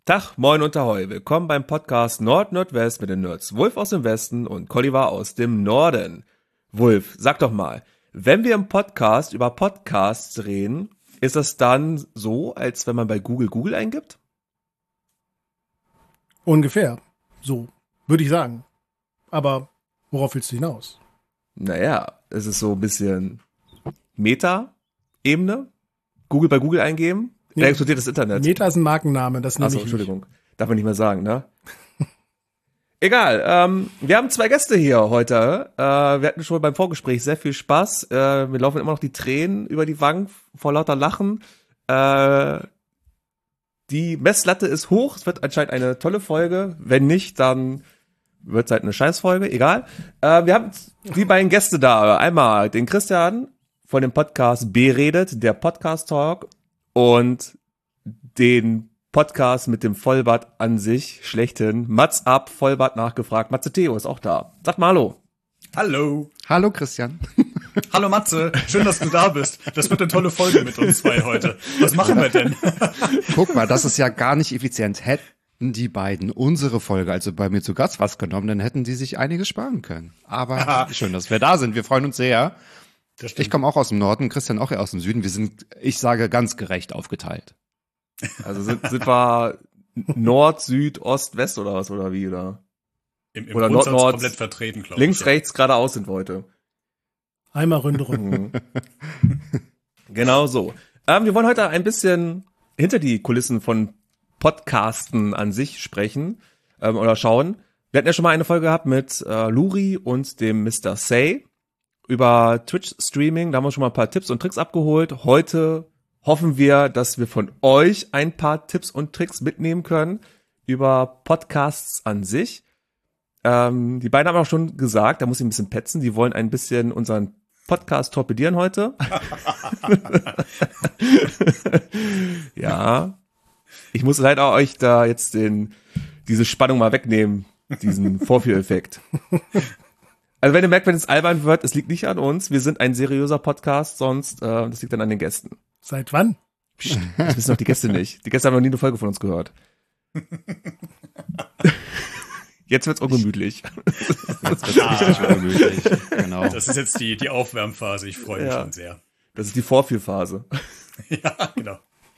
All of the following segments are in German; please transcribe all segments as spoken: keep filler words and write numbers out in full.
Tag, moin und ahoi. Willkommen beim Podcast Nord-Nordwest mit den Nerds Wulf aus dem Westen und Kolliver aus dem Norden. Wulf, sag doch mal, wenn wir im Podcast über Podcasts reden, ist das dann so, als wenn man bei Google Google eingibt? Ungefähr. So, würde ich sagen. Aber worauf willst du hinaus? Naja, es ist so ein bisschen Meta-Ebene. Google bei Google eingeben. Nee, Da explodiert das Internet. Meta ist ein Markenname, das nehme Achso, ich nicht. Entschuldigung. Darf man nicht mehr sagen, ne? Egal, ähm, wir haben zwei Gäste hier heute. Äh, wir hatten schon beim Vorgespräch sehr viel Spaß. Äh, mir laufen immer noch die Tränen über die Wangen vor lauter Lachen. Äh, die Messlatte ist hoch. Es wird anscheinend eine tolle Folge. Wenn nicht, dann wird es halt eine Scheißfolge. Egal. Äh, wir haben die beiden Gäste da. Einmal den Christian von dem Podcast Beredet, der Podcast Talk, und den Podcast mit dem Vollbart an sich, schlechthin. Mats ab, Vollbart nachgefragt. Matze Theo ist auch da. Sag mal hallo. Hallo. Hallo Christian. Hallo Matze, schön, dass du da bist. Das wird eine tolle Folge mit uns zwei heute. Was machen wir denn? Guck mal, das ist ja gar nicht effizient. Hätten die beiden unsere Folge, also bei mir zu Gast was genommen, dann hätten die sich einiges sparen können. Aber schön, dass wir da sind. Wir freuen uns sehr. Ich komme auch aus dem Norden, Christian auch eher aus dem Süden. Wir sind, ich sage, ganz gerecht aufgeteilt. Also sind, sind wir Nord, Süd, Ost, West oder was, oder wie, oder? Im, im Oder Grundsatz Nord, Nord, komplett vertreten, glaube ich. Links, rechts, geradeaus sind wir heute. Einmal Ründerung. Mhm. Genau so. Ähm, wir wollen heute ein bisschen hinter die Kulissen von Podcasten an sich sprechen ähm, oder schauen. Wir hatten ja schon mal eine Folge gehabt mit äh, Luri und dem Mister Say über Twitch-Streaming. Da haben wir schon mal ein paar Tipps und Tricks abgeholt. Heute hoffen wir, dass wir von euch ein paar Tipps und Tricks mitnehmen können über Podcasts an sich. Ähm, die beiden haben auch schon gesagt, da muss ich ein bisschen petzen, die wollen ein bisschen unseren Podcast torpedieren heute. Ja. Ich muss leider euch da jetzt den, diese Spannung mal wegnehmen, diesen Vorführeffekt. Also wenn ihr merkt, wenn es albern wird, es liegt nicht an uns. Wir sind ein seriöser Podcast, sonst, äh, das liegt dann an den Gästen. Seit wann? Psst, das wissen doch die Gäste nicht. Die Gäste haben noch nie eine Folge von uns gehört. Jetzt wird's ungemütlich. Jetzt wird's richtig ungemütlich. Genau. Das ist jetzt die, die Aufwärmphase. Ich freue mich Ja. schon sehr. Das ist die Vorführphase. Ja, genau.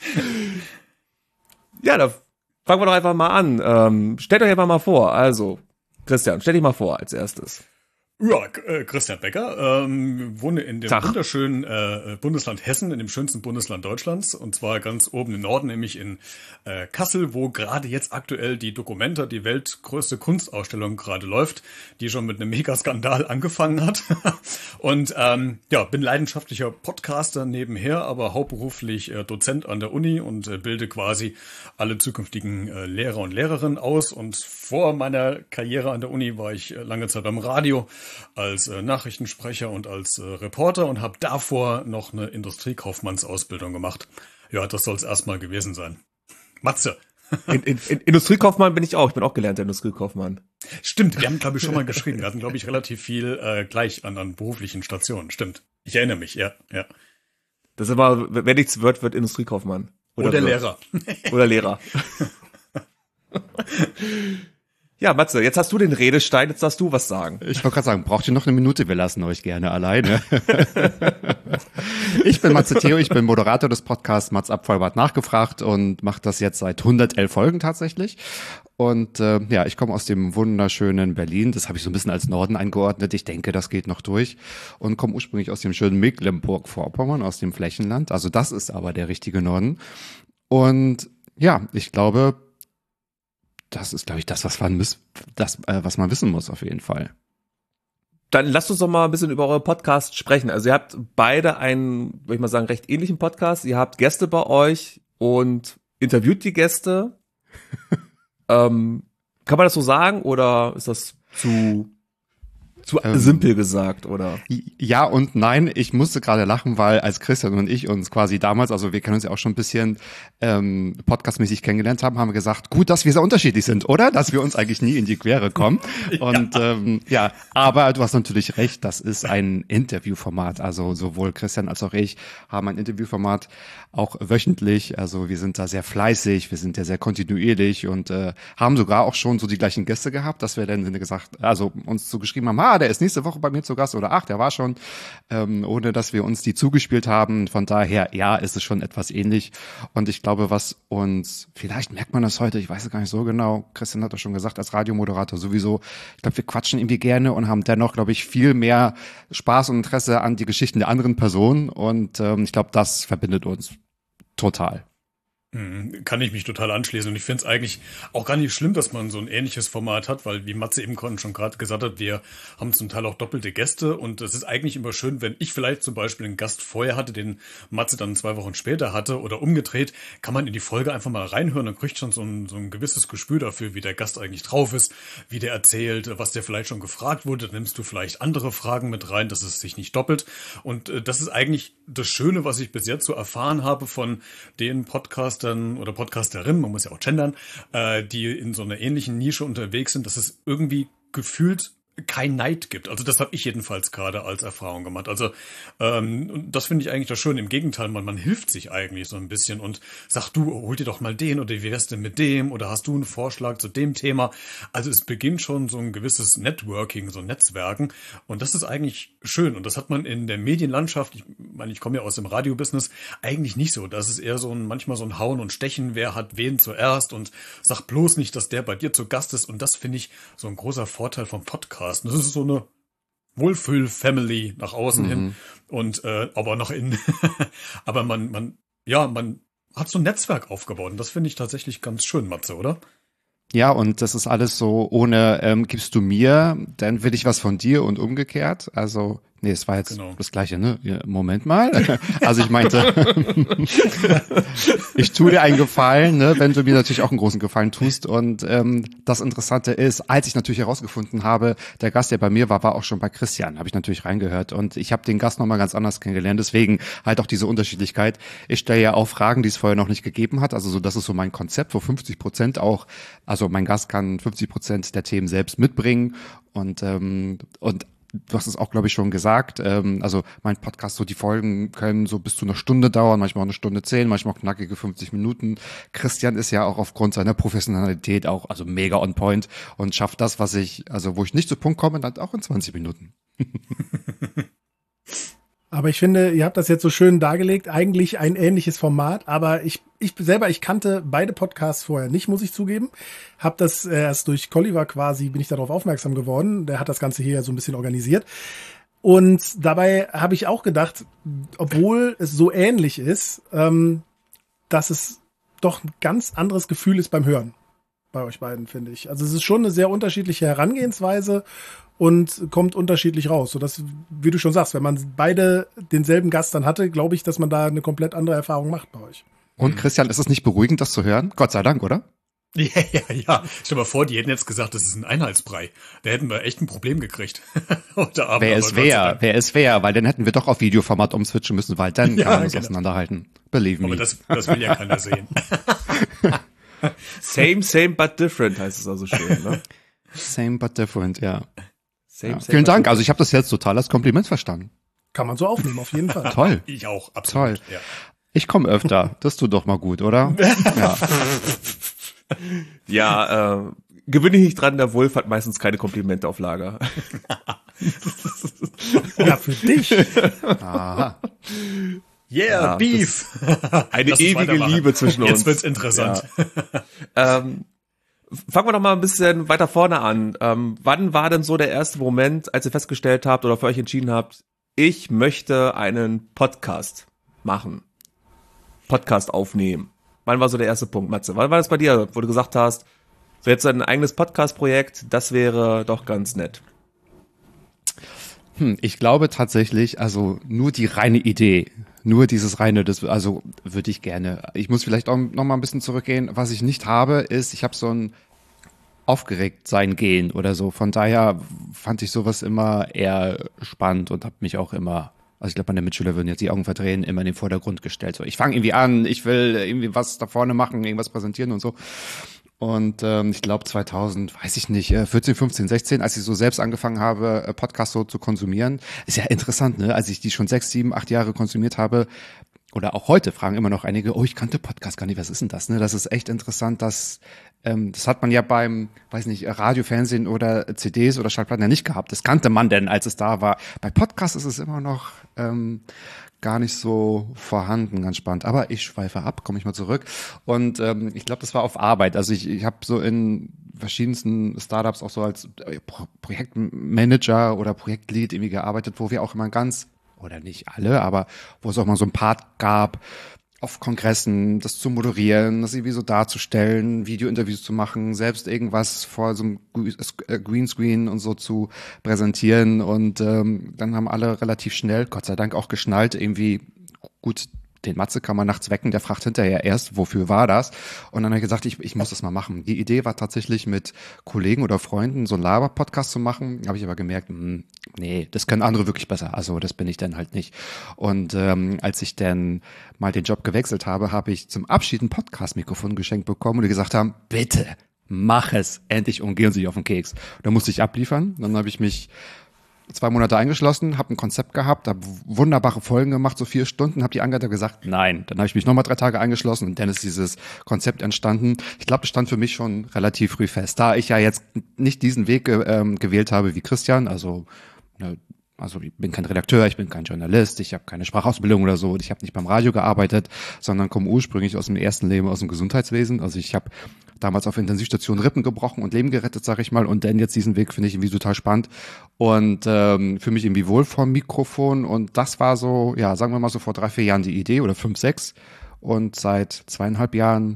Ja, da fangen wir doch einfach mal an. Ähm, stellt euch einfach mal vor. Also, Christian, stell dich mal vor als erstes. Ja, äh, Christian Becker, ähm, wohne in dem Tag. wunderschönen äh, Bundesland Hessen, in dem schönsten Bundesland Deutschlands, und zwar ganz oben im Norden, nämlich in äh, Kassel, wo gerade jetzt aktuell die Documenta, die weltgrößte Kunstausstellung, gerade läuft, die schon mit einem Megaskandal angefangen hat. Und ähm, ja, bin leidenschaftlicher Podcaster nebenher, aber hauptberuflich äh, Dozent an der Uni und äh, bilde quasi alle zukünftigen äh, Lehrer und Lehrerinnen aus. Und vor meiner Karriere an der Uni war ich äh, lange Zeit beim Radio als äh, Nachrichtensprecher und als äh, Reporter und habe davor noch eine Industriekaufmannsausbildung gemacht. Ja, das soll es erstmal gewesen sein. Matze. In, in, in Industriekaufmann bin ich auch. Ich bin auch gelernter Industriekaufmann. Stimmt, wir haben, glaube ich, schon mal geschrieben. Wir hatten, glaube ich, relativ viel äh, gleich an, an beruflichen Stationen. Stimmt. Ich erinnere mich, ja. ja. Das ist immer, wer nichts wird, wird Industriekaufmann. Oder, Oder wird. Lehrer. Oder Lehrer. Ja, Matze, jetzt hast du den Redestein, jetzt darfst du was sagen. Ich wollte gerade sagen, braucht ihr noch eine Minute? Wir lassen euch gerne alleine. Ich bin Matze Theo, ich bin Moderator des Podcasts Mats ab, Vollbart nachgefragt und mache das jetzt seit hundertelf Folgen tatsächlich. Und äh, ja, ich komme aus dem wunderschönen Berlin, das habe ich so ein bisschen als Norden eingeordnet. Ich denke, das geht noch durch. Und komme ursprünglich aus dem schönen Mecklenburg-Vorpommern, aus dem Flächenland. Also das ist aber der richtige Norden. Und ja, ich glaube, das ist, glaube ich, das, was man, miss- das, äh, was man wissen muss, auf jeden Fall. Dann lasst uns doch mal ein bisschen über eure Podcasts sprechen. Also ihr habt beide einen, würde ich mal sagen, recht ähnlichen Podcast. Ihr habt Gäste bei euch und interviewt die Gäste. ähm, kann man das so sagen oder ist das zu Zu ähm, simpel gesagt, oder? Ja und nein, ich musste gerade lachen, weil als Christian und ich uns quasi damals, also wir kennen uns ja auch schon ein bisschen ähm, podcastmäßig kennengelernt haben, haben wir gesagt, gut, dass wir so unterschiedlich sind, oder? Dass wir uns eigentlich nie in die Quere kommen. Und ja. Ähm, ja, aber du hast natürlich recht, das ist ein Interviewformat. Also sowohl Christian als auch ich haben ein Interviewformat auch wöchentlich. Also wir sind da sehr fleißig, wir sind ja sehr kontinuierlich und äh, haben sogar auch schon so die gleichen Gäste gehabt, dass wir dann gesagt, also uns so geschrieben haben, ah, der ist nächste Woche bei mir zu Gast oder ach, der war schon, ähm, ohne dass wir uns die zugespielt haben. Von daher, ja, ist es schon etwas ähnlich. Und ich glaube, was uns, vielleicht merkt man das heute, ich weiß es gar nicht so genau, Christian hat das schon gesagt, als Radiomoderator sowieso, ich glaube, wir quatschen irgendwie gerne und haben dennoch, glaube ich, viel mehr Spaß und Interesse an die Geschichten der anderen Personen. Und ähm, ich glaube, das verbindet uns total. Kann ich mich total anschließen und ich finde es eigentlich auch gar nicht schlimm, dass man so ein ähnliches Format hat, weil wie Matze eben schon gerade gesagt hat, wir haben zum Teil auch doppelte Gäste und es ist eigentlich immer schön, wenn ich vielleicht zum Beispiel einen Gast vorher hatte, den Matze dann zwei Wochen später hatte oder umgedreht, kann man in die Folge einfach mal reinhören und kriegt schon so ein, so ein gewisses Gespür dafür, wie der Gast eigentlich drauf ist, wie der erzählt, was der vielleicht schon gefragt wurde, dann nimmst du vielleicht andere Fragen mit rein, dass es sich nicht doppelt und äh, das ist eigentlich das Schöne, was ich bis jetzt so erfahren habe von den Podcastern oder Podcasterinnen, man muss ja auch gendern, äh, die in so einer ähnlichen Nische unterwegs sind, dass es irgendwie gefühlt kein Neid gibt. Also das habe ich jedenfalls gerade als Erfahrung gemacht. Also ähm, das finde ich eigentlich das Schöne. Im Gegenteil, man, man hilft sich eigentlich so ein bisschen und sagt, du, hol dir doch mal den oder wie wär's denn mit dem oder hast du einen Vorschlag zu dem Thema? Also es beginnt schon so ein gewisses Networking, so ein Netzwerken und das ist eigentlich schön und das hat man in der Medienlandschaft, ich meine, ich komme ja aus dem Radiobusiness, eigentlich nicht so. Das ist eher so ein, manchmal so ein Hauen und Stechen, wer hat wen zuerst und sag bloß nicht, dass der bei dir zu Gast ist und das finde ich so ein großer Vorteil vom Podcast. Das ist so eine Wohlfühl-Family nach außen mhm. hin und äh, aber noch in aber man man ja man hat so ein Netzwerk aufgebaut und das finde ich tatsächlich ganz schön, Matze, oder? Ja, und das ist alles so ohne ähm, gibst du mir, dann will ich was von dir und umgekehrt. Also nee, es war jetzt genau das Gleiche, ne? Ja, Moment mal. Also ich meinte, ich tue dir einen Gefallen, ne, wenn du mir natürlich auch einen großen Gefallen tust. Und ähm, das Interessante ist, als ich natürlich herausgefunden habe, der Gast, der bei mir war, war auch schon bei Christian, habe ich natürlich reingehört. Und ich habe den Gast nochmal ganz anders kennengelernt. Deswegen halt auch diese Unterschiedlichkeit. Ich stelle ja auch Fragen, die es vorher noch nicht gegeben hat. Also so, das ist so mein Konzept, wo fünfzig Prozent auch, also mein Gast kann fünfzig Prozent der Themen selbst mitbringen. Und ähm, und du hast es auch, glaube ich, schon gesagt, ähm, also mein Podcast, so die Folgen können so bis zu einer Stunde dauern, manchmal auch eine Stunde zehn, manchmal auch knackige fünfzig Minuten. Christian ist ja auch aufgrund seiner Professionalität auch, also mega on point und schafft das, was ich, also wo ich nicht zu Punkt komme, dann auch in zwanzig Minuten. Aber ich finde, ihr habt das jetzt so schön dargelegt, eigentlich ein ähnliches Format, aber ich ich selber, ich kannte beide Podcasts vorher nicht, muss ich zugeben. Hab das erst durch Colliver quasi, bin ich darauf aufmerksam geworden. Der hat das Ganze hier so ein bisschen organisiert. Und dabei habe ich auch gedacht, obwohl es so ähnlich ist, ähm, dass es doch ein ganz anderes Gefühl ist beim Hören bei euch beiden, finde ich. Also es ist schon eine sehr unterschiedliche Herangehensweise und kommt unterschiedlich raus. So dass, wie du schon sagst, wenn man beide denselben Gast dann hatte, glaube ich, dass man da eine komplett andere Erfahrung macht bei euch. Und Christian, ist es nicht beruhigend, das zu hören? Gott sei Dank, oder? Ja, ja, ja. Stell dir mal vor, die hätten jetzt gesagt, das ist ein Einheitsbrei. Da hätten wir echt ein Problem gekriegt. Wer es wäre, wer es wäre, weil dann hätten wir doch auf Videoformat umswitchen müssen, weil dann ja, kann man es genau auseinanderhalten. Believe me. Aber das, das will ja keiner sehen. Same, same, but different heißt es also schön, ne? Same, but different, ja. Same, ja. same, Vielen Dank. Also ich habe das jetzt total als Kompliment verstanden. Kann man so aufnehmen, auf jeden Fall. Toll. Ich auch, absolut. Toll. Ja. Ich komme öfter. Das tut doch mal gut, oder? Ja. Ja, äh, gewöhne ich nicht dran, der Wolf hat meistens keine Komplimente auf Lager. Ja, für dich. Aha. Yeah, ja, Beef. Eine ewige Liebe zwischen uns. Jetzt wird's interessant. Ja. ähm, fangen wir doch mal ein bisschen weiter vorne an. Ähm, wann war denn so der erste Moment, als ihr festgestellt habt oder für euch entschieden habt, ich möchte einen Podcast machen? Podcast aufnehmen. Wann war so der erste Punkt, Matze? Wann war das bei dir, wo du gesagt hast, so jetzt ein eigenes Podcast-Projekt, das wäre doch ganz nett? Hm, ich glaube tatsächlich, also nur die reine Idee, nur dieses reine, das, also würde ich gerne. Ich muss vielleicht auch noch mal ein bisschen zurückgehen. Was ich nicht habe, ist, ich habe so ein aufgeregt sein gehen oder so. Von daher fand ich sowas immer eher spannend und habe mich auch immer, also ich glaube, meine Mitschüler würden jetzt die Augen verdrehen, immer in den Vordergrund gestellt. So, ich fange irgendwie an, ich will irgendwie was da vorne machen, irgendwas präsentieren und so. Und ähm, ich glaube zweitausend, weiß ich nicht, vierzehn, fünfzehn, sechzehn, als ich so selbst angefangen habe, Podcasts so zu konsumieren, ist ja interessant, ne? Als ich die schon sechs, sieben, acht Jahre konsumiert habe, oder auch heute fragen immer noch einige, oh, ich kannte Podcast gar nicht, was ist denn das? Ne, das ist echt interessant, dass ähm, das hat man ja beim, weiß nicht, Radio, Fernsehen oder C Ds oder Schallplatten ja nicht gehabt. Das kannte man denn, als es da war. Bei Podcasts ist es immer noch ähm, gar nicht so vorhanden, ganz spannend. Aber ich schweife ab, komme ich mal zurück. Und ähm, ich glaube, das war auf Arbeit. Also ich, ich habe so in verschiedensten Startups auch so als Pro- Projektmanager oder Projektlead irgendwie gearbeitet, wo wir auch immer ganz oder nicht alle, aber wo es auch mal so ein Part gab, auf Kongressen das zu moderieren, das irgendwie so darzustellen, Videointerviews zu machen, selbst irgendwas vor so einem Greenscreen und so zu präsentieren. Und ähm, dann haben alle relativ schnell, Gott sei Dank, auch geschnallt, irgendwie gut, den Matze kann man nachts wecken, der fragt hinterher erst, wofür war das? Und dann habe ich gesagt, ich, ich muss das mal machen. Die Idee war tatsächlich mit Kollegen oder Freunden so einen Laber-Podcast zu machen, habe ich aber gemerkt, mh, nee, das können andere wirklich besser, also das bin ich dann halt nicht. Und ähm, als ich dann mal den Job gewechselt habe, habe ich zum Abschied ein Podcast-Mikrofon geschenkt bekommen und die gesagt haben, bitte, mach es endlich und gehen Sie auf den Keks. Da musste ich abliefern, dann habe ich mich zwei Monate eingeschlossen, habe ein Konzept gehabt, habe wunderbare Folgen gemacht, so vier Stunden, habe die angehört und gesagt, nein. Dann habe ich mich nochmal drei Tage eingeschlossen und dann ist dieses Konzept entstanden. Ich glaube, das stand für mich schon relativ früh fest. Da ich ja jetzt nicht diesen Weg ähm, gewählt habe wie Christian, also ne, also ich bin kein Redakteur, ich bin kein Journalist, ich habe keine Sprachausbildung oder so, ich habe nicht beim Radio gearbeitet, sondern komme ursprünglich aus dem ersten Leben aus dem Gesundheitswesen. Also ich habe damals auf Intensivstation Rippen gebrochen und Leben gerettet, sag ich mal, und dann jetzt diesen Weg finde ich irgendwie total spannend und ähm, für mich irgendwie wohl vorm Mikrofon und das war so, ja, sagen wir mal so vor drei, vier Jahren die Idee oder fünf, sechs und seit zweieinhalb Jahren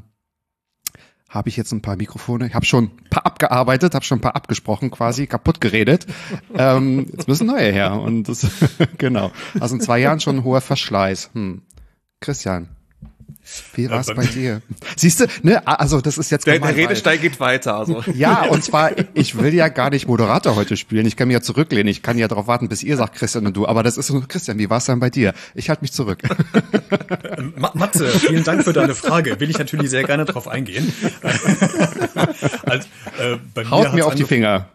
habe ich jetzt ein paar Mikrofone, ich habe schon ein paar abgearbeitet, habe schon ein paar abgesprochen, quasi kaputt geredet. ähm, jetzt müssen neue her und das, genau. Also in zwei Jahren schon ein hoher Verschleiß. Hm. Christian, wie war's bei dir? Siehst du, ne, also das ist jetzt der, gemein, der Redestein geht weiter. Also. Ja, und zwar, ich will ja gar nicht Moderator heute spielen. Ich kann mich ja zurücklehnen. Ich kann ja darauf warten, bis ihr sagt, Christian und du. Aber das ist so, Christian, wie war's dann bei dir? Ich halte mich zurück. Matze, vielen Dank für deine Frage. Will ich natürlich sehr gerne drauf eingehen. also, äh, bei mir Haut mir auf die Finger.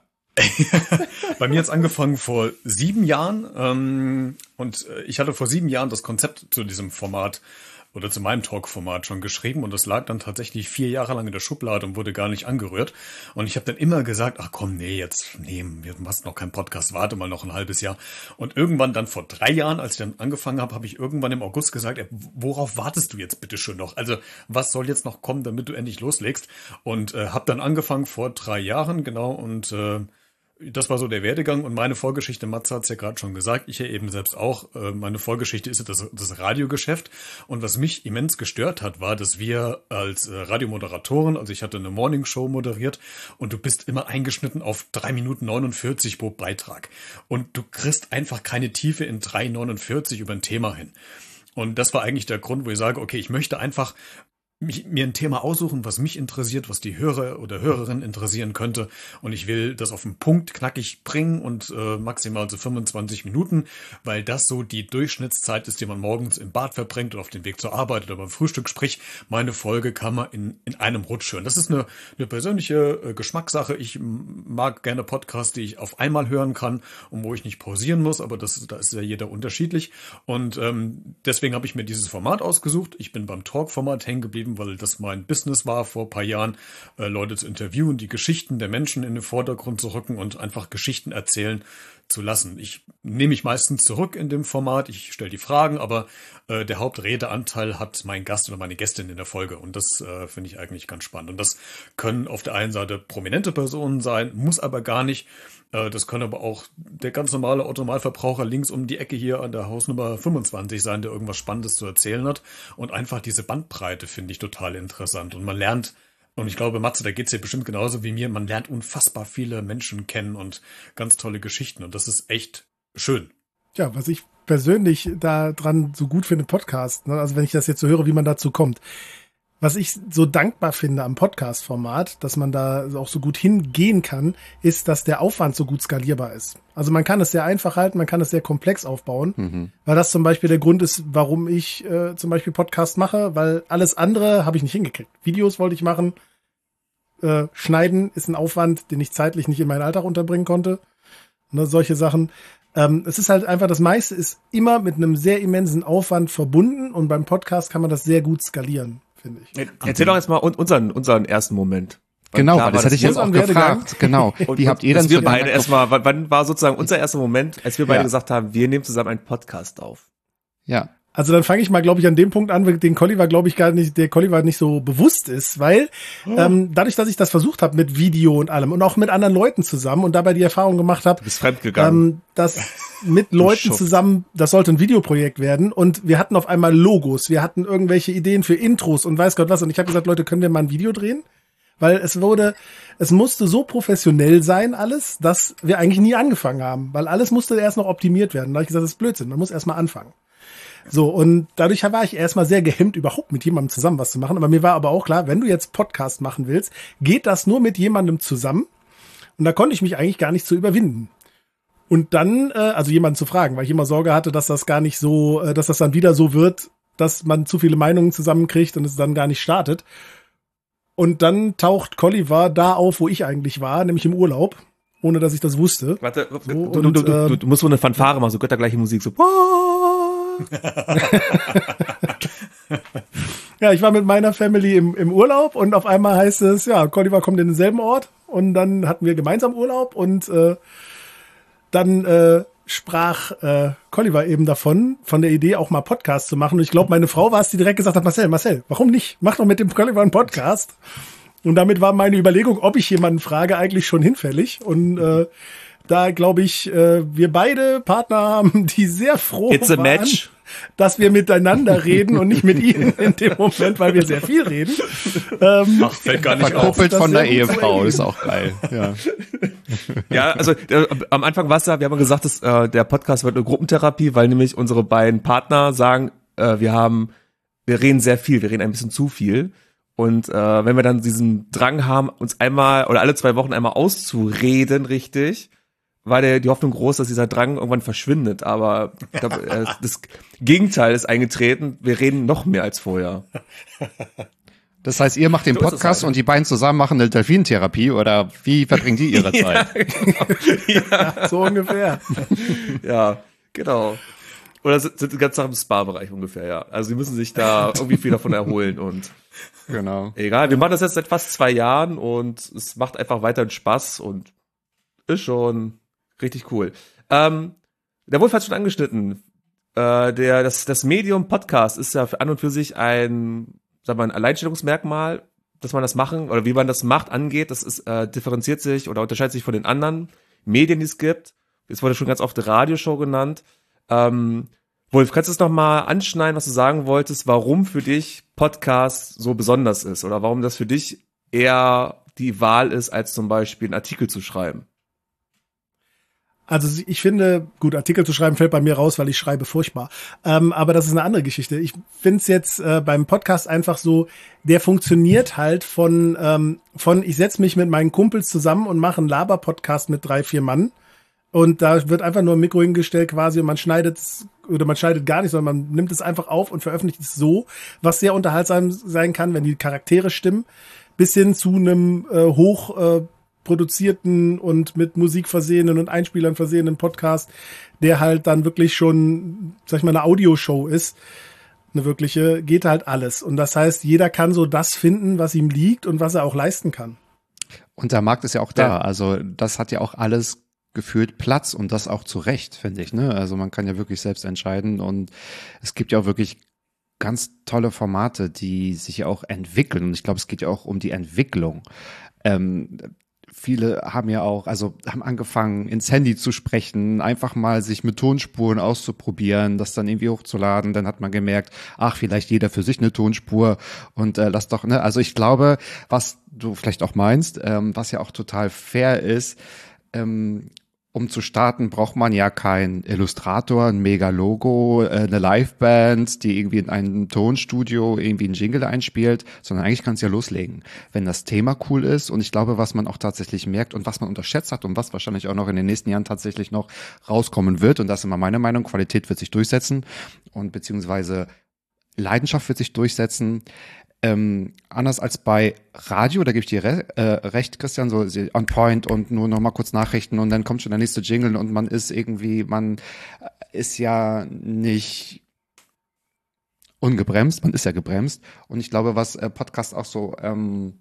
Bei mir hat's angefangen vor sieben Jahren ähm, und ich hatte vor sieben Jahren das Konzept zu diesem Format oder zu meinem Talk-Format schon geschrieben und das lag dann tatsächlich vier Jahre lang in der Schublade und wurde gar nicht angerührt. Und ich habe dann immer gesagt, ach komm, nee, jetzt, nee, wir machst noch keinen Podcast, warte mal noch ein halbes Jahr. Und irgendwann dann vor drei Jahren, als ich dann angefangen habe, habe ich irgendwann im August gesagt, ey, worauf wartest du jetzt bitte schon noch? Also was soll jetzt noch kommen, damit du endlich loslegst? Und äh, habe dann angefangen vor drei Jahren, genau, und äh, das war so der Werdegang und meine Vorgeschichte, Matze hat es ja gerade schon gesagt, ich ja eben selbst auch, meine Vorgeschichte ist das, das Radiogeschäft und was mich immens gestört hat, war, dass wir als Radiomoderatoren, also ich hatte eine Morningshow moderiert und du bist immer eingeschnitten auf drei Minuten neunundvierzig pro Beitrag und du kriegst einfach keine Tiefe in drei neunundvierzig über ein Thema hin. Und das war eigentlich der Grund, wo ich sage, okay, ich möchte einfach mich, mir ein Thema aussuchen, was mich interessiert, was die Hörer oder Hörerin interessieren könnte. Und ich will das auf den Punkt knackig bringen und äh, maximal so fünfundzwanzig Minuten, weil das so die Durchschnittszeit ist, die man morgens im Bad verbringt oder auf dem Weg zur Arbeit oder beim Frühstück. Sprich, meine Folge kann man in, in einem Rutsch hören. Das ist eine, eine persönliche äh, Geschmackssache. Ich mag gerne Podcasts, die ich auf einmal hören kann und wo ich nicht pausieren muss, aber das, da ist ja jeder unterschiedlich. Und ähm, deswegen habe ich mir dieses Format ausgesucht. Ich bin beim Talk-Format hängen geblieben, weil das mein Business war vor ein paar Jahren, äh, Leute zu interviewen, die Geschichten der Menschen in den Vordergrund zu rücken und einfach Geschichten erzählen zu lassen. Ich nehme mich meistens zurück in dem Format, ich stelle die Fragen, aber äh, der Hauptredeanteil hat mein Gast oder meine Gästin in der Folge und das äh, finde ich eigentlich ganz spannend. Und das können auf der einen Seite prominente Personen sein, muss aber gar nicht. Äh, das können aber auch der ganz normale Automalverbraucher links um die Ecke hier an der Hausnummer fünfundzwanzig sein, der irgendwas Spannendes zu erzählen hat. Und einfach diese Bandbreite finde ich total interessant. Und man lernt, und ich glaube, Matze, da geht's dir bestimmt genauso wie mir, man lernt unfassbar viele Menschen kennen und ganz tolle Geschichten. Und das ist echt schön. Ja, was ich persönlich da dran so gut finde, Podcast, ne? Also wenn ich das jetzt so höre, wie man dazu kommt. Was ich so dankbar finde am Podcast-Format, dass man da auch so gut hingehen kann, ist, dass der Aufwand so gut skalierbar ist. Also man kann es sehr einfach halten, man kann es sehr komplex aufbauen, mhm. weil das zum Beispiel der Grund ist, warum ich äh, zum Beispiel Podcast mache, weil alles andere habe ich nicht hingekriegt. Videos wollte ich machen, äh, schneiden ist ein Aufwand, den ich zeitlich nicht in meinen Alltag unterbringen konnte. Ne, solche Sachen. Ähm, es ist halt einfach, das meiste ist immer mit einem sehr immensen Aufwand verbunden und beim Podcast kann man das sehr gut skalieren. Finde ich. Erzähl doch jetzt mal unseren, unseren ersten Moment. Genau, weil das hätte ich jetzt auch gefragt. Genau. Und, Wie habt ihr dann wir beide erstmal, wann, wann war sozusagen unser erster Moment, als wir beide ja. gesagt haben, wir nehmen zusammen einen Podcast auf? Ja. Also dann fange ich mal, glaube ich, an dem Punkt an, den Colliver, glaube ich, gar nicht, der Colliver nicht so bewusst ist, weil oh. ähm, dadurch, dass ich das versucht habe mit Video und allem und auch mit anderen Leuten zusammen und dabei die Erfahrung gemacht habe, ähm, dass mit Leuten zusammen, das sollte ein Videoprojekt werden und wir hatten auf einmal Logos, wir hatten irgendwelche Ideen für Intros und weiß Gott was und ich habe gesagt, Leute, können wir mal ein Video drehen? Weil es wurde, es musste so professionell sein alles, dass wir eigentlich nie angefangen haben, weil alles musste erst noch optimiert werden. Da habe ich gesagt, das ist Blödsinn, man muss erst mal anfangen. So, und dadurch war ich erstmal sehr gehemmt, überhaupt mit jemandem zusammen was zu machen. Aber mir war aber auch klar, wenn du jetzt Podcast machen willst, geht das nur mit jemandem zusammen. Und da konnte ich mich eigentlich gar nicht zu überwinden. Und dann, äh, also jemanden zu fragen, weil ich immer Sorge hatte, dass das gar nicht so, äh, dass das dann wieder so wird, dass man zu viele Meinungen zusammenkriegt und es dann gar nicht startet. Und dann taucht Colliver da auf, wo ich eigentlich war, nämlich im Urlaub, ohne dass ich das wusste. Warte, so, du, und, du, du, du, du, du musst so eine Fanfare machen, so göttergleiche Musik, so. Ja, ich war mit meiner Family im, im Urlaub und auf einmal heißt es, ja, Colliver kommt in denselben Ort und dann hatten wir gemeinsam Urlaub und äh, dann äh, sprach äh, Colliver eben davon, von der Idee auch mal Podcast zu machen und ich glaube, meine Frau war es, die direkt gesagt hat, Marcel, Marcel, warum nicht? Mach doch mit dem Colliver einen Podcast. Und damit war meine Überlegung, ob ich jemanden frage, eigentlich schon hinfällig und äh, da glaube ich, äh, wir beide Partner haben, die sehr froh It's a waren, match. dass wir miteinander reden und nicht mit ihnen in dem Moment, weil wir sehr viel reden. Ähm, Ach, fällt gar nicht verkuppelt auf. von der Ehefrau, ist auch geil. Ja, ja also äh, am Anfang war es ja, wir haben gesagt, dass, äh, der Podcast wird eine Gruppentherapie, weil nämlich unsere beiden Partner sagen, äh, wir haben, wir reden sehr viel, wir reden ein bisschen zu viel. Und äh, wenn wir dann diesen Drang haben, uns einmal oder alle zwei Wochen einmal auszureden, richtig, war der, die Hoffnung groß, dass dieser Drang irgendwann verschwindet. Aber ich glaub, äh, das Gegenteil ist eingetreten. Wir reden noch mehr als vorher. Das heißt, ihr macht den So ist es Podcast halt. und die beiden zusammen machen eine Delfintherapie oder wie verbringen die ihre Zeit? Ja, genau. so ungefähr. Ja, genau. Oder sind, sind ganz nach dem Spa-Bereich ungefähr, ja. Also sie müssen sich da irgendwie viel davon erholen und Genau. egal. Wir machen das jetzt seit fast zwei Jahren und es macht einfach weiterhin Spaß und ist schon richtig cool. Ähm, der Wolf hat schon angeschnitten. Äh, der, das, das Medium Podcast ist ja an und für sich ein, sagen wir mal, ein Alleinstellungsmerkmal, dass man das machen oder wie man das macht, angeht. Das ist, äh, differenziert sich oder unterscheidet sich von den anderen Medien, die es gibt. Es wurde schon ganz oft Radioshow genannt. Ähm, Wolf, kannst du es noch mal anschneiden, was du sagen wolltest, warum für dich Podcast so besonders ist oder warum das für dich eher die Wahl ist, als zum Beispiel einen Artikel zu schreiben? Also ich finde, gut, Artikel zu schreiben fällt bei mir raus, weil ich schreibe furchtbar. Ähm, aber das ist eine andere Geschichte. Ich finde es jetzt äh, beim Podcast einfach so, der funktioniert halt von, ähm, von ich setze mich mit meinen Kumpels zusammen und mache einen Laber-Podcast mit drei, vier Mann. Und da wird einfach nur ein Mikro hingestellt quasi und man schneidet es, oder man schneidet gar nicht, sondern man nimmt es einfach auf und veröffentlicht es so, was sehr unterhaltsam sein kann, wenn die Charaktere stimmen, bis hin zu einem äh, hoch äh, produzierten und mit Musik versehenen und Einspielern versehenen Podcast, der halt dann wirklich schon, sag ich mal, eine Audioshow ist, eine wirkliche, geht halt alles. Und das heißt, jeder kann so das finden, was ihm liegt und was er auch leisten kann. Und der Markt ist ja auch da. Ja. Also das hat ja auch alles gefühlt Platz und das auch zu Recht, finde ich. Ne? Also man kann ja wirklich selbst entscheiden und es gibt ja auch wirklich ganz tolle Formate, die sich ja auch entwickeln. Und ich glaube, es geht ja auch um die Entwicklung. Ähm, Viele haben ja auch, also haben angefangen, ins Handy zu sprechen, einfach mal sich mit Tonspuren auszuprobieren, das dann irgendwie hochzuladen. Dann hat man gemerkt, ach, vielleicht jeder für sich eine Tonspur und äh, lass doch, ne? Also ich glaube, was du vielleicht auch meinst, ähm, was ja auch total fair ist, ähm, um zu starten, braucht man ja keinen Illustrator, ein Mega-Logo, eine Liveband, die irgendwie in einem Tonstudio irgendwie einen Jingle einspielt, sondern eigentlich kannst du ja loslegen. Wenn das Thema cool ist und ich glaube, was man auch tatsächlich merkt und was man unterschätzt hat und was wahrscheinlich auch noch in den nächsten Jahren tatsächlich noch rauskommen wird, und das ist immer meine Meinung, Qualität wird sich durchsetzen und beziehungsweise Leidenschaft wird sich durchsetzen. Ähm, anders als bei Radio, da gebe ich dir re äh, recht, Christian, so on point und nur noch mal kurz Nachrichten und dann kommt schon der nächste Jingle und man ist irgendwie, man ist ja nicht ungebremst, man ist ja gebremst und ich glaube, was äh, Podcast auch so ähm,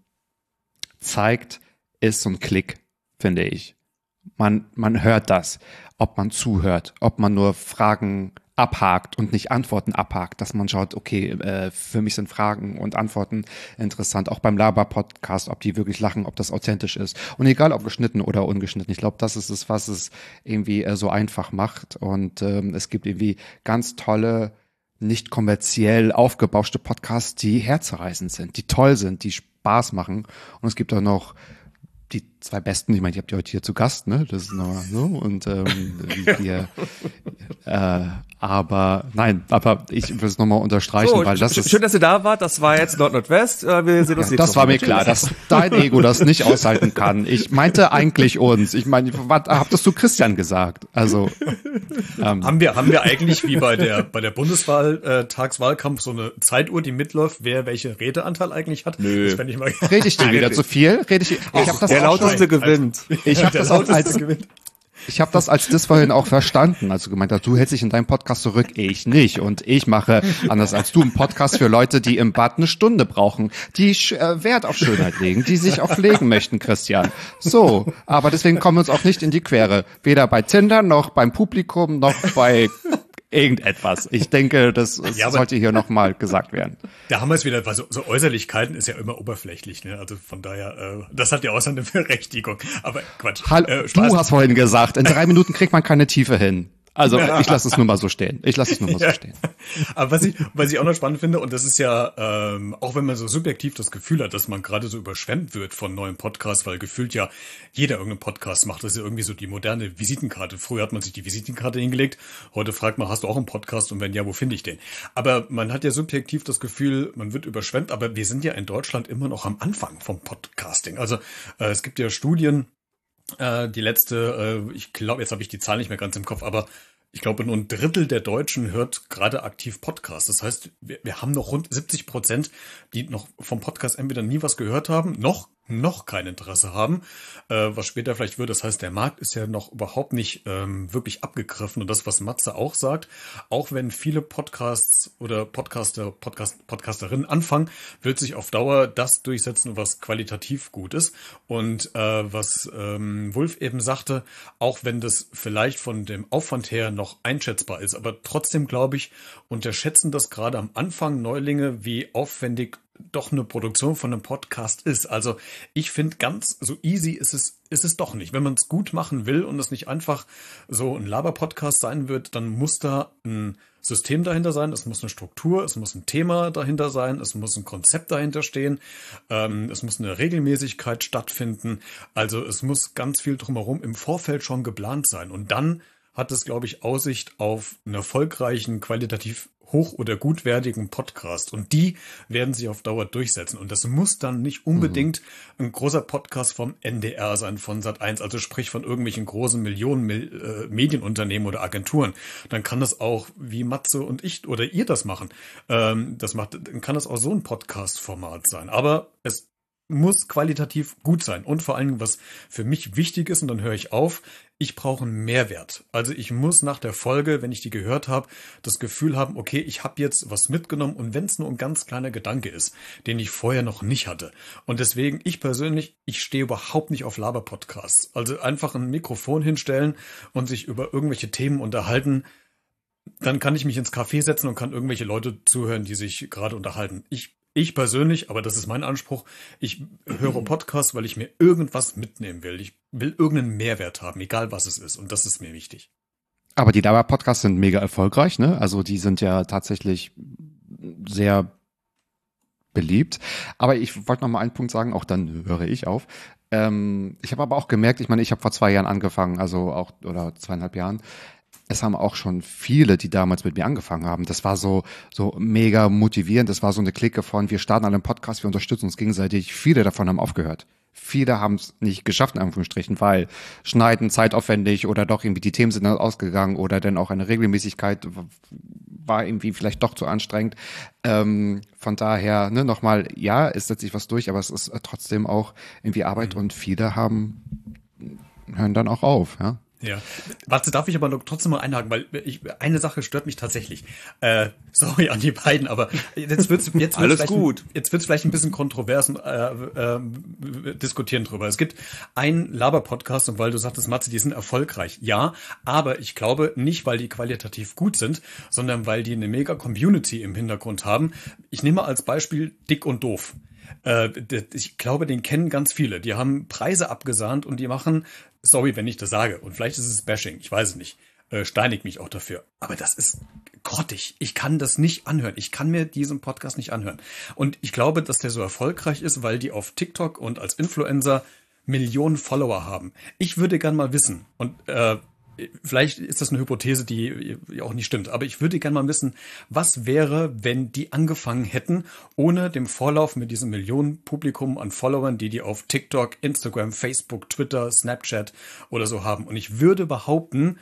zeigt, ist so ein Klick, finde ich. Man, man hört das, ob man zuhört, ob man nur Fragen abhakt und nicht Antworten abhakt, dass man schaut, okay, äh, für mich sind Fragen und Antworten interessant, auch beim Laber-Podcast, ob die wirklich lachen, ob das authentisch ist. Und egal, ob geschnitten oder ungeschnitten. Ich glaube, das ist es, was es irgendwie äh, so einfach macht. Und ähm, es gibt irgendwie ganz tolle, nicht kommerziell aufgebauschte Podcasts, die herzerreißend sind, die toll sind, die Spaß machen. Und es gibt auch noch die zwei besten, ich meine, ich habe die heute hier zu Gast, ne? Das ist nochmal so. Und ähm, wir, äh, aber nein, aber ich will es nochmal unterstreichen, so, weil das sch ist. Schön, dass ihr da wart. Das war jetzt Nord-Nordwest. Äh, wir sehen uns Ja, das war mir klar, dass dein Ego das nicht aushalten kann. Ich meinte eigentlich uns. Ich meine, was habt das zu Christian gesagt? Also ähm, haben wir haben wir eigentlich wie bei der bei der Bundeswahl äh, Tagswahlkampf so eine Zeituhr, die mitläuft, wer welche Redeanteil eigentlich hat? Nö. Das ich mal Rede ich dir wieder zu viel? Rede ich? Ich habe das der lauteste gewinnt. Ich habe das auch als gewinnt. Ich habe das als das vorhin auch verstanden, als du gemeint hast, du hältst dich in deinem Podcast zurück, ich nicht. Und ich mache, anders als du, einen Podcast für Leute, die im Bad eine Stunde brauchen, die äh, Wert auf Schönheit legen, die sich auch pflegen möchten, Christian. So, aber deswegen kommen wir uns auch nicht in die Quere. Weder bei Tinder, noch beim Publikum, noch bei irgendetwas. Ich denke, das ja, sollte hier nochmal gesagt werden. Da haben wir es wieder, weil so, so Äußerlichkeiten ist ja immer oberflächlich, ne? Also von daher, äh, das hat ja auch seine Berechtigung. Aber Quatsch. Hall äh, du hast vorhin gesagt, in drei Minuten kriegt man keine Tiefe hin. Also ich lasse es nur mal so stehen. Ich lasse es nur mal so ja. stehen. Aber was ich, was ich auch noch spannend finde, und das ist ja, ähm, auch wenn man so subjektiv das Gefühl hat, dass man gerade so überschwemmt wird von neuen Podcasts, weil gefühlt ja jeder irgendeinen Podcast macht. Das ist ja irgendwie so die moderne Visitenkarte. Früher hat man sich die Visitenkarte hingelegt. Heute fragt man, hast du auch einen Podcast? Und wenn ja, wo finde ich den? Aber man hat ja subjektiv das Gefühl, man wird überschwemmt. Aber wir sind ja in Deutschland immer noch am Anfang vom Podcasting. Also äh, es gibt ja Studien, äh, die letzte, äh, ich glaube, jetzt habe ich die Zahl nicht mehr ganz im Kopf, aber ich glaube, nur ein Drittel der Deutschen hört gerade aktiv Podcasts. Das heißt, wir, wir haben noch rund siebzig Prozent, die noch vom Podcast entweder nie was gehört haben, noch noch kein Interesse haben, äh, was später vielleicht wird. Das heißt, der Markt ist ja noch überhaupt nicht ähm, wirklich abgegriffen. Und das, was Matze auch sagt, auch wenn viele Podcasts oder Podcaster, Podcast, Podcasterinnen anfangen, wird sich auf Dauer das durchsetzen, was qualitativ gut ist. Und äh, was ähm, Wulf eben sagte, auch wenn das vielleicht von dem Aufwand her noch einschätzbar ist, aber trotzdem, glaube ich, unterschätzen das gerade am Anfang Neulinge, wie aufwendig doch eine Produktion von einem Podcast ist. Also ich finde, ganz so easy ist es ist es doch nicht. Wenn man es gut machen will und es nicht einfach so ein Laber-Podcast sein wird, dann muss da ein System dahinter sein, es muss eine Struktur, es muss ein Thema dahinter sein, es muss ein Konzept dahinter stehen, ähm, es muss eine Regelmäßigkeit stattfinden. Also es muss ganz viel drumherum im Vorfeld schon geplant sein. Und dann hat es, glaube ich, Aussicht auf einen erfolgreichen, qualitativ hoch- oder gutwertigen Podcast. Und die werden sich auf Dauer durchsetzen. Und das muss dann nicht unbedingt mhm. ein großer Podcast vom N D R sein, von Sat eins, also sprich von irgendwelchen großen Millionen äh, Medienunternehmen oder Agenturen. Dann kann das auch, wie Matze und ich oder ihr das machen, ähm, das macht, dann kann das auch so ein Podcast-Format sein. Aber es muss qualitativ gut sein. Und vor allem, was für mich wichtig ist, und dann höre ich auf, ich brauche einen Mehrwert. Also ich muss nach der Folge, wenn ich die gehört habe, das Gefühl haben, okay, ich habe jetzt was mitgenommen, und wenn es nur ein ganz kleiner Gedanke ist, den ich vorher noch nicht hatte. Und deswegen, ich persönlich, ich stehe überhaupt nicht auf Laber-Podcasts. Also einfach ein Mikrofon hinstellen und sich über irgendwelche Themen unterhalten, dann kann ich mich ins Café setzen und kann irgendwelche Leute zuhören, die sich gerade unterhalten. Ich Ich persönlich, aber das ist mein Anspruch, ich höre Podcasts, weil ich mir irgendwas mitnehmen will. Ich will irgendeinen Mehrwert haben, egal was es ist. Und das ist mir wichtig. Aber die Laber-Podcasts sind mega erfolgreich, ne? Also die sind ja tatsächlich sehr beliebt. Aber ich wollte noch mal einen Punkt sagen, auch dann höre ich auf. Ähm, ich habe aber auch gemerkt, ich meine, ich habe vor zwei Jahren angefangen, also auch, oder zweieinhalb Jahren. Es haben auch schon viele, die damals mit mir angefangen haben. Das war so, so mega motivierend. Das war so eine Clique von, wir starten alle einen Podcast, wir unterstützen uns gegenseitig. Viele davon haben aufgehört. Viele haben es nicht geschafft, in Anführungsstrichen, weil Schneiden zeitaufwendig oder doch irgendwie die Themen sind dann ausgegangen oder dann auch eine Regelmäßigkeit war irgendwie vielleicht doch zu anstrengend. Ähm, von daher, ne, nochmal, ja, es setzt sich was durch, aber es ist trotzdem auch irgendwie Arbeit und viele haben, hören dann auch auf, ja. Ja, warte, darf ich aber noch trotzdem mal einhaken, weil ich, eine Sache stört mich tatsächlich. Äh, sorry an die beiden, aber jetzt wird's, jetzt wird's Alles vielleicht, gut. Jetzt wird's vielleicht ein bisschen kontrovers und äh, äh, diskutieren drüber. Es gibt einen Laber-Podcast und weil du sagtest, Matze, die sind erfolgreich. Ja, aber ich glaube nicht, weil die qualitativ gut sind, sondern weil die eine mega Community im Hintergrund haben. Ich nehme als Beispiel Dick und Doof. Äh, ich glaube, den kennen ganz viele. Die haben Preise abgesahnt und die machen, sorry, wenn ich das sage, und vielleicht ist es Bashing, ich weiß es nicht, äh, steinig mich auch dafür. Aber das ist grottig. Ich kann das nicht anhören. Ich kann mir diesen Podcast nicht anhören. Und ich glaube, dass der so erfolgreich ist, weil die auf TikTok und als Influencer Millionen Follower haben. Ich würde gern mal wissen, und äh, vielleicht ist das eine Hypothese, die auch nicht stimmt, aber ich würde gerne mal wissen, was wäre, wenn die angefangen hätten, ohne dem Vorlauf mit diesem Millionenpublikum an Followern, die die auf TikTok, Instagram, Facebook, Twitter, Snapchat oder so haben. Und ich würde behaupten,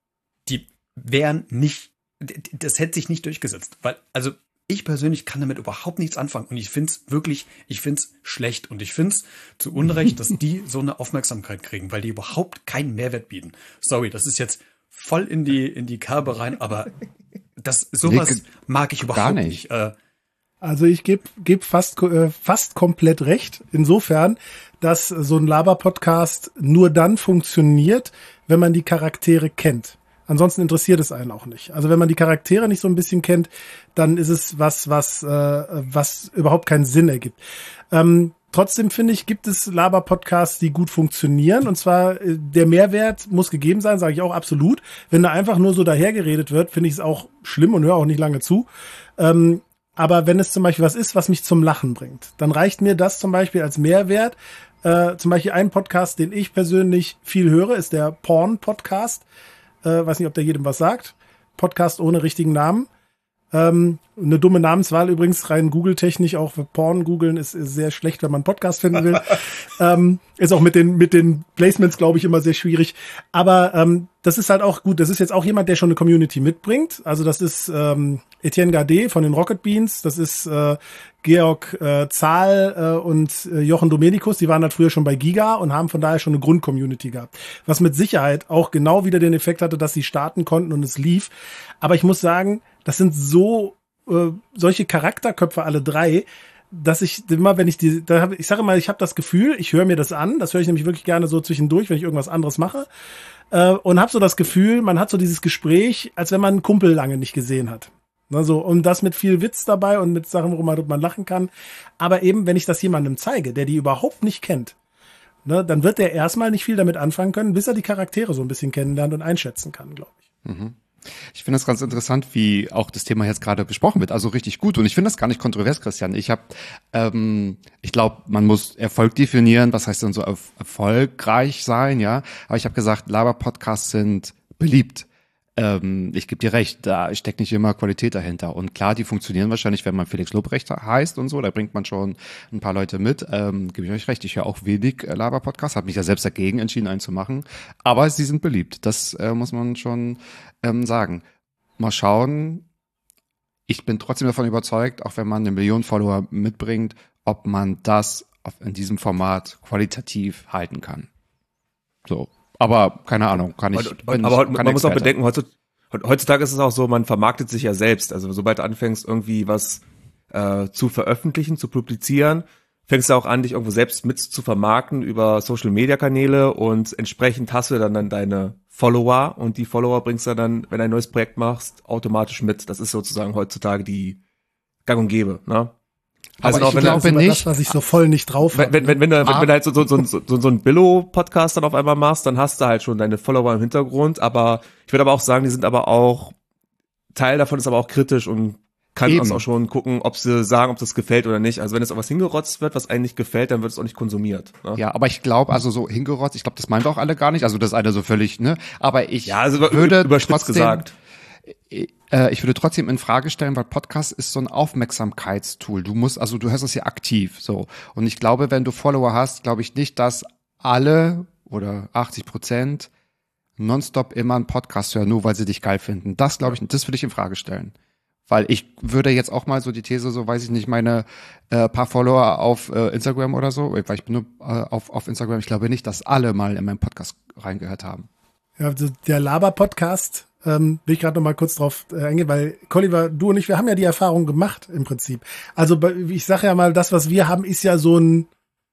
die wären nicht, das hätte sich nicht durchgesetzt, weil, also ich persönlich kann damit überhaupt nichts anfangen und ich find's wirklich, ich find's schlecht und ich find's zu Unrecht, dass die so eine Aufmerksamkeit kriegen, weil die überhaupt keinen Mehrwert bieten. Sorry, das ist jetzt voll in die in die Kerbe rein, aber das sowas nee, mag ich überhaupt nicht. nicht. Äh, Also ich gebe geb fast äh, fast komplett recht, insofern, dass so ein Laber-Podcast nur dann funktioniert, wenn man die Charaktere kennt. Ansonsten interessiert es einen auch nicht. Also wenn man die Charaktere nicht so ein bisschen kennt, dann ist es was, was, äh, was überhaupt keinen Sinn ergibt. Ähm, trotzdem finde ich, gibt es Laber-Podcasts, die gut funktionieren. Und zwar äh, der Mehrwert muss gegeben sein, sage ich auch absolut. Wenn da einfach nur so dahergeredet wird, finde ich es auch schlimm und höre auch nicht lange zu. Ähm, aber wenn es zum Beispiel was ist, was mich zum Lachen bringt, dann reicht mir das zum Beispiel als Mehrwert. Äh, zum Beispiel ein Podcast, den ich persönlich viel höre, ist der Porn-Podcast. Äh, weiß nicht, ob der jedem was sagt. Podcast ohne richtigen Namen. Ähm, eine dumme Namenswahl übrigens, rein Google-technisch, auch für Porn googeln ist, ist sehr schlecht, wenn man einen Podcast finden will. ähm, ist auch mit den mit den Placements, glaube ich, immer sehr schwierig. Aber ähm, das ist halt auch gut. Das ist jetzt auch jemand, der schon eine Community mitbringt. Also das ist ähm, Etienne Gardet von den Rocket Beans. Das ist äh, Georg äh, Zahl äh, und äh, Jochen Domenikus. Die waren halt früher schon bei Giga und haben von daher schon eine Grund-Community gehabt. Was mit Sicherheit auch genau wieder den Effekt hatte, dass sie starten konnten und es lief. Aber ich muss sagen, das sind so äh, solche Charakterköpfe alle drei, dass ich immer, wenn ich die, da hab, ich sage immer, ich habe das Gefühl, ich höre mir das an, das höre ich nämlich wirklich gerne so zwischendurch, wenn ich irgendwas anderes mache, äh, und habe so das Gefühl, man hat so dieses Gespräch, als wenn man einen Kumpel lange nicht gesehen hat. Also, und das mit viel Witz dabei und mit Sachen, worüber man lachen kann. Aber eben, wenn ich das jemandem zeige, der die überhaupt nicht kennt, ne, dann wird der erstmal nicht viel damit anfangen können, bis er die Charaktere so ein bisschen kennenlernt und einschätzen kann, glaube ich. Mhm. Ich finde es ganz interessant, wie auch das Thema jetzt gerade besprochen wird. Also richtig gut. Und ich finde das gar nicht kontrovers, Christian. Ich habe, ähm, ich glaube, man muss Erfolg definieren. Was heißt denn so er- erfolgreich sein, ja? Aber ich habe gesagt, Laber-Podcasts sind beliebt. Ähm, ich gebe dir recht, da steckt nicht immer Qualität dahinter. Und klar, die funktionieren wahrscheinlich, wenn man Felix Lobrecht heißt und so, da bringt man schon ein paar Leute mit. Ähm, gebe ich euch recht, ich höre auch wenig äh, Laber-Podcasts, habe mich ja selbst dagegen entschieden, einen zu machen. Aber sie sind beliebt, das äh, muss man schon ähm, sagen. Mal schauen, ich bin trotzdem davon überzeugt, auch wenn man eine Million Follower mitbringt, ob man das auf, in diesem Format qualitativ halten kann. So. Aber keine Ahnung, kann ich. Und, und, aber man muss auch bedenken, heutzutage ist es auch so, man vermarktet sich ja selbst. Also sobald du anfängst, irgendwie was äh, zu veröffentlichen, zu publizieren, fängst du auch an, dich irgendwo selbst mit zu vermarkten über Social-Media-Kanäle und entsprechend hast du dann, dann deine Follower und die Follower bringst du dann, wenn du ein neues Projekt machst, automatisch mit. Das ist sozusagen heutzutage die Gang und Gäbe, ne? Also aber auch ich wenn glaube nicht, das, was ich so voll nicht drauf habe. Wenn, wenn, wenn, du, wenn, wenn du halt so, so, so, so, so einen Billo-Podcast dann auf einmal machst, dann hast du halt schon deine Follower im Hintergrund, aber ich würde aber auch sagen, die sind aber auch, Teil davon ist aber auch kritisch und kann Eben. also auch schon gucken, ob sie sagen, ob das gefällt oder nicht. Also wenn es auch was hingerotzt wird, was einem nicht gefällt, dann wird es auch nicht konsumiert. Ne? Ja, aber ich glaube, also so hingerotzt, ich glaube, das meinen wir auch alle gar nicht. Also das eine so völlig, ne? Aber ich Ja, also würde überspitzt trotzdem, gesagt. Äh, ich würde trotzdem in Frage stellen, weil Podcast ist so ein Aufmerksamkeitstool. Du musst, also du hörst es ja aktiv, so. Und ich glaube, wenn du Follower hast, glaube ich nicht, dass alle oder achtzig Prozent nonstop immer einen Podcast hören, nur weil sie dich geil finden. Das glaube ich, das würde ich in Frage stellen. Weil ich würde jetzt auch mal so die These, so weiß ich nicht, meine äh, paar Follower auf äh, Instagram oder so, weil ich bin nur äh, auf, auf Instagram, ich glaube nicht, dass alle mal in meinen Podcast reingehört haben. Ja, also der Laber-Podcast, ähm, will ich gerade noch mal kurz drauf äh, eingehen, weil Colliver, du und ich, wir haben ja die Erfahrung gemacht im Prinzip. Also bei- ich sage ja mal, das, was wir haben, ist ja so ein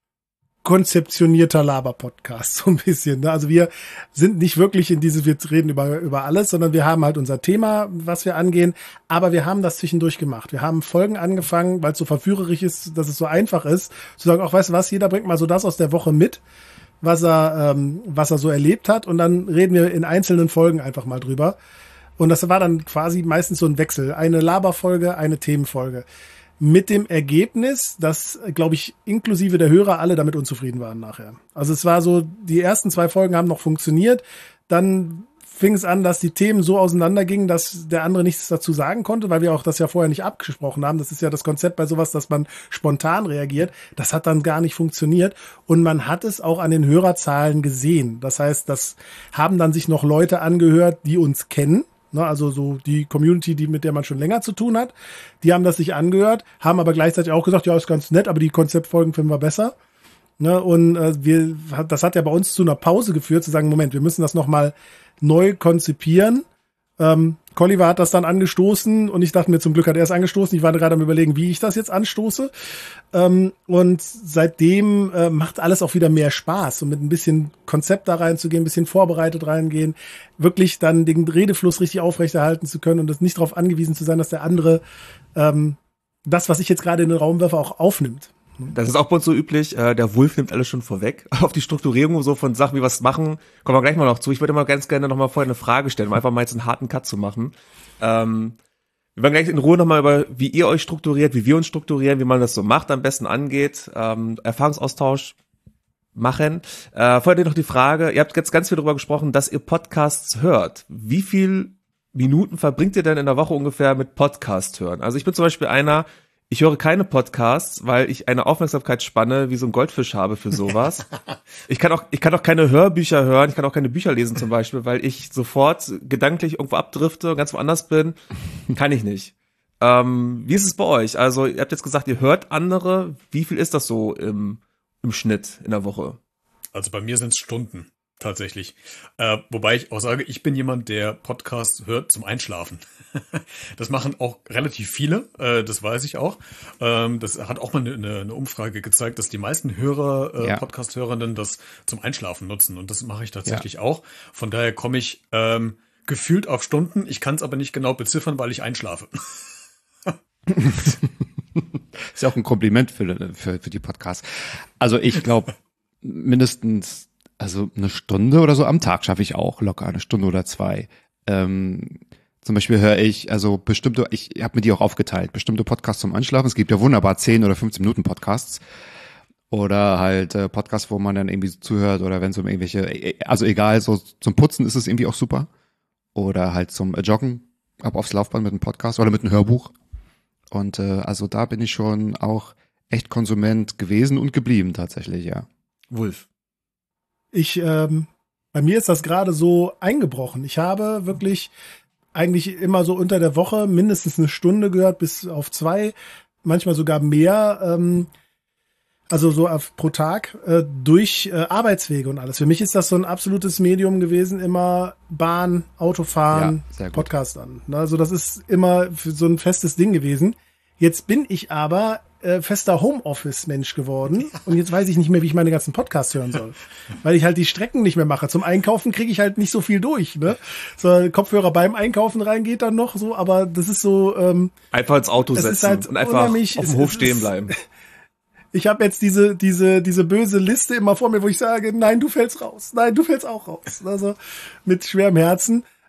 konzeptionierter Laber-Podcast, so ein bisschen. Ne? Also wir sind nicht wirklich in diese, wir reden über, über alles, sondern wir haben halt unser Thema, was wir angehen, aber wir haben das zwischendurch gemacht. Wir haben Folgen angefangen, weil es so verführerisch ist, dass es so einfach ist, zu sagen, ach, weißt du was, jeder bringt mal so das aus der Woche mit, was er, ähm, was er so erlebt hat, und dann reden wir in einzelnen Folgen einfach mal drüber. Und das war dann quasi meistens so ein Wechsel. Eine Laberfolge, eine Themenfolge. Mit dem Ergebnis, dass, glaube ich, inklusive der Hörer alle damit unzufrieden waren nachher. Also es war so, die ersten zwei Folgen haben noch funktioniert. Dann fing es an, dass die Themen so auseinandergingen, dass der andere nichts dazu sagen konnte, weil wir auch das ja vorher nicht abgesprochen haben. Das ist ja das Konzept bei sowas, dass man spontan reagiert. Das hat dann gar nicht funktioniert. Und man hat es auch an den Hörerzahlen gesehen. Das heißt, das haben dann sich noch Leute angehört, die uns kennen. Ne, also so die Community, die mit der man schon länger zu tun hat, die haben das sich angehört, haben aber gleichzeitig auch gesagt, ja, ist ganz nett, aber die Konzeptfolgen finden wir besser. Ne, und äh, wir, das hat ja bei uns zu einer Pause geführt, zu sagen, Moment, wir müssen das nochmal neu konzipieren. Ähm, Colliver hat das dann angestoßen und ich dachte mir, zum Glück hat er es angestoßen. Ich war gerade am Überlegen, wie ich das jetzt anstoße. Ähm, und seitdem äh, macht alles auch wieder mehr Spaß, und mit ein bisschen Konzept da reinzugehen, ein bisschen vorbereitet reingehen, wirklich dann den Redefluss richtig aufrechterhalten zu können und das nicht darauf angewiesen zu sein, dass der andere ähm, das, was ich jetzt gerade in den Raum werfe, auch aufnimmt. Das ist auch bei uns so üblich. Äh, der Wolf nimmt alles schon vorweg. Auf die Strukturierung so von Sachen, wie wir es machen, kommen wir gleich mal noch zu. Ich würde mal ganz gerne noch mal vorher eine Frage stellen, um einfach mal jetzt einen harten Cut zu machen. Ähm, wir werden gleich in Ruhe noch mal über, wie ihr euch strukturiert, wie wir uns strukturieren, wie man das so macht, am besten angeht. Ähm, Erfahrungsaustausch machen. Äh, vorher noch die Frage, ihr habt jetzt ganz viel darüber gesprochen, dass ihr Podcasts hört. Wie viel Minuten verbringt ihr denn in der Woche ungefähr mit Podcast hören? Also ich bin zum Beispiel einer, ich höre keine Podcasts, weil ich eine Aufmerksamkeitsspanne wie so ein Goldfisch habe für sowas. Ich kann auch, ich kann auch keine Hörbücher hören, ich kann auch keine Bücher lesen zum Beispiel, weil ich sofort gedanklich irgendwo abdrifte und ganz woanders bin. Kann ich nicht. Ähm, wie ist es bei euch? Also ihr habt jetzt gesagt, ihr hört andere. Wie viel ist das so im, im Schnitt in der Woche? Also bei mir sind es Stunden, tatsächlich. Äh, wobei ich auch sage, ich bin jemand, der Podcast hört zum Einschlafen. Das machen auch relativ viele, äh, das weiß ich auch. Ähm, das hat auch mal eine, eine Umfrage gezeigt, dass die meisten Hörer, äh, Ja. Podcast-Hörenden das zum Einschlafen nutzen. Und das mache ich tatsächlich Ja. auch. Von daher komme ich ähm, gefühlt auf Stunden. Ich kann es aber nicht genau beziffern, weil ich einschlafe. Ist ja auch ein Kompliment für, für, für die Podcasts. Also ich glaube, mindestens, also eine Stunde oder so am Tag schaffe ich auch locker, eine Stunde oder zwei. Ähm, zum Beispiel höre ich, also bestimmte, ich habe mir die auch aufgeteilt, bestimmte Podcasts zum Einschlafen. Es gibt ja wunderbar zehn oder fünfzehn Minuten Podcasts. Oder halt äh, Podcasts, wo man dann irgendwie so zuhört, oder wenn es um irgendwelche, also egal, so zum Putzen ist es irgendwie auch super. Oder halt zum äh, Joggen, ab aufs Laufband mit einem Podcast oder mit einem Hörbuch. Und äh, also da bin ich schon auch echt Konsument gewesen und geblieben tatsächlich, ja. Wolf. Ich, ähm, bei mir ist das gerade so eingebrochen. Ich habe wirklich eigentlich immer so unter der Woche mindestens eine Stunde gehört, bis auf zwei, manchmal sogar mehr, ähm, also so auf, pro Tag, äh, durch äh, Arbeitswege und alles. Für mich ist das so ein absolutes Medium gewesen, immer Bahn, Autofahren, Ja, sehr gut. Podcast an. Ne, also das ist immer für so ein festes Ding gewesen. Jetzt bin ich aber äh, fester Homeoffice-Mensch geworden und jetzt weiß ich nicht mehr, wie ich meine ganzen Podcasts hören soll, weil ich halt die Strecken nicht mehr mache. Zum Einkaufen kriege ich halt nicht so viel durch, ne? So Kopfhörer beim Einkaufen reingeht dann noch so, aber das ist so. Ähm, Einfach ins Auto Es ist setzen halt und einfach unheimlich- auf es- dem Hof es stehen ist- bleiben. Ich habe jetzt diese diese diese böse Liste immer vor mir, wo ich sage, nein, du fällst raus, nein, du fällst auch raus. Also mit schwerem Herzen.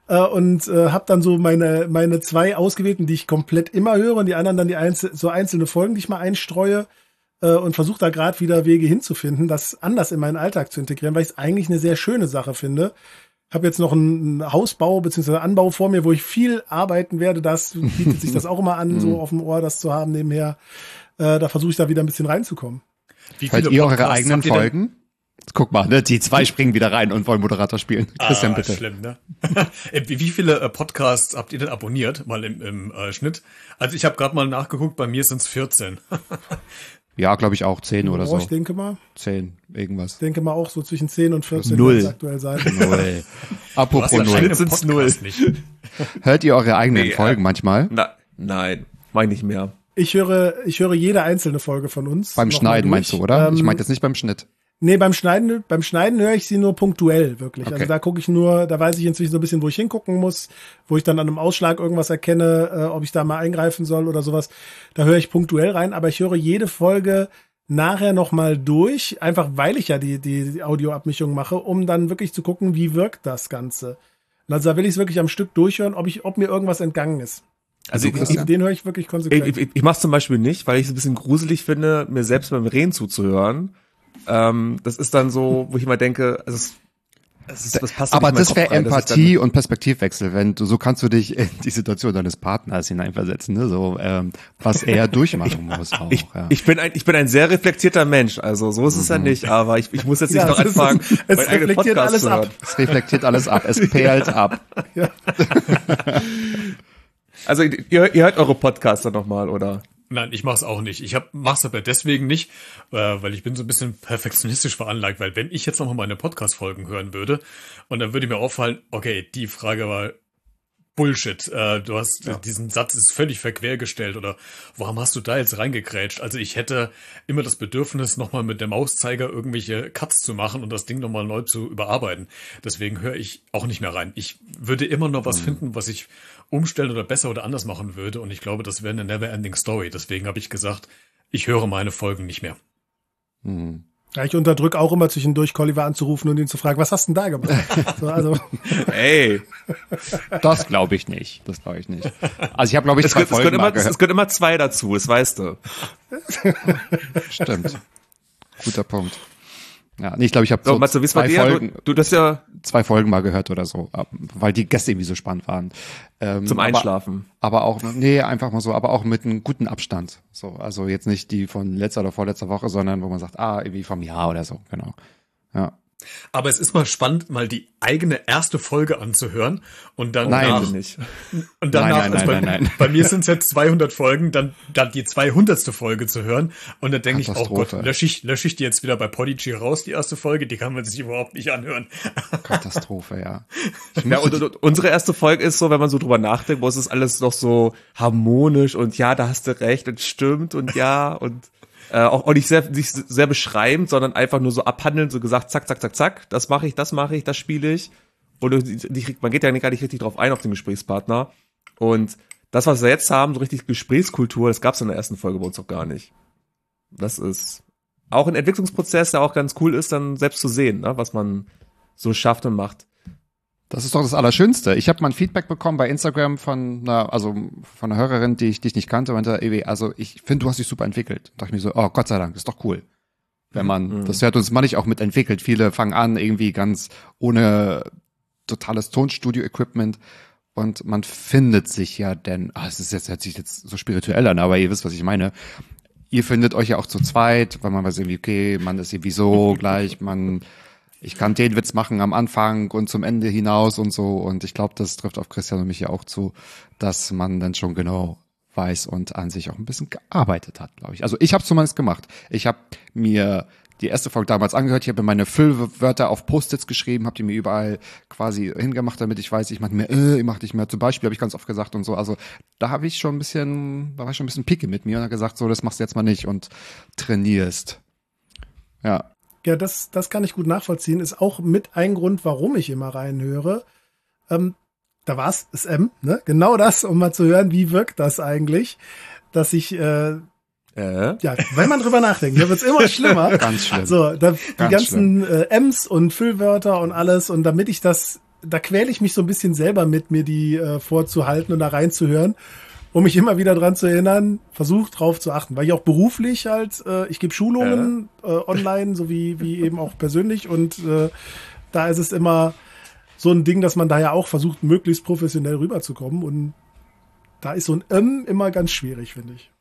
äh, und äh, habe dann so meine meine zwei ausgewählten, die ich komplett immer höre und die anderen dann die einzel so einzelne Folgen, die ich mal einstreue äh, und versuche da gerade wieder Wege hinzufinden, das anders in meinen Alltag zu integrieren, weil ich es eigentlich eine sehr schöne Sache finde. Habe jetzt noch einen Hausbau bzw. Anbau vor mir, wo ich viel arbeiten werde. Das bietet sich das auch immer an, so auf dem Ohr das zu haben nebenher. Äh, da versuche ich da wieder ein bisschen reinzukommen. Wie Hört ihr eure eigenen Folgen? Guck mal, ne, die zwei springen wieder rein und wollen Moderator spielen. Christian, ah, bitte. Schlimm, ne? Wie viele äh, Podcasts habt ihr denn abonniert, mal im, im äh, Schnitt? Also ich habe gerade mal nachgeguckt, bei mir sind es vierzehn. Ja, glaube ich auch zehn oder oh, so. Ich denke mal. zehn, irgendwas. Ich denke mal auch so zwischen zehn und vierzehn Null. aktuell sein. Null. Apropos Null. Sind's null. Nicht. Hört ihr eure eigenen Nee, Folgen äh, manchmal? Na, nein, mach ich nicht mehr. Ich höre, ich höre jede einzelne Folge von uns. Beim Schneiden meinst du, oder? Ähm, ich meinte jetzt nicht beim Schnitt. Nee, beim Schneiden, beim Schneiden höre ich sie nur punktuell, wirklich. Okay. Also da gucke ich nur, da weiß ich inzwischen so ein bisschen, wo ich hingucken muss, wo ich dann an einem Ausschlag irgendwas erkenne, äh, ob ich da mal eingreifen soll oder sowas. Da höre ich punktuell rein, aber ich höre jede Folge nachher nochmal durch, einfach weil ich ja die, die, die Audioabmischung mache, um dann wirklich zu gucken, wie wirkt das Ganze. Und also da will ich es wirklich am Stück durchhören, ob ich, ob mir irgendwas entgangen ist. Also ich, ich, den höre ich wirklich konsequent. ich, ich, ich mache zum Beispiel nicht, weil ich es ein bisschen gruselig finde, mir selbst beim Reden zuzuhören. Ähm, das ist dann so, wo ich immer denke, also es, es ist, das passt aber nicht in das meinen wäre Kopf rein, Empathie und Perspektivwechsel, wenn du, so kannst du dich in die Situation deines Partners hineinversetzen, ne? So, ähm, was er durchmachen muss auch. Ich, ja. ich bin ein, ich bin ein sehr reflektierter Mensch, also so ist es ja nicht, aber ich, ich muss jetzt nicht Ja, noch es ist- anfangen, es meinen eigenen reflektiert Podcast alles zu ab. hören. Es reflektiert alles ab, es perlt ab. Ja. Also ihr, ihr hört eure Podcaster nochmal, oder? Nein, ich mach's auch nicht. Ich hab, mach's aber deswegen nicht, äh, weil ich bin so ein bisschen perfektionistisch veranlagt, weil wenn ich jetzt nochmal meine Podcast-Folgen hören würde und dann würde mir auffallen, okay, die Frage war Bullshit, äh, du hast, ja. diesen Satz ist völlig verquer gestellt oder warum hast du da jetzt reingekrätscht? Also ich hätte immer das Bedürfnis, nochmal mit dem Mauszeiger irgendwelche Cuts zu machen und das Ding nochmal neu zu überarbeiten. Deswegen höre ich auch nicht mehr rein. Ich würde immer noch was mhm. finden, was ich umstellen oder besser oder anders machen würde und ich glaube, das wäre eine never-ending Story. Deswegen habe ich gesagt, ich höre meine Folgen nicht mehr. Mhm. Ja, ich unterdrücke auch immer zwischendurch, Colliver anzurufen und ihn zu fragen, was hast denn da gemacht? So, also. Ey. Das glaube ich nicht. Das glaube ich nicht. Also ich habe, glaube ich, Es zwei gehört, es, Folgen gehört mal immer, gehört. es gehört immer zwei dazu, das weißt du. Stimmt. Guter Punkt. Ja, nee, ich glaube, ich habe So, so Matze, wie ist bei zwei dir? Folgen, Du, du das ja zwei Folgen mal gehört oder so, weil die Gäste irgendwie so spannend waren. Ähm, zum aber, Einschlafen. aber auch, nee, einfach mal so, aber auch mit einem guten Abstand. So, also jetzt nicht die von letzter oder vorletzter Woche, sondern wo man sagt, ah, irgendwie vom Jahr oder so, genau. Ja. Aber es ist mal spannend, mal die eigene erste Folge anzuhören und dann Nein, nach, nicht. und danach, Nein, nein, also bei, nein, nein, nein. bei mir sind es jetzt zweihundert Folgen, dann, dann die zweihundertste Folge zu hören und dann denke ich, oh Gott, Katastrophe. lösche ich, lösche ich die jetzt wieder bei Podigy raus, die erste Folge, die kann man sich überhaupt nicht anhören. Katastrophe, ja. Ich Ja, musste und, und unsere erste Folge ist so, wenn man so drüber nachdenkt, wo es ist alles noch so harmonisch und ja, da hast du recht und stimmt und ja und äh, auch, auch nicht sehr, nicht sehr beschreibend, sondern einfach nur so abhandeln, so gesagt, zack, zack, zack, zack, das mache ich, das mache ich, das spiele ich. Und die, die, man geht ja gar nicht richtig drauf ein auf den Gesprächspartner. Und das, was wir jetzt haben, so richtig Gesprächskultur, das gab es in der ersten Folge bei uns auch gar nicht. Das ist auch ein Entwicklungsprozess, der auch ganz cool ist, dann selbst zu sehen, ne, was man so schafft und macht. Das ist doch das Allerschönste. Ich habe mal ein Feedback bekommen bei Instagram von einer, also von einer Hörerin, die ich, die ich nicht kannte, und meinte, also ich finde, du hast dich super entwickelt. Da dachte ich mir so, oh Gott sei Dank, das ist doch cool. Wenn man, mhm. das hört uns manchmal auch mit entwickelt. Viele fangen an irgendwie ganz ohne totales Tonstudio-Equipment und man findet sich ja denn, ah, es ist jetzt, hört sich jetzt so spirituell an, aber ihr wisst, was ich meine. Ihr findet euch ja auch zu zweit, weil man weiß irgendwie, okay, man ist irgendwie so gleich, man, ich kann den Witz machen am Anfang und zum Ende hinaus und so. Und ich glaube, das trifft auf Christian und mich ja auch zu, dass man dann schon genau weiß und an sich auch ein bisschen gearbeitet hat, glaube ich. Also ich habe zumindest gemacht. Ich habe mir die erste Folge damals angehört, ich habe meine Füllwörter auf Post-its geschrieben, habe die mir überall quasi hingemacht, damit ich weiß, ich mache mir, äh, ich mache nicht mehr. Zum Beispiel habe ich ganz oft gesagt und so. Also da habe ich schon ein bisschen, da war ich schon ein bisschen picky mit mir und habe gesagt, so, das machst du jetzt mal nicht und trainierst. Ja. Ja, das, das kann ich gut nachvollziehen. Ist auch mit ein Grund, warum ich immer reinhöre. Ähm, da war es, das M, ne? Genau das, um mal zu hören, wie wirkt das eigentlich, dass ich, äh, Äh? ja, wenn man drüber nachdenkt, da wird's immer schlimmer. Ganz schlimm. So, da, die Ganz ganzen äh, M's und Füllwörter und alles. Und damit ich das da quäle ich mich so ein bisschen selber mit, mir die äh, vorzuhalten und da reinzuhören, um mich immer wieder dran zu erinnern, versucht drauf zu achten, weil ich auch beruflich halt, äh, ich gebe Schulungen ja. äh, online, so wie, wie eben auch persönlich und äh, da ist es immer so ein Ding, dass man da ja auch versucht, möglichst professionell rüberzukommen und da ist so ein M immer ganz schwierig, finde ich.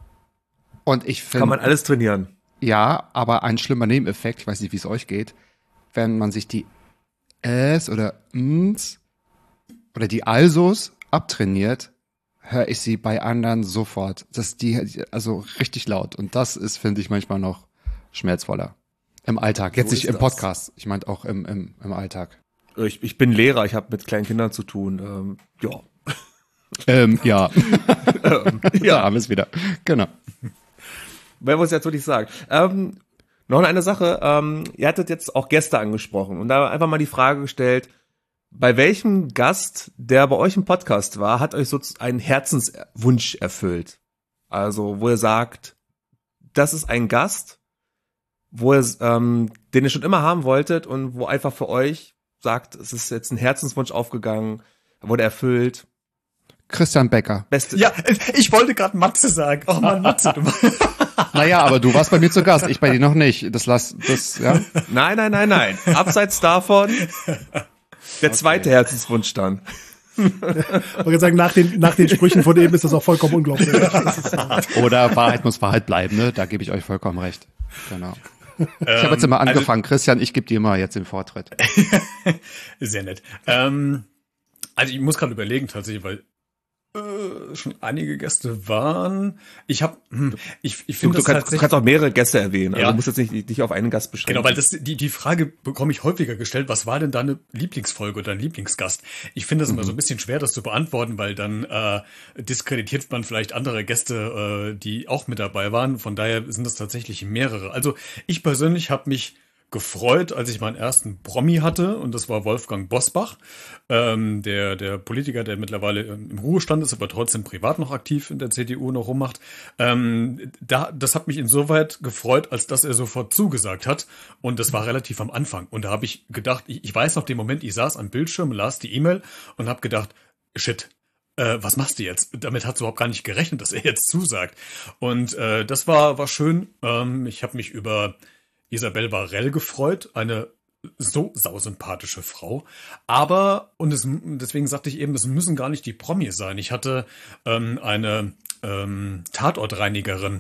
Und ich finde. Kann man alles trainieren. Ja, aber ein schlimmer Nebeneffekt, ich weiß nicht, wie es euch geht, wenn man sich die Äs oder Ms oder die Alsos abtrainiert, höre ich sie bei anderen sofort. Das ist die, also richtig laut. Und das ist, finde ich, manchmal noch schmerzvoller. Im Alltag. Jetzt So nicht ist im das. Podcast. Ich meinte auch im, im, im Alltag. Ich, ich bin Lehrer, ich habe mit kleinen Kindern zu tun. Ähm, ja. Ähm, ja. ähm, Ja, ja. haben wir es wieder. Genau. Wer muss jetzt wirklich sagen? Ähm, noch eine Sache, ähm, ihr hattet jetzt auch Gäste angesprochen und da einfach mal die Frage gestellt, bei welchem Gast, der bei euch im Podcast war, hat euch so einen Herzenswunsch erfüllt? Also, wo ihr sagt, das ist ein Gast, wo ihr, ähm, den ihr schon immer haben wolltet und wo einfach für euch sagt, es ist jetzt ein Herzenswunsch aufgegangen, wurde erfüllt. Christian Becker. Beste. Ja, ich wollte gerade Matze sagen. Oh Mann, Matze. Du Naja, aber du warst bei mir zu Gast, ich bei dir noch nicht. Das lass, das, ja. Nein, nein, nein, nein. Abseits davon, der zweite okay. Herzenswunsch dann. Ich wollte sagen, nach den, nach den Sprüchen von eben ist das auch vollkommen unglaublich. Oder Wahrheit muss Wahrheit bleiben, ne? Da gebe ich euch vollkommen recht. Genau. Ich habe jetzt immer angefangen. Also, Christian, ich gebe dir mal jetzt den Vortritt. Sehr nett. Ähm, also ich muss gerade überlegen tatsächlich, weil äh, schon einige Gäste waren. Ich habe, hm, ich, ich finde du, du, kannst, du kannst auch mehrere Gäste erwähnen. Also ja. du musst jetzt nicht dich auf einen Gast beschränken. Genau, weil das die die Frage bekomme ich häufiger gestellt. Was war denn deine Lieblingsfolge oder dein Lieblingsgast? Ich finde das mhm. immer so ein bisschen schwer, das zu beantworten, weil dann äh, diskreditiert man vielleicht andere Gäste, äh, die auch mit dabei waren. Von daher sind das tatsächlich mehrere. Also ich persönlich habe mich gefreut, als ich meinen ersten Promi hatte, und das war Wolfgang Bosbach, ähm, der der Politiker, der mittlerweile im Ruhestand ist, aber trotzdem privat noch aktiv in der C D U noch rummacht. Ähm, da, das hat mich insoweit gefreut, als dass er sofort zugesagt hat, und das war relativ am Anfang. Und da habe ich gedacht, ich, ich weiß noch den Moment, ich saß am Bildschirm, las die E-Mail und habe gedacht, shit, Äh, was machst du jetzt? Damit hat es überhaupt gar nicht gerechnet, dass er jetzt zusagt. Und äh, das war war schön. Ähm, ich habe mich über Isabel Varell gefreut, eine so sausympathische Frau. Aber, und es, deswegen sagte ich eben, es müssen gar nicht die Promis sein. Ich hatte ähm, eine ähm, Tatortreinigerin.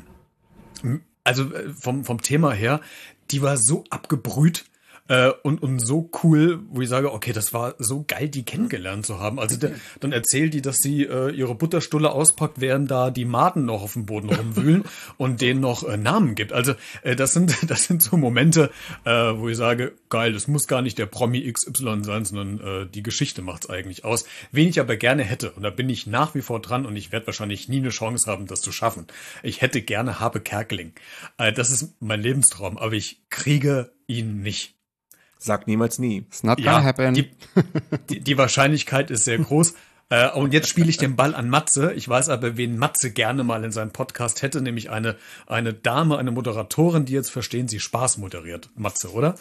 Also vom, vom Thema her, die war so abgebrüht, Äh, und, und so cool, wo ich sage, okay, das war so geil, die kennengelernt zu haben. Also der, dann erzählt die, dass sie äh, ihre Butterstulle auspackt, während da die Maden noch auf dem Boden rumwühlen und denen noch äh, Namen gibt. Also äh, das sind das sind so Momente, äh, wo ich sage, geil, das muss gar nicht der Promi X Y sein, sondern äh, die Geschichte macht's eigentlich aus. Wen ich aber gerne hätte, und da bin ich nach wie vor dran, und ich werde wahrscheinlich nie eine Chance haben, das zu schaffen. Ich hätte gerne Habe Kerkeling. Äh, das ist mein Lebenstraum, aber ich kriege ihn nicht. Sag niemals nie. It's not gonna Ja, happen. die, die, die Wahrscheinlichkeit ist sehr groß. äh, und jetzt spiele ich den Ball an Matze. Ich weiß aber, wen Matze gerne mal in seinem Podcast hätte, nämlich eine, eine Dame, eine Moderatorin, die jetzt verstehen, sie Spaß moderiert. Matze, oder?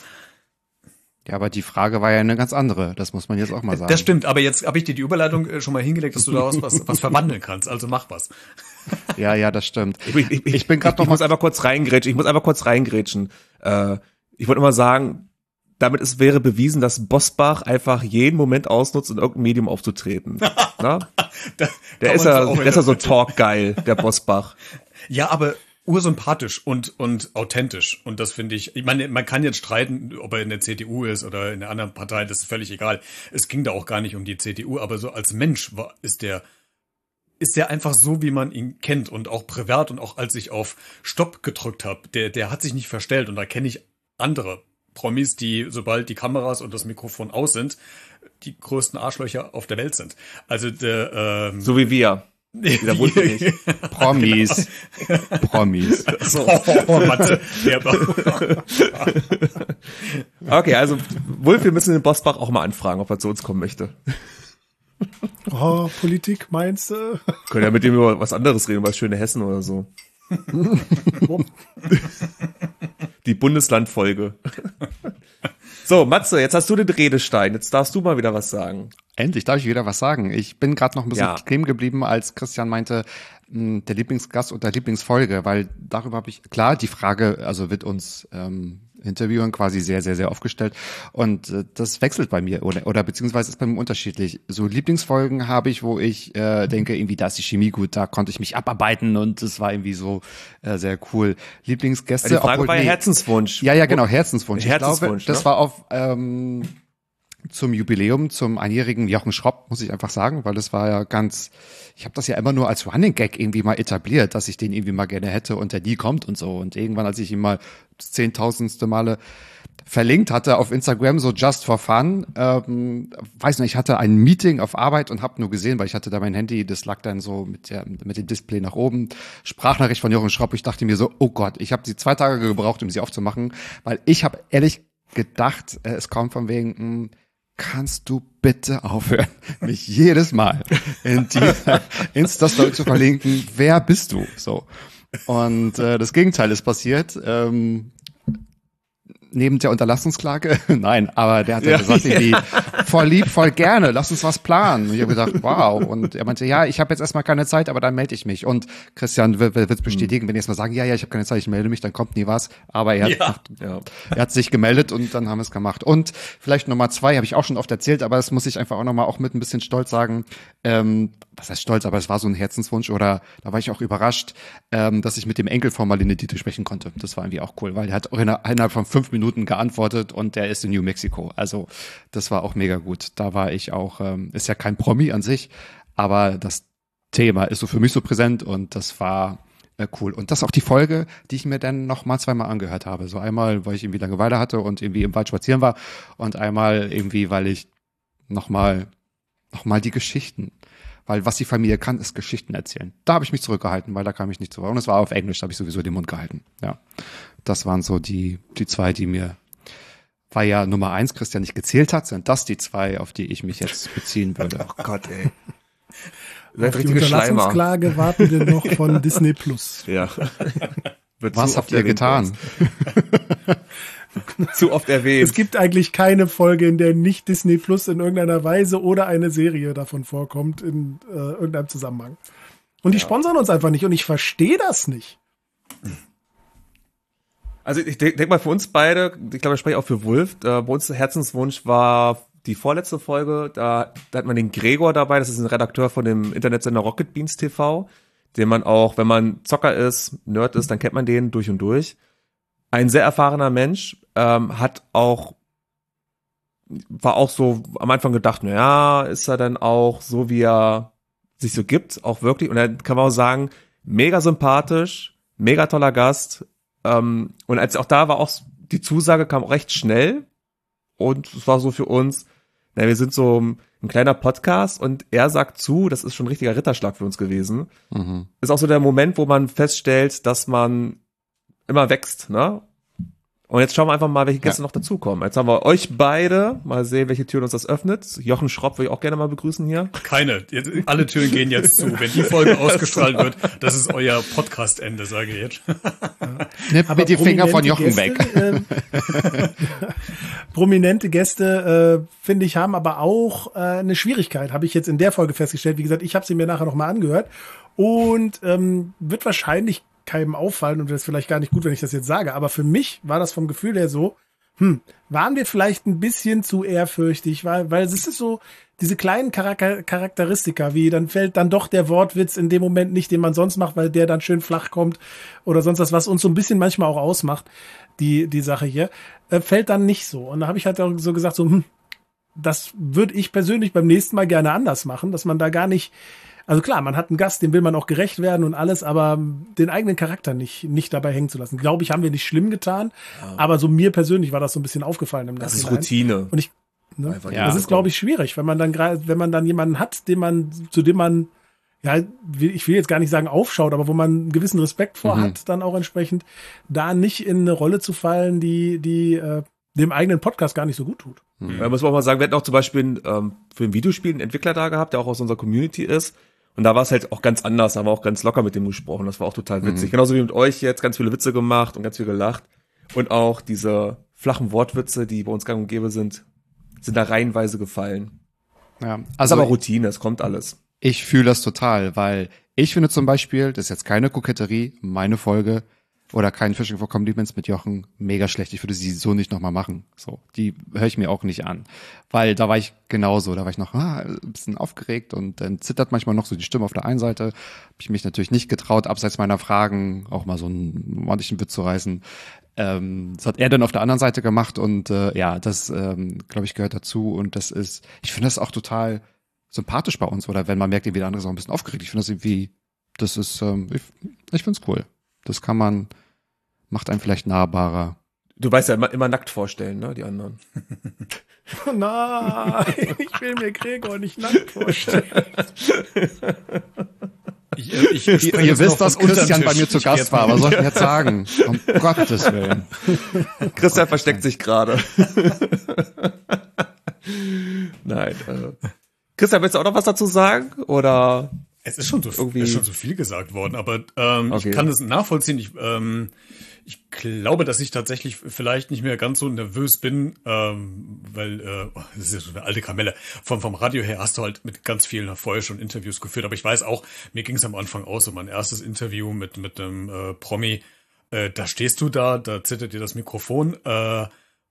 Ja, aber die Frage war ja eine ganz andere. Das muss man jetzt auch mal sagen. Das stimmt, aber jetzt habe ich dir die Überleitung äh, schon mal hingelegt, dass du daraus was, was verwandeln kannst. Also mach was. Ja, ja, das stimmt. Ich, ich, ich, ich bin gerade noch. Ich muss einfach kurz reingrätschen. Ich muss einfach kurz reingrätschen. Äh, ich wollte immer sagen, damit es wäre bewiesen, dass Bosbach einfach jeden Moment ausnutzt, in irgendeinem Medium aufzutreten. Na? Da der ist ja, der ist ja so talkgeil, der Bosbach. Ja, aber ursympathisch und und authentisch. Und das finde ich, ich meine, man kann jetzt streiten, ob er in der C D U ist oder in einer anderen Partei, das ist völlig egal. Es ging da auch gar nicht um die C D U, aber so als Mensch war, ist der ist der einfach so, wie man ihn kennt, und auch privat, und auch als ich auf Stopp gedrückt habe, der der hat sich nicht verstellt, und da kenne ich andere Promis, die, sobald die Kameras und das Mikrofon aus sind, die größten Arschlöcher auf der Welt sind. Also der, ähm, so wie wir. Wieder nicht. Promis. Promis. So. Oh, Matze. Ja. Okay, also Wulf, wir müssen den Bosbach auch mal anfragen, ob er zu uns kommen möchte. Oh, Politik meinst du? Können ja mit dem über was anderes reden, über das schöne Hessen oder so. Die Bundeslandfolge. So, Matze, jetzt hast du den Redestein. Jetzt darfst du mal wieder was sagen. Endlich darf ich wieder was sagen. Ich bin gerade noch ein bisschen Ja. kleben geblieben, als Christian meinte, mh, der Lieblingsgast und der Lieblingsfolge, weil darüber habe ich, klar, die Frage, also wird uns ähm, Interviewern quasi sehr, sehr, sehr aufgestellt und äh, das wechselt bei mir oder, oder beziehungsweise ist bei mir unterschiedlich. So Lieblingsfolgen habe ich, wo ich äh, denke, irgendwie da ist die Chemie gut, da konnte ich mich abarbeiten und es war irgendwie so äh, sehr cool. Lieblingsgäste. Die Frage obwohl, war ja nee, Herzenswunsch. Ja, ja, genau, Herzenswunsch. Herzenswunsch, ich glaube, das ne? war auf ähm, zum Jubiläum, zum einjährigen Jochen Schropp, muss ich einfach sagen, weil das war ja ganz, ich habe das ja immer nur als Running Gag irgendwie mal etabliert, dass ich den irgendwie mal gerne hätte und der nie kommt und so. Und irgendwann, als ich ihn mal das zehntausendste Male verlinkt hatte auf Instagram, so just for fun, ähm, weiß nicht, ich hatte ein Meeting auf Arbeit und habe nur gesehen, weil ich hatte da mein Handy, das lag dann so mit der mit dem Display nach oben, Sprachnachricht von Jochen Schropp, ich dachte mir so, oh Gott, ich habe sie zwei Tage gebraucht, um sie aufzumachen, weil ich habe ehrlich gedacht, äh, es kommt von wegen, mh, kannst du bitte aufhören, mich jedes Mal in dieser Insta-Story zu verlinken, wer bist du? So. Und äh, das Gegenteil ist passiert. Ähm, neben der Unterlassungsklage, nein, aber der hat ja, ja gesagt, irgendwie, ja. voll lieb, voll gerne, lass uns was planen. Und ich habe gedacht, wow. Und er meinte, ja, ich habe jetzt erstmal keine Zeit, aber dann melde ich mich. Und Christian wird es bestätigen, wenn die erstmal sagen, ja, ja, ich habe keine Zeit, ich melde mich, dann kommt nie was. Aber er hat, ja. Ja, er hat sich gemeldet und dann haben wir es gemacht. Und vielleicht Nummer zwei, habe ich auch schon oft erzählt, aber das muss ich einfach auch nochmal auch mit ein bisschen Stolz sagen. Ähm, was heißt stolz, aber es war so ein Herzenswunsch oder da war ich auch überrascht, ähm, dass ich mit dem Enkel von Marlene Dietrich sprechen konnte. Das war irgendwie auch cool, weil der hat auch innerhalb von fünf Minuten geantwortet und der ist in New Mexico. Also das war auch mega gut. Da war ich auch, ähm, ist ja kein Promi an sich, aber das Thema ist so für mich so präsent und das war äh, cool. Und das ist auch die Folge, die ich mir dann noch mal zweimal angehört habe. So einmal, weil ich irgendwie Langeweile hatte und irgendwie im Wald spazieren war und einmal irgendwie, weil ich noch mal, noch mal die Geschichten, weil was die Familie kann, ist Geschichten erzählen. Da habe ich mich zurückgehalten, weil da kam ich nicht zu Wort. Und es war auf Englisch, da habe ich sowieso den Mund gehalten. Ja, das waren so die die zwei, die mir, weil ja Nummer eins Christian nicht gezählt hat, sind das die zwei, auf die ich mich jetzt beziehen würde. Oh Gott, ey. Auf die Unterlassungsklage warten wir noch von Disney Plus. Ja. Was habt ihr getan? Zu oft erwähnt. Es gibt eigentlich keine Folge, in der nicht Disney Plus in irgendeiner Weise oder eine Serie davon vorkommt in äh, irgendeinem Zusammenhang. Und die ja. sponsern uns einfach nicht und ich verstehe das nicht. Also ich denke denk mal für uns beide, ich glaube, ich spreche auch für Wulf, äh, bei uns der Herzenswunsch war die vorletzte Folge, da, da hat man den Gregor dabei, das ist ein Redakteur von dem Internetsender Rocket Beans T V, den man auch, wenn man Zocker ist, Nerd ist, dann kennt man den durch und durch. Ein sehr erfahrener Mensch, ähm, hat auch, war auch so am Anfang gedacht, na ja, ist er dann auch so, wie er sich so gibt, auch wirklich, und dann kann man auch sagen, mega sympathisch, mega toller Gast, ähm, und als auch da war auch, die Zusage kam auch recht schnell, und es war so für uns, na, wir sind so ein kleiner Podcast und er sagt zu, das ist schon ein richtiger Ritterschlag für uns gewesen. Mhm. Ist auch so der Moment, wo man feststellt, dass man immer wächst, ne? Und jetzt schauen wir einfach mal, welche Gäste ja. noch dazukommen. Jetzt haben wir euch beide, mal sehen, welche Türen uns das öffnet. Jochen Schropp will ich auch gerne mal begrüßen hier. Keine, jetzt, alle Türen gehen jetzt zu. Wenn die Folge ausgestrahlt wird, das ist euer Podcast-Ende, sage ich jetzt. Nimm mir die Finger von Jochen Gäste, weg. Äh, prominente Gäste, äh, finde ich, haben aber auch äh, eine Schwierigkeit, habe ich jetzt in der Folge festgestellt. Wie gesagt, ich habe sie mir nachher noch mal angehört und ähm, wird wahrscheinlich keinem auffallen und das ist vielleicht gar nicht gut, wenn ich das jetzt sage, aber für mich war das vom Gefühl her so, hm, waren wir vielleicht ein bisschen zu ehrfürchtig, weil, weil es ist so, diese kleinen Charakter- Charakteristika, wie dann fällt dann doch der Wortwitz in dem Moment nicht, den man sonst macht, weil der dann schön flach kommt oder sonst was, was uns so ein bisschen manchmal auch ausmacht, die, die Sache hier, äh, fällt dann nicht so. Und da habe ich halt auch so gesagt, so, hm, das würde ich persönlich beim nächsten Mal gerne anders machen, dass man da gar nicht. Also klar, man hat einen Gast, dem will man auch gerecht werden und alles, aber den eigenen Charakter nicht nicht dabei hängen zu lassen. Glaube ich, haben wir nicht schlimm getan, ja. aber so mir persönlich war das so ein bisschen aufgefallen im Das ist Routine. Und ich, ne, ja, das ist, glaube ich, schwierig, wenn man dann gerade, wenn man dann jemanden hat, den man, zu dem man, ja, ich will jetzt gar nicht sagen aufschaut, aber wo man einen gewissen Respekt vor mhm. hat, dann auch entsprechend, da nicht in eine Rolle zu fallen, die die äh, dem eigenen Podcast gar nicht so gut tut. Mhm. Da muss man auch mal sagen, wir hatten auch zum Beispiel ähm, für ein Videospiel einen Entwickler da gehabt, der auch aus unserer Community ist. Und da war es halt auch ganz anders, da haben wir auch ganz locker mit dem gesprochen, das war auch total witzig. Mhm. Genauso wie mit euch jetzt, ganz viele Witze gemacht und ganz viel gelacht. Und auch diese flachen Wortwitze, die bei uns gang und gäbe sind, sind da reihenweise gefallen. Ja, Das ist also aber Routine, es kommt alles. ich fühle das total, weil ich finde zum Beispiel, das ist jetzt keine Koketterie, meine Folge oder kein Fishing for Compliments mit Jochen, mega schlecht. Ich würde sie so nicht nochmal machen. So, die höre ich mir auch nicht an, weil da war ich genauso, da war ich noch ah, ein bisschen aufgeregt und dann zittert manchmal noch so die Stimme auf der einen Seite. Habe ich mich natürlich nicht getraut, abseits meiner Fragen auch mal so einen ordentlichen Witz zu reißen. Ähm, das hat er dann auf der anderen Seite gemacht und äh, ja, das ähm, glaube ich gehört dazu und das ist, ich finde das auch total sympathisch bei uns oder wenn man merkt, irgendwie der andere ist auch ein bisschen aufgeregt. Ich finde das irgendwie, das ist, ähm, ich, ich finde es cool. Das kann man, macht einen vielleicht nahbarer. Du weißt ja immer, immer nackt vorstellen, ne, die anderen. Oh nein, ich will mir Gregor nicht nackt vorstellen. Ich, äh, ich Ihr, spreche ihr jetzt wisst, noch dass von unterm Christian bei Tisch. mir zu Ich Gast werd- war. Was soll ich denn jetzt sagen? Um Gottes Willen. Christian versteckt sich gerade. Nein. Äh. Christian, willst du auch noch was dazu sagen? Oder? Es ist schon so, Irgendwie- ist schon so viel gesagt worden, aber ähm, Okay. ich kann es nachvollziehen. Ich, ähm, ich glaube, dass ich tatsächlich vielleicht nicht mehr ganz so nervös bin, ähm, weil äh, oh, das ist ja schon eine alte Kamelle. Vom, vom Radio her hast du halt mit ganz vielen vorher schon Interviews geführt, aber ich weiß auch, mir ging es am Anfang aus, so mein erstes Interview mit mit einem äh, Promi, äh, da stehst du da, da zittert dir das Mikrofon, äh,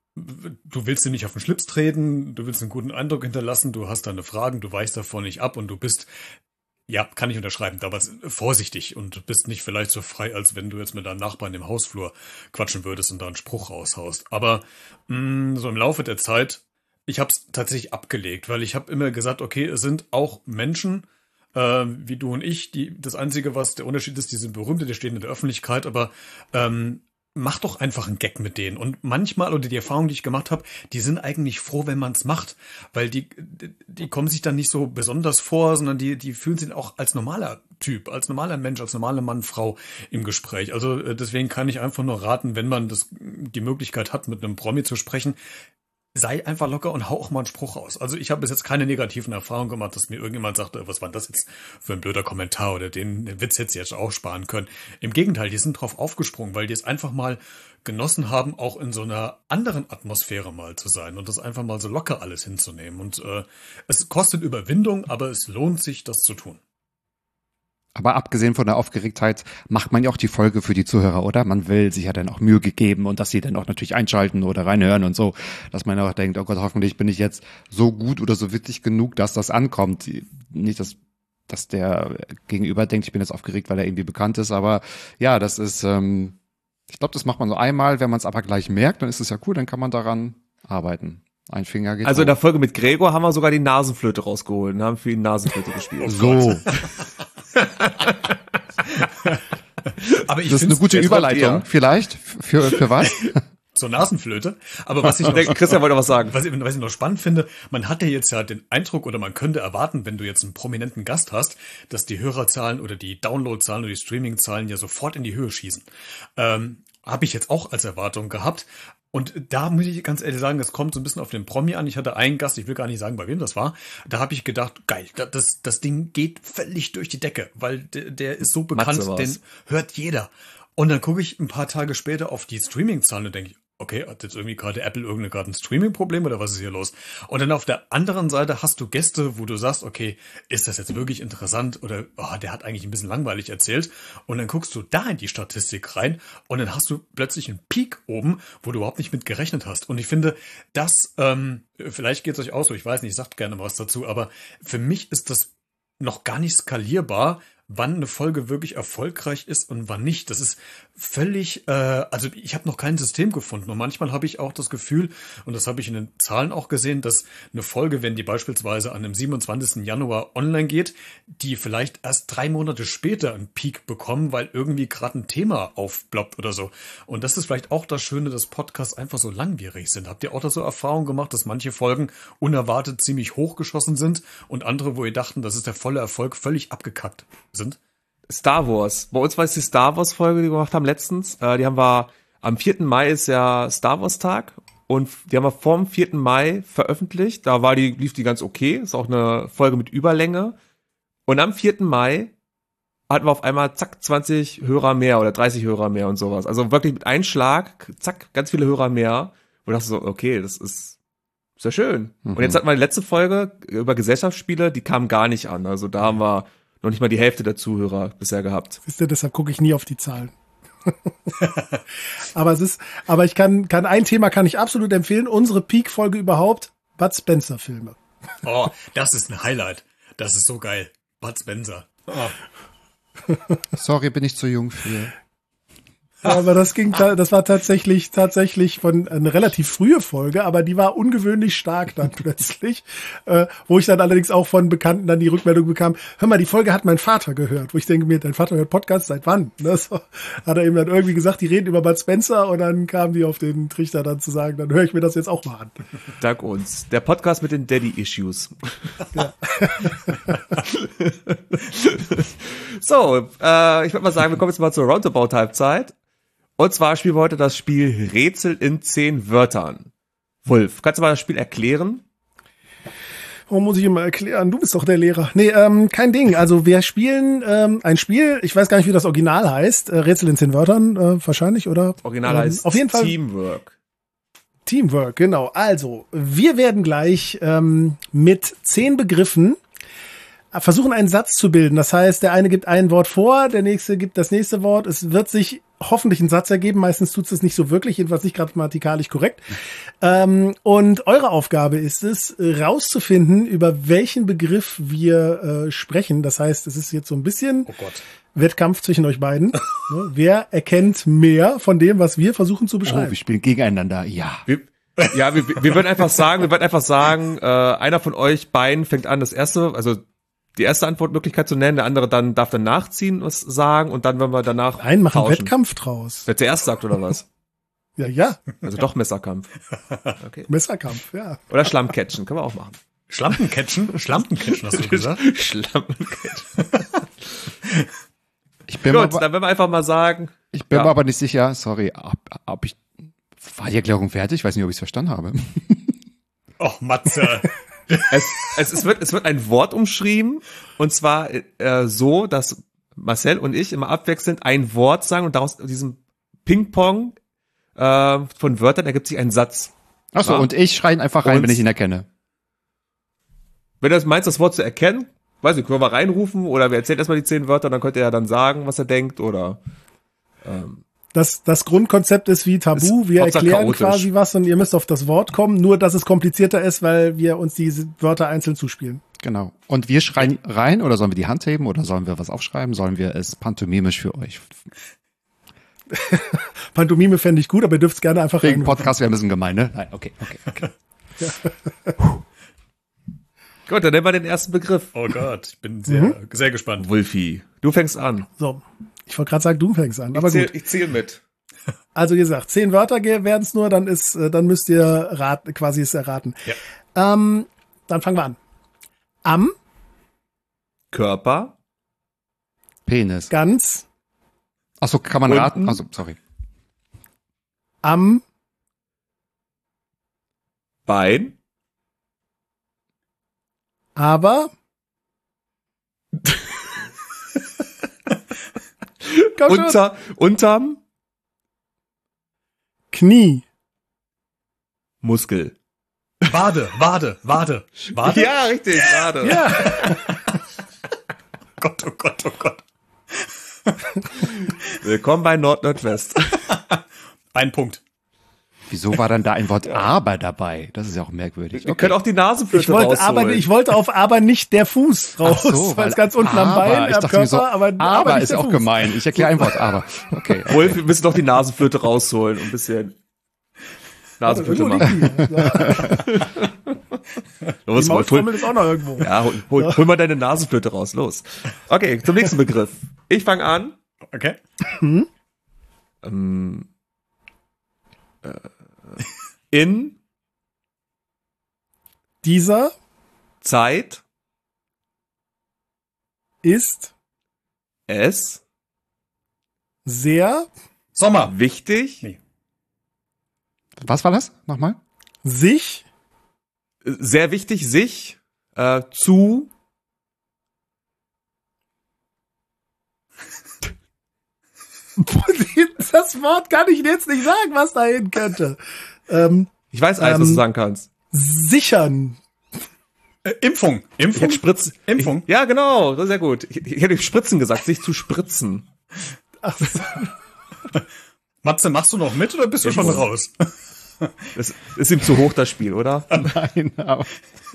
du willst dir nicht auf den Schlips treten, du willst einen guten Eindruck hinterlassen, du hast deine Fragen, du weichst davon nicht ab und du bist, ja, kann ich unterschreiben, aber vorsichtig und bist nicht vielleicht so frei, als wenn du jetzt mit deinem Nachbarn im Hausflur quatschen würdest und da einen Spruch raushaust. Aber mh, so im Laufe der Zeit, ich habe es tatsächlich abgelegt, weil ich habe immer gesagt, okay, es sind auch Menschen, äh, wie du und ich, die das Einzige, was der Unterschied ist, die sind berühmte, die stehen in der Öffentlichkeit, aber ähm, mach doch einfach einen Gag mit denen. Und manchmal, oder die Erfahrung, die ich gemacht habe, die sind eigentlich froh, wenn man es macht. Weil die, die kommen sich dann nicht so besonders vor, sondern die, die fühlen sich auch als normaler Typ, als normaler Mensch, als normaler Mann, Frau im Gespräch. Also äh, deswegen kann ich einfach nur raten, wenn man das die Möglichkeit hat, mit einem Promi zu sprechen, sei einfach locker und hau auch mal einen Spruch raus. Also ich habe bis jetzt keine negativen Erfahrungen gemacht, dass mir irgendjemand sagte, was war das jetzt für ein blöder Kommentar oder den, den Witz hätte ich jetzt auch sparen können. Im Gegenteil, die sind drauf aufgesprungen, weil die es einfach mal genossen haben, auch in so einer anderen Atmosphäre mal zu sein und das einfach mal so locker alles hinzunehmen. Und äh, es kostet Überwindung, aber es lohnt sich, das zu tun. Aber abgesehen von der Aufgeregtheit macht man ja auch die Folge für die Zuhörer, oder? Man will sich ja dann auch Mühe gegeben und dass sie dann auch natürlich einschalten oder reinhören und so, dass man auch denkt, oh Gott, hoffentlich bin ich jetzt so gut oder so witzig genug, dass das ankommt. Nicht, dass, dass der Gegenüber denkt, ich bin jetzt aufgeregt, weil er irgendwie bekannt ist, aber ja, das ist, ähm, ich glaube, das macht man so einmal, wenn man es aber gleich merkt, dann ist es ja cool, dann kann man daran arbeiten. Ein Finger geht Also in hoch. der Folge mit Gregor haben wir sogar die Nasenflöte rausgeholt und haben für ihn Nasenflöte gespielt. So, Aber ich das ist eine find's- gute jetzt kommt Überleitung, ihr. vielleicht, für, für was? zur Nasenflöte. Aber was ich noch, Der Christian wollte was sagen. was ich, was ich noch spannend finde, man hat ja jetzt ja den Eindruck oder man könnte erwarten, wenn du jetzt einen prominenten Gast hast, dass die Hörerzahlen oder die Downloadzahlen oder die Streamingzahlen ja sofort in die Höhe schießen. Ähm, habe ich jetzt auch als Erwartung gehabt. Und da muss ich ganz ehrlich sagen, es kommt so ein bisschen auf den Promi an. Ich hatte einen Gast, ich will gar nicht sagen, bei wem das war. Da habe ich gedacht, geil, das, das Ding geht völlig durch die Decke, weil der, der ist so bekannt, Matze war's. den hört jeder. Und dann gucke ich ein paar Tage später auf die Streaming-Zahlen und denke ich, okay, hat jetzt irgendwie gerade Apple irgendein gerade ein Streaming-Problem oder was ist hier los? Und dann auf der anderen Seite hast du Gäste, wo du sagst, okay, ist das jetzt wirklich interessant oder oh, der hat eigentlich ein bisschen langweilig erzählt. Und dann guckst du da in die Statistik rein und dann hast du plötzlich einen Peak oben, wo du überhaupt nicht mit gerechnet hast. Und ich finde, das, ähm, vielleicht geht es euch auch so, ich weiß nicht, sagt gerne was dazu, aber für mich ist das noch gar nicht skalierbar, wann eine Folge wirklich erfolgreich ist und wann nicht. Das ist völlig, äh, also ich habe noch kein System gefunden und manchmal habe ich auch das Gefühl, und das habe ich in den Zahlen auch gesehen, dass eine Folge, wenn die beispielsweise an dem siebenundzwanzigsten Januar online geht, die vielleicht erst drei Monate später einen Peak bekommen, weil irgendwie gerade ein Thema aufploppt oder so. Und das ist vielleicht auch das Schöne, dass Podcasts einfach so langwierig sind. Habt ihr auch da so Erfahrungen gemacht, dass manche Folgen unerwartet ziemlich hochgeschossen sind und andere, wo ihr dachten, das ist der volle Erfolg, völlig abgekackt sind? Star Wars. Bei uns war es die Star Wars Folge, die wir gemacht haben letztens. Äh, die haben wir, am vierten Mai ist ja Star Wars Tag und die haben wir vorm vierten Mai veröffentlicht. Da war die, lief die ganz okay. Ist auch eine Folge mit Überlänge. Und am vierten Mai hatten wir auf einmal zack zwanzig Hörer mehr oder dreißig Hörer mehr und sowas. Also wirklich mit einem Schlag, zack, ganz viele Hörer mehr. Wo ich dachte so, okay, das ist sehr schön. Mhm. Und jetzt hatten wir die letzte Folge über Gesellschaftsspiele, die kam gar nicht an. Also da haben wir noch nicht mal die Hälfte der Zuhörer bisher gehabt. Siehst du, deshalb gucke ich nie auf die Zahlen. aber es ist, aber ich kann, kann ein Thema kann ich absolut empfehlen. Unsere Peak-Folge überhaupt, Bud Spencer-Filme. Oh, das ist ein Highlight. Das ist so geil. Bud Spencer. Oh. Sorry, bin ich zu jung für. Ja, aber das ging, das war tatsächlich, tatsächlich von eine relativ frühe Folge, aber die war ungewöhnlich stark dann plötzlich, äh, wo ich dann allerdings auch von Bekannten dann die Rückmeldung bekam, hör mal, die Folge hat mein Vater gehört, wo ich denke mir, dein Vater hört Podcast seit wann? Ne, so, hat er eben dann irgendwie gesagt, die reden über Bud Spencer und dann kamen die auf den Trichter dann zu sagen, dann höre ich mir das jetzt auch mal an. Dank uns. Der Podcast mit den Daddy-Issues. Ja. So, äh, ich würde mal sagen, wir kommen jetzt mal zur Roundabout-Halbzeit. Und zwar spielen wir heute das Spiel Rätsel in zehn Wörtern. Wulf, kannst du mal das Spiel erklären? Warum muss ich immer erklären? Du bist doch der Lehrer. Nee, ähm, kein Ding. Also wir spielen ähm, ein Spiel, ich weiß gar nicht, wie das Original heißt. Äh, Rätsel in zehn Wörtern äh, wahrscheinlich, oder? Original ähm, heißt auf jeden Fall Teamwork. Teamwork, genau. Also, wir werden gleich ähm, mit zehn Begriffen versuchen, einen Satz zu bilden. Das heißt, der eine gibt ein Wort vor, der nächste gibt das nächste Wort. Es wird sich hoffentlich ein Satz ergeben. Meistens tut es nicht so wirklich, jedenfalls nicht grammatikalisch korrekt. Ähm, und eure Aufgabe ist es, rauszufinden, über welchen Begriff wir äh, sprechen. Das heißt, es ist jetzt so ein bisschen Oh Gott. Wettkampf zwischen euch beiden. Ne? Wer erkennt mehr von dem, was wir versuchen zu Oh, beschreiben? wir spielen gegeneinander. Ja. Wir, ja, wir, wir würden einfach sagen, wir würden einfach sagen, äh, einer von euch beiden fängt an, das erste, also die erste Antwortmöglichkeit zu nennen, der andere dann darf dann nachziehen, was sagen und dann, wenn wir danach Nein, machen tauschen. Wettkampf draus. Wer zuerst sagt oder was? Ja, ja, Also doch Messerkampf. Okay. Messerkampf, ja. Oder Schlammcatchen, können wir auch machen. Schlampencatchen? Schlampencatchen, hast du gesagt? Schlammcatchen. Ich bin, Gut, mir aber, dann werden wir einfach mal sagen. ich bin ja. mir aber nicht sicher, sorry, ob, ob ich, war die Erklärung fertig? Ich weiß nicht, ob ich es verstanden habe. Och, Matze. Es, es, es, wird, es wird ein Wort umschrieben und zwar äh, so, dass Marcel und ich immer abwechselnd ein Wort sagen und daraus diesem Ping-Pong äh, von Wörtern ergibt sich ein Satz. Ach so, Ja. und ich schreie ihn einfach rein, Und- wenn ich ihn erkenne. Wenn du das meinst, das Wort zu erkennen, weiß ich, können wir mal reinrufen oder wir erzählen erstmal die zehn Wörter, dann könnt ihr ja dann sagen, was er denkt oder ähm, Das, das Grundkonzept ist wie Tabu. Ist Wir Hauptsache erklären chaotisch. quasi was und ihr müsst auf das Wort kommen. Nur, dass es komplizierter ist, weil wir uns diese Wörter einzeln zuspielen. Genau. Und wir schreien rein oder sollen wir die Hand heben oder sollen wir was aufschreiben? Sollen wir es pantomimisch für euch? Pantomime fände ich gut, aber ihr dürft es gerne einfach Wegen rein. Podcast wäre ein bisschen gemein, ne? Nein, okay, okay, okay. gut, dann nehmen wir den ersten Begriff. Oh Gott, ich bin sehr, Mhm. sehr gespannt. Wulfi, du fängst an. So, ich wollte gerade sagen, du fängst an. Aber ich zähl, gut. ich zähl mit. Also wie gesagt, zehn Wörter werden es nur, dann ist, äh, dann müsst ihr raten, quasi es erraten. Ja. Ähm, dann fangen wir an. Am, Körper, Penis. ganz, Ach so, kann man Unten. raten? Also, sorry. am, Bein, aber. Komm schon. unter, unterm Knie. Muskel. Wade, Wade, Wade. Wade? Ja, richtig, gerade. Ja. Gott, oh Gott, oh Gott. Willkommen bei Nord-Nordwest. Ein Punkt. Wieso war dann da ein Wort aber dabei? Das ist ja auch merkwürdig. Wir können auch die Nasenflöte Ich wollte rausholen. aber, ich wollte auf aber nicht der Fuß raus, Ach so, weil es ganz unten am aber, Bein, ich am dachte Körper, mir so, aber, aber, aber nicht ist der auch Fuß. gemein. Ich erkläre ein Wort, aber. Okay. Wolf, wir müssen doch die Nasenflöte rausholen und ein bisschen Nasenflöte Irgendwo machen. liegt die. Ja. Los, Die Wolf, hol, Maultrommel ist auch noch irgendwo. ja, hol, hol, hol mal deine Nasenflöte raus, los. Okay, zum nächsten Begriff. Ich fange an. Okay. Ähm, äh, in Dieser Zeit ist es sehr Sommer. wichtig, Nee. Was war das? Nochmal? sich sehr wichtig, sich äh, zu das Wort kann ich jetzt nicht sagen, was dahin könnte. Ähm, Ich weiß alles, Ähm, was du sagen kannst. sichern. Äh, Impfung. Ich Impfung. hätte Spritz. Impfung. Ich, ja, genau, das ist sehr gut. Ich, ich hätte Spritzen gesagt, sich zu spritzen. Ach, Matze, machst du noch mit oder bist du schon raus? Das ist ihm zu hoch, das Spiel, oder? Nein, aber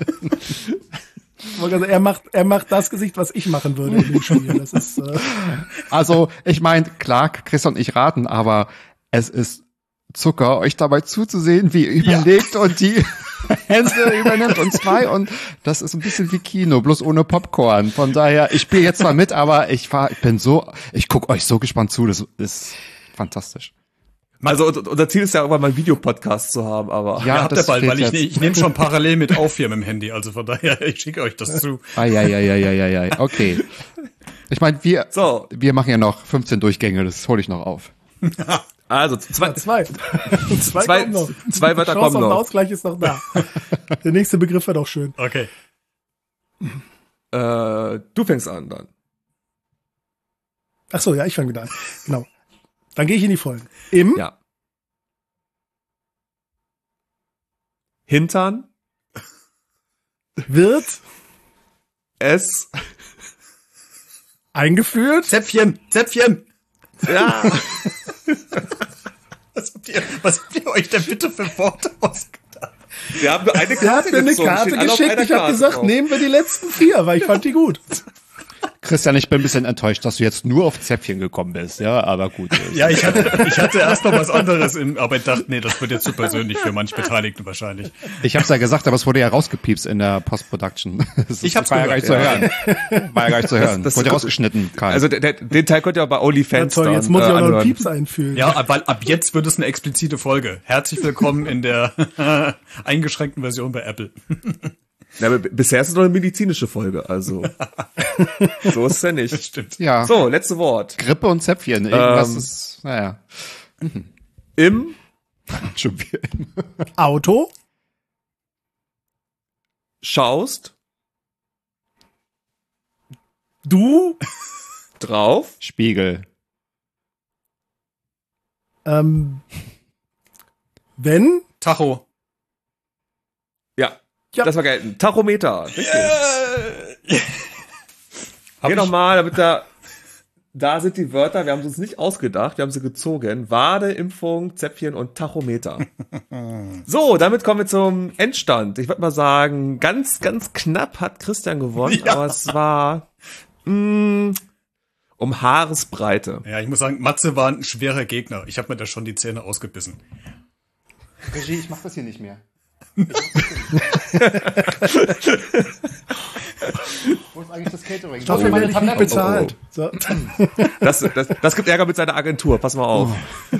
also er macht, er macht das Gesicht, was ich machen würde in dem Spiel. Das ist, äh, also ich meine, klar, Chris und ich raten, aber es ist Zucker, euch dabei zuzusehen, wie ihr überlegt und die Hände übernimmt und zwei und das ist ein bisschen wie Kino, bloß ohne Popcorn. Von daher, ich spiele jetzt zwar mit, aber ich war, ich bin so, ich guck euch so gespannt zu, das ist fantastisch. Also unser Ziel ist ja irgendwann mal einen Videopodcast zu haben, aber Ja, habt ihr bald, fehlt weil ich, jetzt. ne- ich nehme schon parallel mit auf hier mit dem Handy, also von daher, ich schicke euch das zu. Eieieiei, okay. Ich meine, wir, So. wir machen ja noch fünfzehn Durchgänge, das hole ich noch auf. also zwei, zwei. zwei, Zwei- kommen noch. zwei Wörter Die Chance kommen auf den noch. Ausgleich ist noch da. Der nächste Begriff wird auch schön. Okay. äh, du fängst an dann. Ach so, ja, ich fange wieder an. Genau. Dann gehe ich in die Folgen. Im Ja. Hintern, wird es, eingeführt. Zäpfchen, Zäpfchen. ja, Was habt ihr, was habt ihr euch denn bitte für Worte ausgedacht? wir haben nur eine Der hat Karte mir eine gezogen, Karte stehen alle auf geschickt. einer Ich habe Karte gesagt, drauf. nehmen wir die letzten vier, weil ich fand die gut. Christian, ich bin ein bisschen enttäuscht, dass du jetzt nur auf Zäpfchen gekommen bist, ja, aber gut. Ja, ich hatte, ich hatte erst noch was anderes im, aber ich dachte, nee, das wird jetzt zu persönlich für manch Beteiligten wahrscheinlich. Ich hab's ja gesagt, aber es wurde ja rausgepiepst in der Post-Production. Das Ich hab's war ja gar nicht zu gehört, hören. War ja gar nicht zu hören. das- wurde ja rausgeschnitten, Karl. Also der, der, den Teil könnt ihr auch bei Ja, OnlyFans toll, jetzt dann, muss ich äh, auch noch einen anhören. Pieps einfühlen. Ja, ab, weil ab jetzt wird es eine explizite Folge. Herzlich willkommen in der eingeschränkten Version bei Apple. Ja, aber b- bisher ist es noch eine medizinische Folge, also so ist es ja nicht. Stimmt. ja, So, letzte Wort. Grippe und Zäpfchen, irgendwas Ähm. ist, naja, Im schon wieder. Auto, schaust du, drauf Spiegel. ähm, wenn, Tacho. ja, Ja. das war gelten. Tachometer. Richtig. Hab Geh ich- nochmal, damit da, da sind die Wörter, wir haben sie uns nicht ausgedacht, wir haben sie gezogen. Wade, Impfung, Zäpfchen und Tachometer. So, damit kommen wir zum Endstand. Ich würde mal sagen, ganz, ganz knapp hat Christian gewonnen, Ja. aber es war mh, um Haaresbreite. Ja, ich muss sagen, Matze war ein schwerer Gegner. Ich habe mir da schon die Zähne ausgebissen. Regie, ich mach das hier nicht mehr. Wo ist eigentlich das Catering? dafür werde ich nicht bezahlt. So. Das, das, das gibt Ärger mit seiner Agentur, pass mal auf.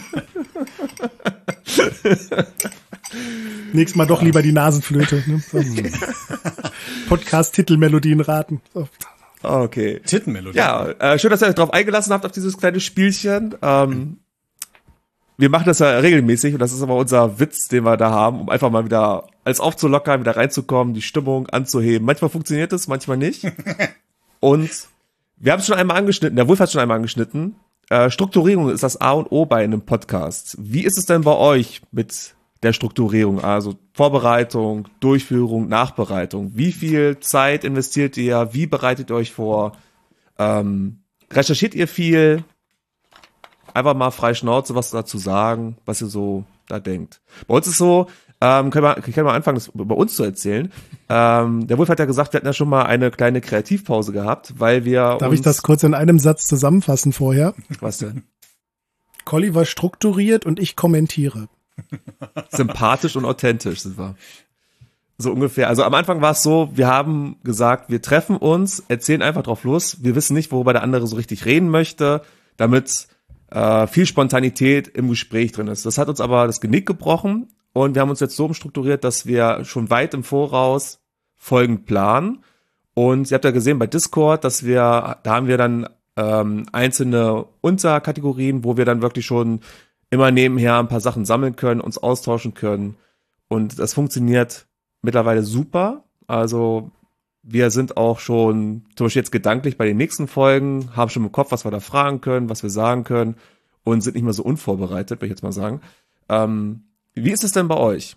Nächstes Mal doch lieber die Nasenflöte. Ne? So. Podcast-Titelmelodien raten. So. Okay. Tittenmelodie. Ja, äh, schön, dass ihr euch drauf eingelassen habt, auf dieses kleine Spielchen. Ähm, wir machen das ja regelmäßig und das ist aber unser Witz, den wir da haben, um einfach mal wieder als aufzulockern, wieder reinzukommen, die Stimmung anzuheben. Manchmal funktioniert es, manchmal nicht. Und wir haben es schon einmal angeschnitten, der Wolf hat es schon einmal angeschnitten. Äh, Strukturierung ist das A und O bei einem Podcast. Wie ist es denn bei euch mit der Strukturierung? Also Vorbereitung, Durchführung, Nachbereitung. Wie viel Zeit investiert ihr? Wie bereitet ihr euch vor? Ähm, recherchiert ihr viel? Einfach mal frei Schnauze was dazu sagen, was ihr so da denkt. Bei uns ist so, ähm, können wir, können wir mal anfangen, das über uns zu erzählen. Ähm, der Wolf hat ja gesagt, wir hatten ja schon mal eine kleine Kreativpause gehabt, weil wir Darf uns, ich das kurz in einem Satz zusammenfassen vorher? was denn? Colli war strukturiert und ich kommentiere. Sympathisch und authentisch sind wir. So ungefähr. Also am Anfang war es so, wir haben gesagt, wir treffen uns, erzählen einfach drauf los. Wir wissen nicht, worüber der andere so richtig reden möchte, damit äh, viel Spontanität im Gespräch drin ist. Das hat uns aber das Genick gebrochen und wir haben uns jetzt so umstrukturiert, dass wir schon weit im Voraus Folgen planen. Und ihr habt ja gesehen bei Discord, dass wir, da haben wir dann ähm, einzelne Unterkategorien, wo wir dann wirklich schon immer nebenher ein paar Sachen sammeln können, uns austauschen können. Und das funktioniert mittlerweile super. Also wir sind auch schon, zum Beispiel jetzt gedanklich bei den nächsten Folgen, haben schon im Kopf, was wir da fragen können, was wir sagen können und sind nicht mehr so unvorbereitet, würde ich jetzt mal sagen. Ähm, Wie ist es denn bei euch?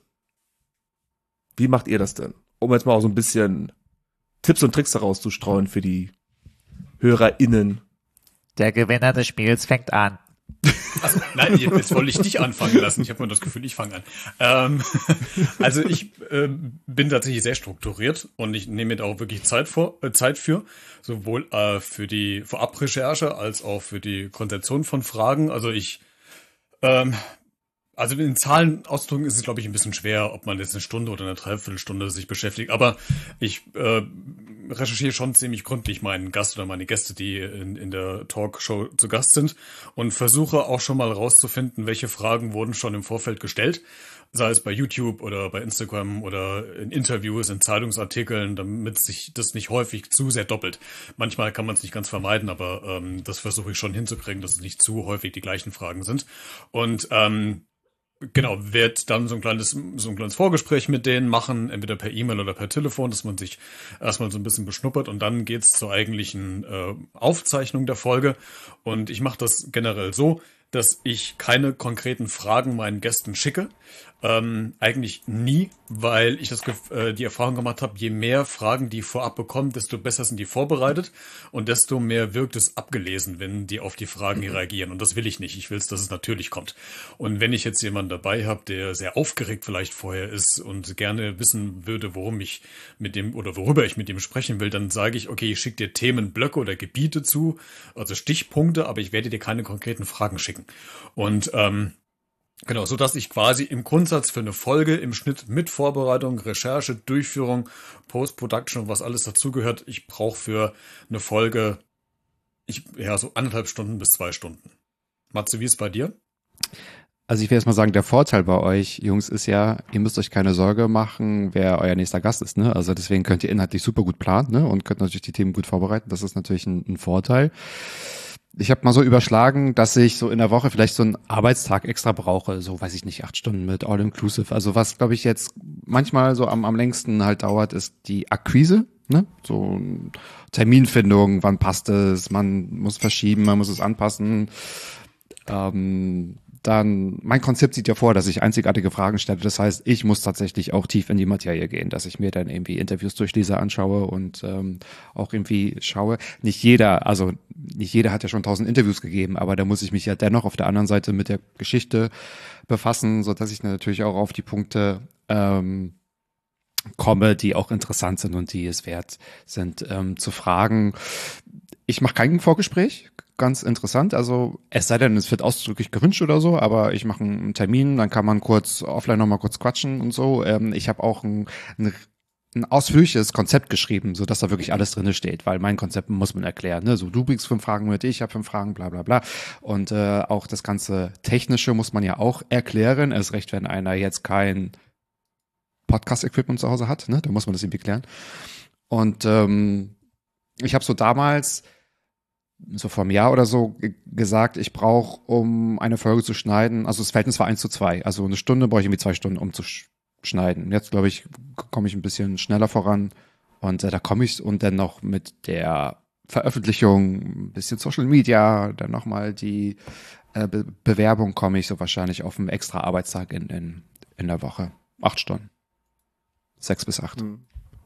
Wie macht ihr das denn? Um jetzt mal auch so ein bisschen Tipps und Tricks daraus zu streuen für die HörerInnen. Der Gewinner des Spiels fängt an. Also, nein, jetzt wollte ich dich anfangen lassen. Ich habe mir das Gefühl, ich fange an. Ähm, also ich äh, bin tatsächlich sehr strukturiert und ich nehme mir da auch wirklich Zeit vor, äh, Zeit für, sowohl äh, für die Vorabrecherche als auch für die Konzeption von Fragen. Also ich, ähm, also in Zahlen auszudrücken ist es, glaube ich, ein bisschen schwer, ob man jetzt eine Stunde oder eine Dreiviertelstunde sich beschäftigt. Aber ich äh, recherchiere schon ziemlich gründlich meinen Gast oder meine Gäste, die in, in der Talkshow zu Gast sind und versuche auch schon mal rauszufinden, welche Fragen wurden schon im Vorfeld gestellt, sei es bei YouTube oder bei Instagram oder in Interviews, in Zeitungsartikeln, damit sich das nicht häufig zu sehr doppelt. Manchmal kann man es nicht ganz vermeiden, aber ähm, das versuche ich schon hinzukriegen, dass es nicht zu häufig die gleichen Fragen sind. Und ähm, Genau, wird dann so ein kleines, so ein kleines Vorgespräch mit denen machen, entweder per E-Mail oder per Telefon, dass man sich erstmal so ein bisschen beschnuppert und dann geht's zur eigentlichen äh, Aufzeichnung der Folge. Und ich mache das generell so, dass ich keine konkreten Fragen meinen Gästen schicke. Ähm, eigentlich nie, weil ich das äh, die Erfahrung gemacht habe, je mehr Fragen die vorab bekommen, desto besser sind die vorbereitet und desto mehr wirkt es abgelesen, wenn die auf die Fragen reagieren. Und das will ich nicht. Ich will es, dass es natürlich kommt. Und wenn ich jetzt jemanden dabei habe, der sehr aufgeregt vielleicht vorher ist und gerne wissen würde, worum ich mit dem oder worüber ich mit dem sprechen will, dann sage ich, okay, ich schicke dir Themenblöcke oder Gebiete zu, also Stichpunkte, aber ich werde dir keine konkreten Fragen schicken. Und ähm, Genau, so dass ich quasi im Grundsatz für eine Folge im Schnitt mit Vorbereitung, Recherche, Durchführung, Post-Production und was alles dazugehört, ich brauche für eine Folge ich ja so anderthalb Stunden bis zwei Stunden. Matze, wie ist es bei dir? Also ich will jetzt mal sagen, der Vorteil bei euch, Jungs, ist ja, ihr müsst euch keine Sorge machen, wer euer nächster Gast ist, ne? Also deswegen könnt ihr inhaltlich super gut planen, ne? Und könnt natürlich die Themen gut vorbereiten. Das ist natürlich ein, ein Vorteil. Ich habe mal so überschlagen, dass ich so in der Woche vielleicht so einen Arbeitstag extra brauche, so weiß ich nicht, acht Stunden mit All-Inclusive. Also was, glaube ich, jetzt manchmal so am, am längsten halt dauert, ist die Akquise, ne? So Terminfindung, wann passt es, man muss verschieben, man muss es anpassen. Ähm, dann, mein Konzept sieht ja vor, dass ich einzigartige Fragen stelle. Das heißt, ich muss tatsächlich auch tief in die Materie gehen, dass ich mir dann irgendwie Interviews durchlese, anschaue und ähm, auch irgendwie schaue. Nicht jeder, also nicht jeder hat ja schon tausend Interviews gegeben, aber da muss ich mich ja dennoch auf der anderen Seite mit der Geschichte befassen, so dass ich natürlich auch auf die Punkte ähm, komme, die auch interessant sind und die es wert sind ähm, zu fragen. Ich mache kein Vorgespräch. Ganz interessant, also es sei denn, es wird ausdrücklich gewünscht oder so, aber ich mache einen Termin, dann kann man kurz offline nochmal kurz quatschen und so. Ähm, ich habe auch ein, ein, ein ausführliches Konzept geschrieben, so dass da wirklich alles drin steht, weil mein Konzept muss man erklären. Ne? So, du bringst fünf Fragen mit, ich habe fünf Fragen, bla bla bla. Und äh, auch das ganze Technische muss man ja auch erklären. Erst recht, wenn einer jetzt kein Podcast-Equipment zu Hause hat, ne? Da muss man das irgendwie klären. Und ähm, ich habe so damals so vor einem Jahr oder so g- gesagt, ich brauche, um eine Folge zu schneiden, also das Verhältnis war eins zu zwei, also eine Stunde brauche ich irgendwie zwei Stunden, um zu sch- schneiden. Jetzt, glaube ich, komme ich ein bisschen schneller voran und äh, da komme ich und dann noch mit der Veröffentlichung, ein bisschen Social Media, dann nochmal die äh, Be- Bewerbung komme ich so wahrscheinlich auf einen extra Arbeitstag in, in, in der Woche. Acht Stunden. Sechs bis acht. Mhm.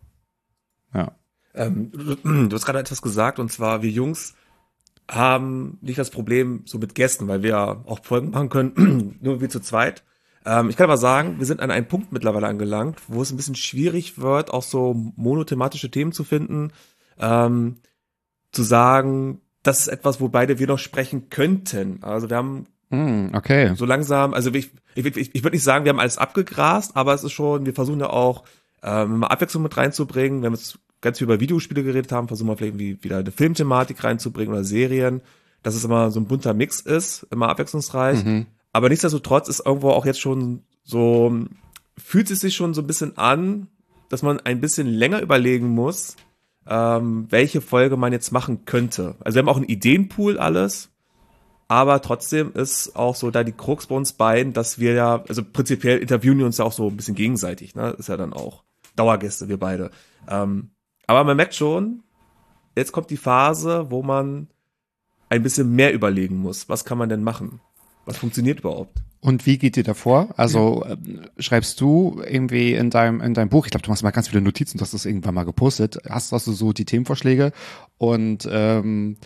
Ja. Ähm, du, du hast gerade etwas gesagt, und zwar wir Jungs haben nicht das Problem so mit Gästen, weil wir ja auch Folgen machen können, nur wir zu zweit. Ähm, ich kann aber sagen, wir sind an einem Punkt mittlerweile angelangt, wo es ein bisschen schwierig wird, auch so monothematische Themen zu finden, ähm, zu sagen, das ist etwas, wo beide wir noch sprechen könnten. Also wir haben Mm, okay. so langsam, also ich, ich, ich, ich würde nicht sagen, wir haben alles abgegrast, aber es ist schon, wir versuchen ja auch ähm, mal Abwechslung mit reinzubringen. Wenn wir jetzt ganz viel über Videospiele geredet haben, versuchen wir vielleicht irgendwie wieder eine Filmthematik reinzubringen oder Serien, dass es immer so ein bunter Mix ist, immer abwechslungsreich. Mhm. Aber nichtsdestotrotz ist irgendwo auch jetzt schon so, fühlt es sich schon so ein bisschen an, dass man ein bisschen länger überlegen muss, ähm, welche Folge man jetzt machen könnte. Also wir haben auch einen Ideenpool alles, aber trotzdem ist auch so da die Krux bei uns beiden, dass wir ja, also prinzipiell interviewen wir uns ja auch so ein bisschen gegenseitig, ne? Ist ja dann auch Dauergäste, wir beide. Ähm, aber man merkt schon, jetzt kommt die Phase, wo man ein bisschen mehr überlegen muss. Was kann man denn machen? Was funktioniert überhaupt? Und wie geht ihr davor? Also äh, schreibst du irgendwie in deinem in deinem Buch, ich glaube, du machst mal ganz viele Notizen, du hast das irgendwann mal gepostet, hast, hast du so die Themenvorschläge und ähm,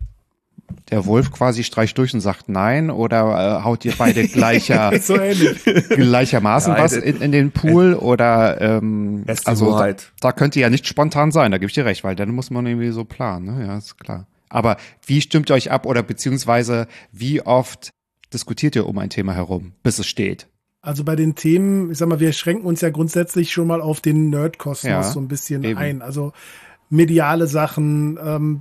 der Wolf quasi streicht durch und sagt nein oder äh, haut ihr beide gleicher, So ähnlich. gleichermaßen Ja, was äh, in, in den Pool oder ähm, Das ist die also da, Wahrheit. da könnte ja nicht spontan sein, da gebe ich dir recht, weil dann muss man irgendwie so planen, ne? Ja, ist klar. Aber wie stimmt ihr euch ab oder beziehungsweise wie oft diskutiert ihr um ein Thema herum, bis es steht? Also bei den Themen, ich sag mal, wir schränken uns ja grundsätzlich schon mal auf den Nerd-Kosmos Ja, so ein bisschen eben. ein. Also mediale Sachen, ähm,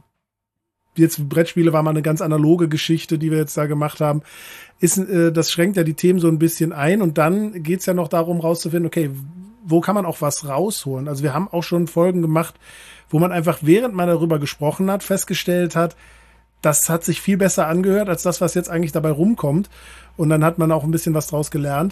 jetzt Brettspiele war mal eine ganz analoge Geschichte, die wir jetzt da gemacht haben. Ist, äh, das schränkt ja die Themen so ein bisschen ein und dann geht's ja noch darum rauszufinden, okay, wo kann man auch was rausholen? Also wir haben auch schon Folgen gemacht, wo man einfach, während man darüber gesprochen hat, festgestellt hat, das hat sich viel besser angehört, als das, was jetzt eigentlich dabei rumkommt. Und dann hat man auch ein bisschen was draus gelernt.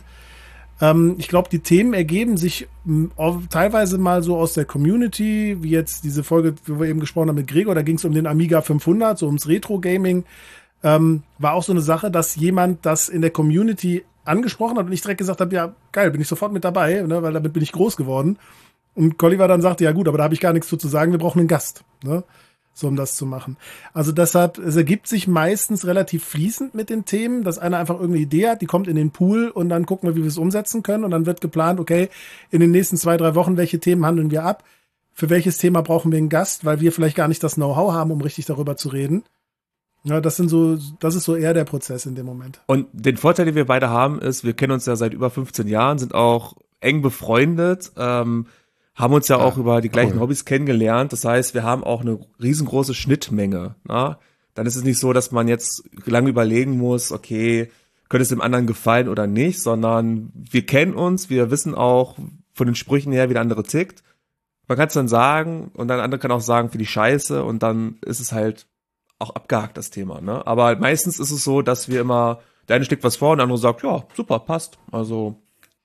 Ähm, ich glaube, die Themen ergeben sich m, auch teilweise mal so aus der Community, wie jetzt diese Folge, wo wir eben gesprochen haben mit Gregor, da ging es um den Amiga fünfhundert, so ums Retro-Gaming. Ähm, war auch so eine Sache, dass jemand das in der Community angesprochen hat und ich direkt gesagt habe, ja, geil, bin ich sofort mit dabei, ne, weil damit bin ich groß geworden. Und Colliver dann sagte, ja gut, aber da habe ich gar nichts zu, zu sagen, wir brauchen einen Gast, ne? So, um das zu machen. Also deshalb, es ergibt sich meistens relativ fließend mit den Themen, dass einer einfach irgendeine Idee hat, die kommt in den Pool und dann gucken wir, wie wir es umsetzen können und dann wird geplant, okay, in den nächsten zwei, drei Wochen, welche Themen handeln wir ab? Für welches Thema brauchen wir einen Gast, weil wir vielleicht gar nicht das Know-how haben, um richtig darüber zu reden. Ja, das sind so, das ist so eher der Prozess in dem Moment. Und den Vorteil, den wir beide haben, ist, wir kennen uns ja seit über fünfzehn Jahren, sind auch eng befreundet, ähm, haben uns ja auch über die gleichen cool. Hobbys kennengelernt. Das heißt, wir haben auch eine riesengroße Schnittmenge. Na? Dann ist es nicht so, dass man jetzt lange überlegen muss, okay, könnte es dem anderen gefallen oder nicht, sondern wir kennen uns, wir wissen auch von den Sprüchen her, wie der andere tickt. Man kann es dann sagen und dann andere kann auch sagen, für die Scheiße und dann ist es halt auch abgehakt, das Thema. Ne? Aber meistens ist es so, dass wir immer, der eine schlägt was vor und der andere sagt, ja, super, passt. Also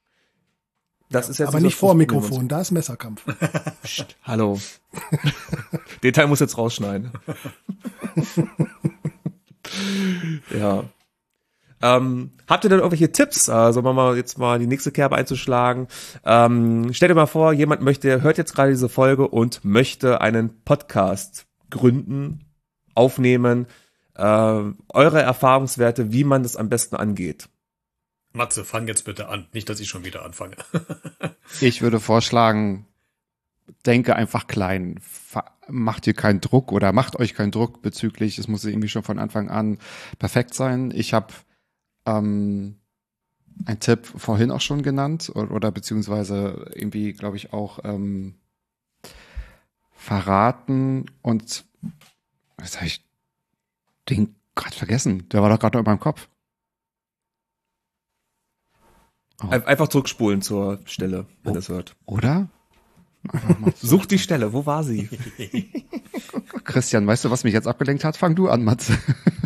das ist jetzt Aber so nicht das vor Problem. Mikrofon, da ist Messerkampf. Psst, hallo. Den Teil muss jetzt rausschneiden. Ja. Ähm, habt ihr denn irgendwelche Tipps? Also, um mal jetzt mal die nächste Kerbe einzuschlagen. Ähm, stellt dir mal vor, jemand möchte, hört jetzt gerade diese Folge und möchte einen Podcast gründen, aufnehmen. Äh, eure Erfahrungswerte, wie man das am besten angeht. Matze, fang jetzt bitte an. Nicht, dass ich schon wieder anfange. Ich würde vorschlagen, denke einfach klein. Fa- Macht ihr keinen Druck oder macht euch keinen Druck bezüglich, es muss irgendwie schon von Anfang an perfekt sein. Ich habe ähm, einen Tipp vorhin auch schon genannt oder, oder beziehungsweise irgendwie, glaube ich, auch ähm, verraten und was habe ich den gerade vergessen? Der war doch gerade noch in meinem Kopf. Oh. Einfach zurückspulen zur Stelle, wenn ihr es hört. Oder? Einfach mal Sucht die Stelle, wo war sie? Christian, weißt du, was mich jetzt abgelenkt hat? Fang du an, Matze.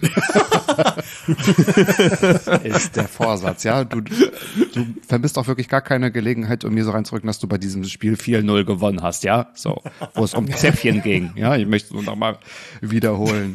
Ist der Vorsatz, ja? Du, du vermisst auch wirklich gar keine Gelegenheit, um mir so reinzurücken, dass du bei diesem Spiel vier null gewonnen hast, ja? So, wo es um Zäpfchen ging, ja? Ich möchte es nochmal wiederholen.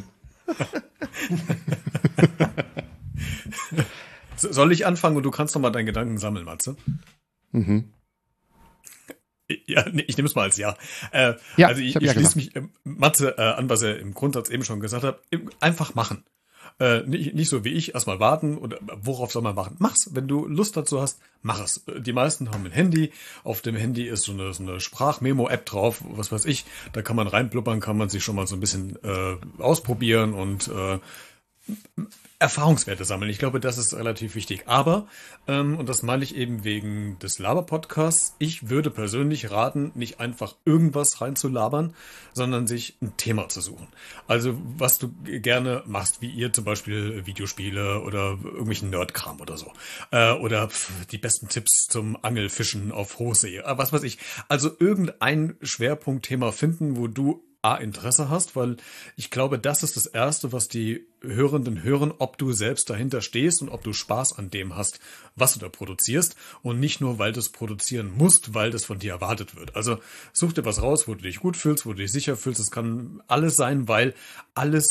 Soll ich anfangen und du kannst noch mal deinen Gedanken sammeln, Matze? Mhm. Ja, nee, ich nehme es mal als Ja. Äh, Ja, also ich, ich hab ich ja schließe gesagt. mich äh, Matze äh, an, was er im Grundsatz eben schon gesagt hat. Im- Einfach machen. Äh, nicht, nicht so wie ich, erstmal warten oder worauf soll man warten? Mach's. Wenn du Lust dazu hast, mach es. Äh, Die meisten haben ein Handy. Auf dem Handy ist so eine, so eine Sprachmemo-App drauf, was weiß ich. Da kann man reinblubbern, kann man sich schon mal so ein bisschen äh, ausprobieren und äh, Erfahrungswerte sammeln. Ich glaube, das ist relativ wichtig. Aber, ähm, und das meine ich eben wegen des Laber-Podcasts, ich würde persönlich raten, nicht einfach irgendwas reinzulabern, sondern sich ein Thema zu suchen. Also, was du gerne machst, wie ihr zum Beispiel Videospiele oder irgendwelchen Nerdkram oder so. Äh, oder pf, die besten Tipps zum Angelfischen auf Hochsee. Äh, was weiß ich. Also irgendein Schwerpunktthema finden, wo du A, Interesse hast, weil ich glaube, das ist das Erste, was die Hörenden hören, ob du selbst dahinter stehst und ob du Spaß an dem hast, was du da produzierst und nicht nur, weil du es produzieren musst, weil das von dir erwartet wird. Also such dir was raus, wo du dich gut fühlst, wo du dich sicher fühlst. Es kann alles sein, weil alles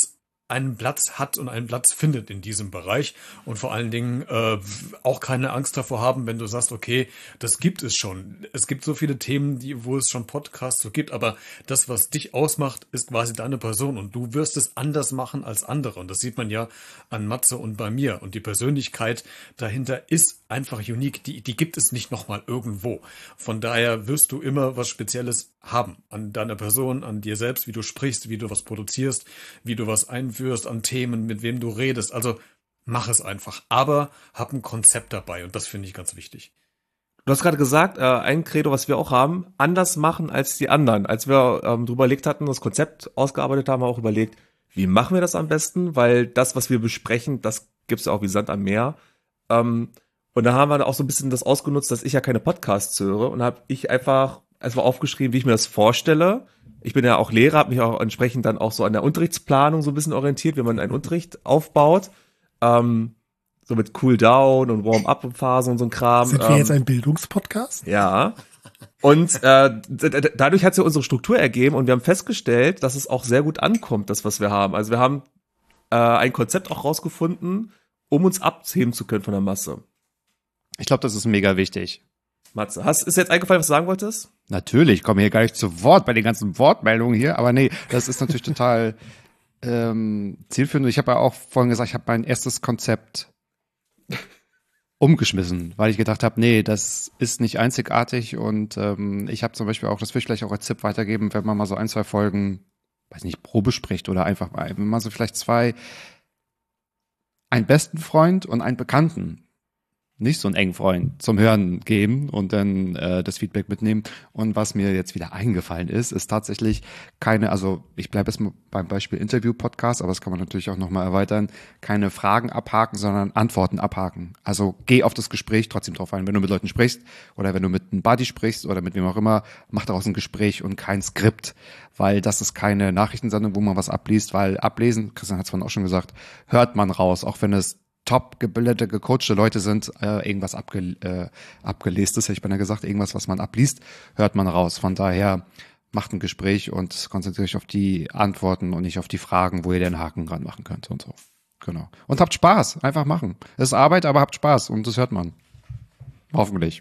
einen Platz hat und einen Platz findet in diesem Bereich und vor allen Dingen äh, auch keine Angst davor haben, wenn du sagst, okay, das gibt es schon. Es gibt so viele Themen, die, wo es schon Podcasts so gibt, aber das, was dich ausmacht, ist quasi deine Person und du wirst es anders machen als andere und das sieht man ja an Matze und bei mir und die Persönlichkeit dahinter ist einfach unique, die, die gibt es nicht nochmal irgendwo. Von daher wirst du immer was Spezielles haben an deiner Person, an dir selbst, wie du sprichst, wie du was produzierst, wie du was einführst an Themen, mit wem du redest. Also mach es einfach, aber hab ein Konzept dabei und das finde ich ganz wichtig. Du hast gerade gesagt, äh, ein Credo, was wir auch haben, anders machen als die anderen. Als wir ähm, drüber überlegt hatten, das Konzept ausgearbeitet haben, haben wir auch überlegt, wie machen wir das am besten, weil das, was wir besprechen, das gibt's ja auch wie Sand am Meer. Ähm, und da haben wir auch so ein bisschen das ausgenutzt, dass ich ja keine Podcasts höre und habe ich einfach erstmal aufgeschrieben, wie ich mir das vorstelle. Ich bin ja auch Lehrer, habe mich auch entsprechend dann auch so an der Unterrichtsplanung so ein bisschen orientiert, wie man einen Unterricht aufbaut. Ähm, so mit Cool-Down und Warm-Up-Phasen und so ein Kram. Sind wir ähm, jetzt ein Bildungspodcast? Ja. Und äh, d- d- dadurch hat sich unsere Struktur ergeben und wir haben festgestellt, dass es auch sehr gut ankommt, das, was wir haben. Also wir haben äh, ein Konzept auch rausgefunden, um uns abheben zu können von der Masse. Ich glaube, das ist mega wichtig. Matze, hast, ist dir jetzt eingefallen, was du sagen wolltest? Natürlich, komme hier gar nicht zu Wort bei den ganzen Wortmeldungen hier, aber nee, das ist natürlich total ähm, zielführend. Ich habe ja auch vorhin gesagt, ich habe mein erstes Konzept umgeschmissen, weil ich gedacht habe, nee, das ist nicht einzigartig und ähm, ich habe zum Beispiel auch, das will ich vielleicht auch als Tipp weitergeben, wenn man mal so ein, zwei Folgen, weiß nicht, Probe spricht oder einfach mal, wenn man so vielleicht zwei, einen besten Freund und einen Bekannten, nicht so einen engen Freund zum Hören geben und dann äh, das Feedback mitnehmen. Und was mir jetzt wieder eingefallen ist, ist tatsächlich keine, also ich bleibe jetzt mal beim Beispiel Interview-Podcast, aber das kann man natürlich auch nochmal erweitern, keine Fragen abhaken, sondern Antworten abhaken. Also geh auf das Gespräch trotzdem drauf ein. Wenn du mit Leuten sprichst oder wenn du mit einem Buddy sprichst oder mit wem auch immer, mach daraus ein Gespräch und kein Skript, weil das ist keine Nachrichtensendung, wo man was abliest, weil ablesen, Christian hat es vorhin auch schon gesagt, hört man raus, auch wenn es top gebildete, gecoachte Leute sind, äh, irgendwas abge, äh, abgelestes, hätte ich beinahe gesagt, irgendwas, was man abliest, hört man raus. Von daher macht ein Gespräch und konzentriert euch auf die Antworten und nicht auf die Fragen, wo ihr den Haken dran machen könnt und so. Genau. Und habt Spaß, einfach machen. Es ist Arbeit, aber habt Spaß und das hört man. Hoffentlich.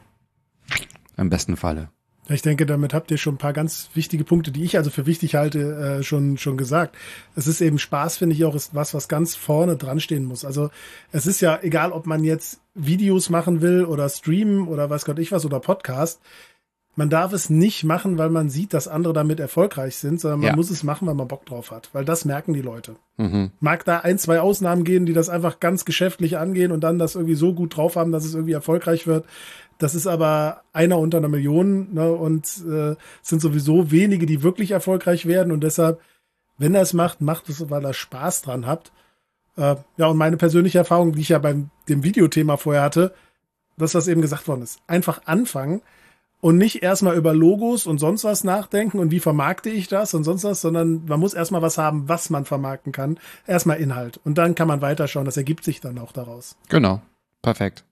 Im besten Falle. Ich denke, damit habt ihr schon ein paar ganz wichtige Punkte, die ich also für wichtig halte, äh, schon schon gesagt. Es ist eben Spaß, finde ich auch, ist was, was ganz vorne dran stehen muss. Also es ist ja egal, ob man jetzt Videos machen will oder streamen oder weiß Gott ich was oder Podcast. Man darf es nicht machen, weil man sieht, dass andere damit erfolgreich sind, sondern man Ja. muss es machen, weil man Bock drauf hat. Weil das merken die Leute. Mhm. Mag da ein, zwei Ausnahmen gehen, die das einfach ganz geschäftlich angehen und dann das irgendwie so gut drauf haben, dass es irgendwie erfolgreich wird. Das ist aber einer unter einer Million, ne, und äh, sind sowieso wenige, die wirklich erfolgreich werden. Und deshalb, wenn er es macht, macht es, weil er Spaß dran habt. Äh, ja, und meine persönliche Erfahrung, die ich ja beim dem Videothema vorher hatte, das, was eben gesagt worden ist. Einfach anfangen und nicht erstmal über Logos und sonst was nachdenken und wie vermarkte ich das und sonst was, sondern man muss erstmal was haben, was man vermarkten kann. Erstmal Inhalt. Und dann kann man weiterschauen. Das ergibt sich dann auch daraus. Genau. Perfekt.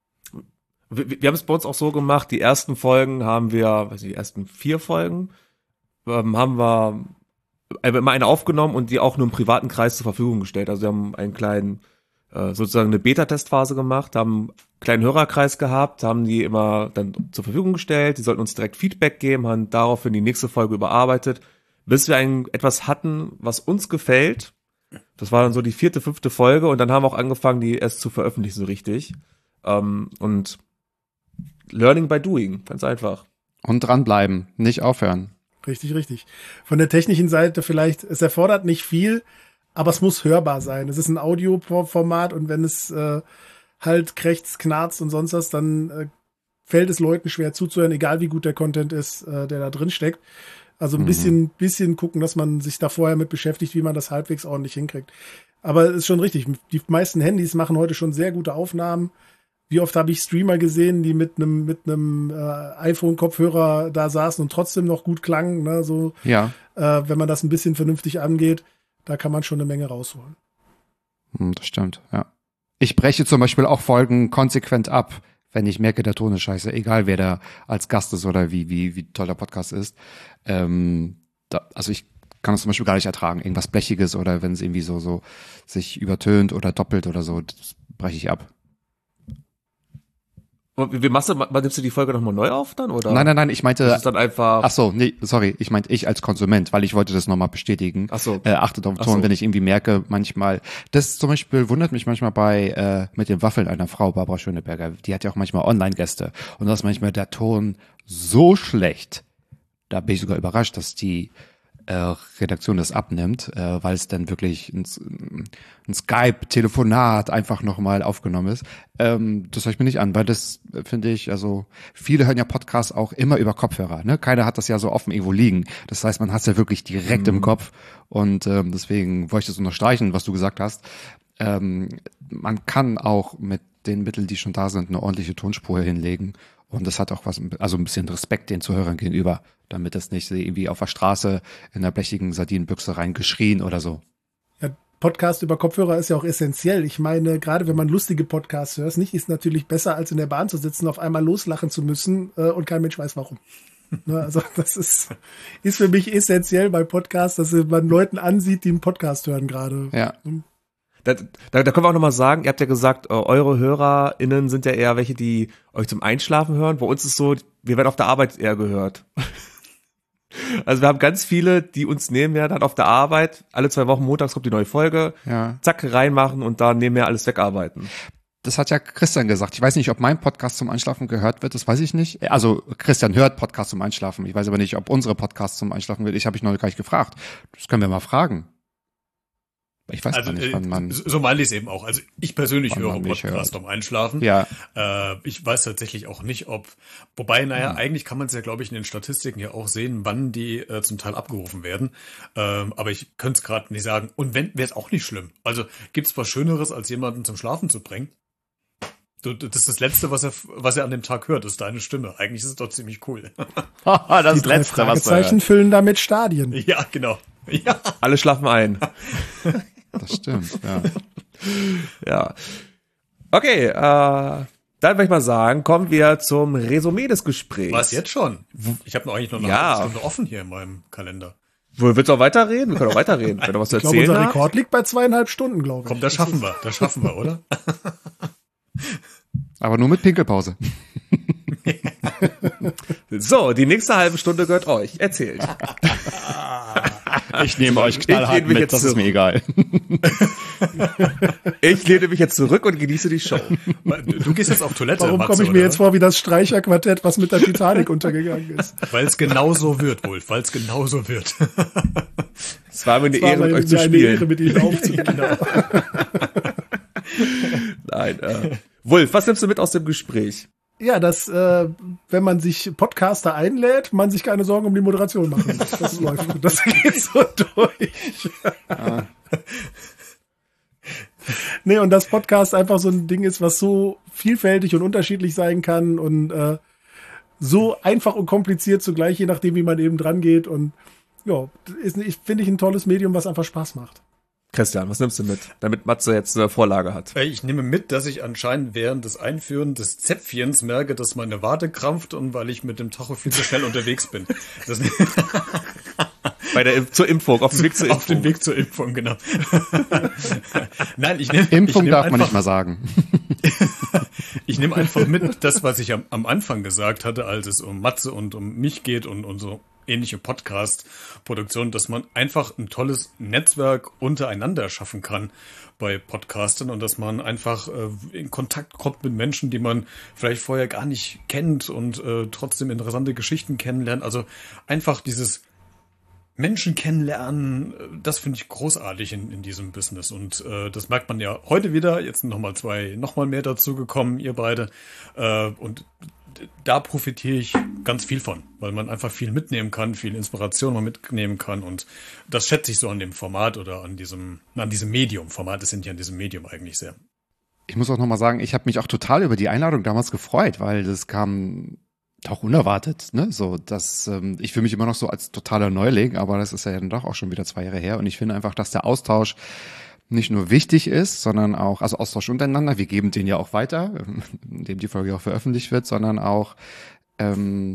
Wir, wir haben es bei uns auch so gemacht, die ersten Folgen haben wir, weiß nicht, die ersten vier Folgen, ähm, haben wir immer eine aufgenommen und die auch nur im privaten Kreis zur Verfügung gestellt. Also wir haben einen kleinen, äh, sozusagen eine Beta-Testphase gemacht, haben einen kleinen Hörerkreis gehabt, haben die immer dann zur Verfügung gestellt, die sollten uns direkt Feedback geben, haben daraufhin die nächste Folge überarbeitet, bis wir ein, etwas hatten, was uns gefällt. Das war dann so die vierte, fünfte Folge und dann haben wir auch angefangen, die erst zu veröffentlichen, so richtig. Ähm, und Learning by doing, ganz einfach. Und dranbleiben, nicht aufhören. Richtig, richtig. Von der technischen Seite vielleicht, es erfordert nicht viel, aber es muss hörbar sein. Es ist ein Audioformat und wenn es äh, halt krächzt, knarzt und sonst was, dann äh, fällt es Leuten schwer zuzuhören, egal wie gut der Content ist, äh, der da drin steckt. Also ein Mhm. bisschen, bisschen gucken, dass man sich da vorher mit beschäftigt, wie man das halbwegs ordentlich hinkriegt. Aber es ist schon richtig. Die meisten Handys machen heute schon sehr gute Aufnahmen. Wie oft habe ich Streamer gesehen, die mit einem mit einem äh, iPhone-Kopfhörer da saßen und trotzdem noch gut klangen. Ne? So, Ja, äh, wenn man das ein bisschen vernünftig angeht, da kann man schon eine Menge rausholen. hm, das stimmt, ja. Ich breche zum Beispiel auch Folgen konsequent ab, wenn ich merke, der Ton ist scheiße, egal wer da als Gast ist oder wie, wie, wie toll der Podcast ist. Ähm, da, also ich kann das zum Beispiel gar nicht ertragen. Irgendwas Blechiges oder wenn es irgendwie so, so sich übertönt oder doppelt oder so, das breche ich ab. Und wie machst du, nimmst du die Folge nochmal neu auf dann, oder? Nein, nein, nein, ich meinte. Das ist dann einfach. Ach so, nee, sorry, ich meinte ich als Konsument, weil ich wollte das nochmal bestätigen. Ach so. Äh, achtet auf den Ton, so. wenn ich irgendwie merke, manchmal, das zum Beispiel wundert mich manchmal bei, äh, mit den Waffeln einer Frau, Barbara Schöneberger, die hat ja auch manchmal Online-Gäste und da ist manchmal der Ton so schlecht, da bin ich sogar überrascht, dass die äh, Redaktion das abnimmt, äh, weil es dann wirklich ein, ein Skype-Telefonat einfach nochmal aufgenommen ist. Ähm, das höre ich mir nicht an, weil das äh, finde ich, also viele hören ja Podcasts auch immer über Kopfhörer, ne? Keiner hat das ja so offen irgendwo liegen. Das heißt, man hat es ja wirklich direkt mhm. im Kopf und ähm, deswegen wollte ich das unterstreichen, was du gesagt hast. Ähm, man kann auch mit den Mitteln, die schon da sind, eine ordentliche Tonspur hinlegen. Und das hat auch was, also ein bisschen Respekt den Zuhörern gegenüber, damit das nicht irgendwie auf der Straße in der blechigen Sardinenbüchse reingeschrien oder so. Ja, Podcast über Kopfhörer ist ja auch essentiell. Ich meine, gerade wenn man lustige Podcasts hört, nicht ist natürlich besser, als in der Bahn zu sitzen, auf einmal loslachen zu müssen äh, und kein Mensch weiß warum. Ne, also das ist, ist für mich essentiell bei Podcasts, dass man Leuten ansieht, die einen Podcast hören gerade. Ja. Da, da, da können wir auch nochmal sagen, ihr habt ja gesagt, eure HörerInnen sind ja eher welche, die euch zum Einschlafen hören. Bei uns ist so, wir werden auf der Arbeit eher gehört. Also wir haben ganz viele, die uns nebenher dann auf der Arbeit, alle zwei Wochen montags kommt die neue Folge, ja. zack, reinmachen und dann nebenher alles wegarbeiten. Das hat ja Christian gesagt. Ich weiß nicht, ob mein Podcast zum Einschlafen gehört wird, das weiß ich nicht. Also Christian hört Podcast zum Einschlafen. Ich weiß aber nicht, ob unsere Podcast zum Einschlafen wird. Ich habe ich noch gar nicht gefragt. Das können wir mal fragen. Ich weiß also, gar nicht, wann man... So meine ich es eben auch. Also ich persönlich höre Podcast beim Einschlafen. Ja. Äh, ich weiß tatsächlich auch nicht, ob... Wobei, naja, hm. eigentlich kann man es ja, glaube ich, in den Statistiken ja auch sehen, wann die äh, zum Teil abgerufen werden. Ähm, aber ich könnte es gerade nicht sagen. Und wenn, wäre es auch nicht schlimm. Also gibt es was Schöneres, als jemanden zum Schlafen zu bringen? Du, das ist das Letzte, was er, was er an dem Tag hört, ist deine Stimme. Eigentlich ist es doch ziemlich cool. das die drei Letzte, was Fragezeichen füllen damit Stadien. Ja, genau. Ja. Alle schlafen ein. Das stimmt, ja. Ja. Okay, äh, dann würde ich mal sagen, kommen wir zum Resümee des Gesprächs. Was, jetzt schon? Ich habe noch eigentlich noch eine ja. halbe Stunde offen hier in meinem Kalender. Wo, willst du auch weiterreden? Wir können auch weiterreden, wenn du was zu ich glaube, erzählen unser hast. Rekord liegt bei zweieinhalb Stunden, glaube ich. Komm, das schaffen wir, das schaffen wir, oder? Aber nur mit Pinkelpause. So, die nächste halbe Stunde gehört euch. Erzählt. Ich nehme euch knallhart mit, jetzt das zurück. ist mir egal. Ich lehne mich jetzt zurück und genieße die Show. Du gehst jetzt auf Toilette, Warum komme ich mir oder? jetzt vor wie das Streicherquartett, was mit der Titanic untergegangen ist? Weil es genauso wird, Wolf, weil es genauso wird. Es war mir eine Es war Ehre, mit mir euch zu eine spielen. Ehre, mit Ihnen aufzunehmen. Genau. Nein, äh, Wolf, was nimmst du mit aus dem Gespräch? Ja, dass, äh, wenn man sich Podcaster einlädt, man sich keine Sorgen um die Moderation machen muss. Das läuft. Das geht so durch. Ah. Nee, und das Podcast einfach so ein Ding ist, was so vielfältig und unterschiedlich sein kann und äh, so einfach und kompliziert zugleich, je nachdem, wie man eben dran geht. Und ja, ist, ich, finde ich ein tolles Medium, was einfach Spaß macht. Christian, was nimmst du mit, damit Matze jetzt eine Vorlage hat? Ich nehme mit, dass ich anscheinend während des Einführen des Zäpfchens merke, dass meine Wade krampft und weil ich mit dem Tacho viel zu schnell unterwegs bin. Das Bei der zur Impfung, auf dem Weg zur Impfung. Auf dem Weg zur Impfung, genau. Nein, ich nehme Impfung ich nehm darf einfach, man nicht mal sagen. Ich nehme einfach mit, das, was ich am, am Anfang gesagt hatte, als es um Matze und um mich geht und, und so ähnliche Podcast-Produktion, dass man einfach ein tolles Netzwerk untereinander schaffen kann bei Podcastern und dass man einfach äh, in Kontakt kommt mit Menschen, die man vielleicht vorher gar nicht kennt und äh, trotzdem interessante Geschichten kennenlernt. Also einfach dieses Menschen kennenlernen, das finde ich großartig in, in diesem Business und äh, das merkt man ja heute wieder. Jetzt sind nochmal zwei, nochmal mehr dazu gekommen, ihr beide. Äh, und da profitiere ich ganz viel von, weil man einfach viel mitnehmen kann, viel Inspiration mal mitnehmen kann und das schätze ich so an dem Format oder an diesem, an diesem Medium. Formate sind ja an diesem Medium eigentlich sehr. Ich muss auch nochmal sagen, ich habe mich auch total über die Einladung damals gefreut, weil das kam auch unerwartet, ne? So, dass ähm, ich fühle mich immer noch so als totaler Neuling, aber das ist ja dann doch auch schon wieder zwei Jahre her und ich finde einfach, dass der Austausch nicht nur wichtig ist, sondern auch, also Austausch untereinander, wir geben den ja auch weiter, indem die Folge auch veröffentlicht wird, sondern auch ähm,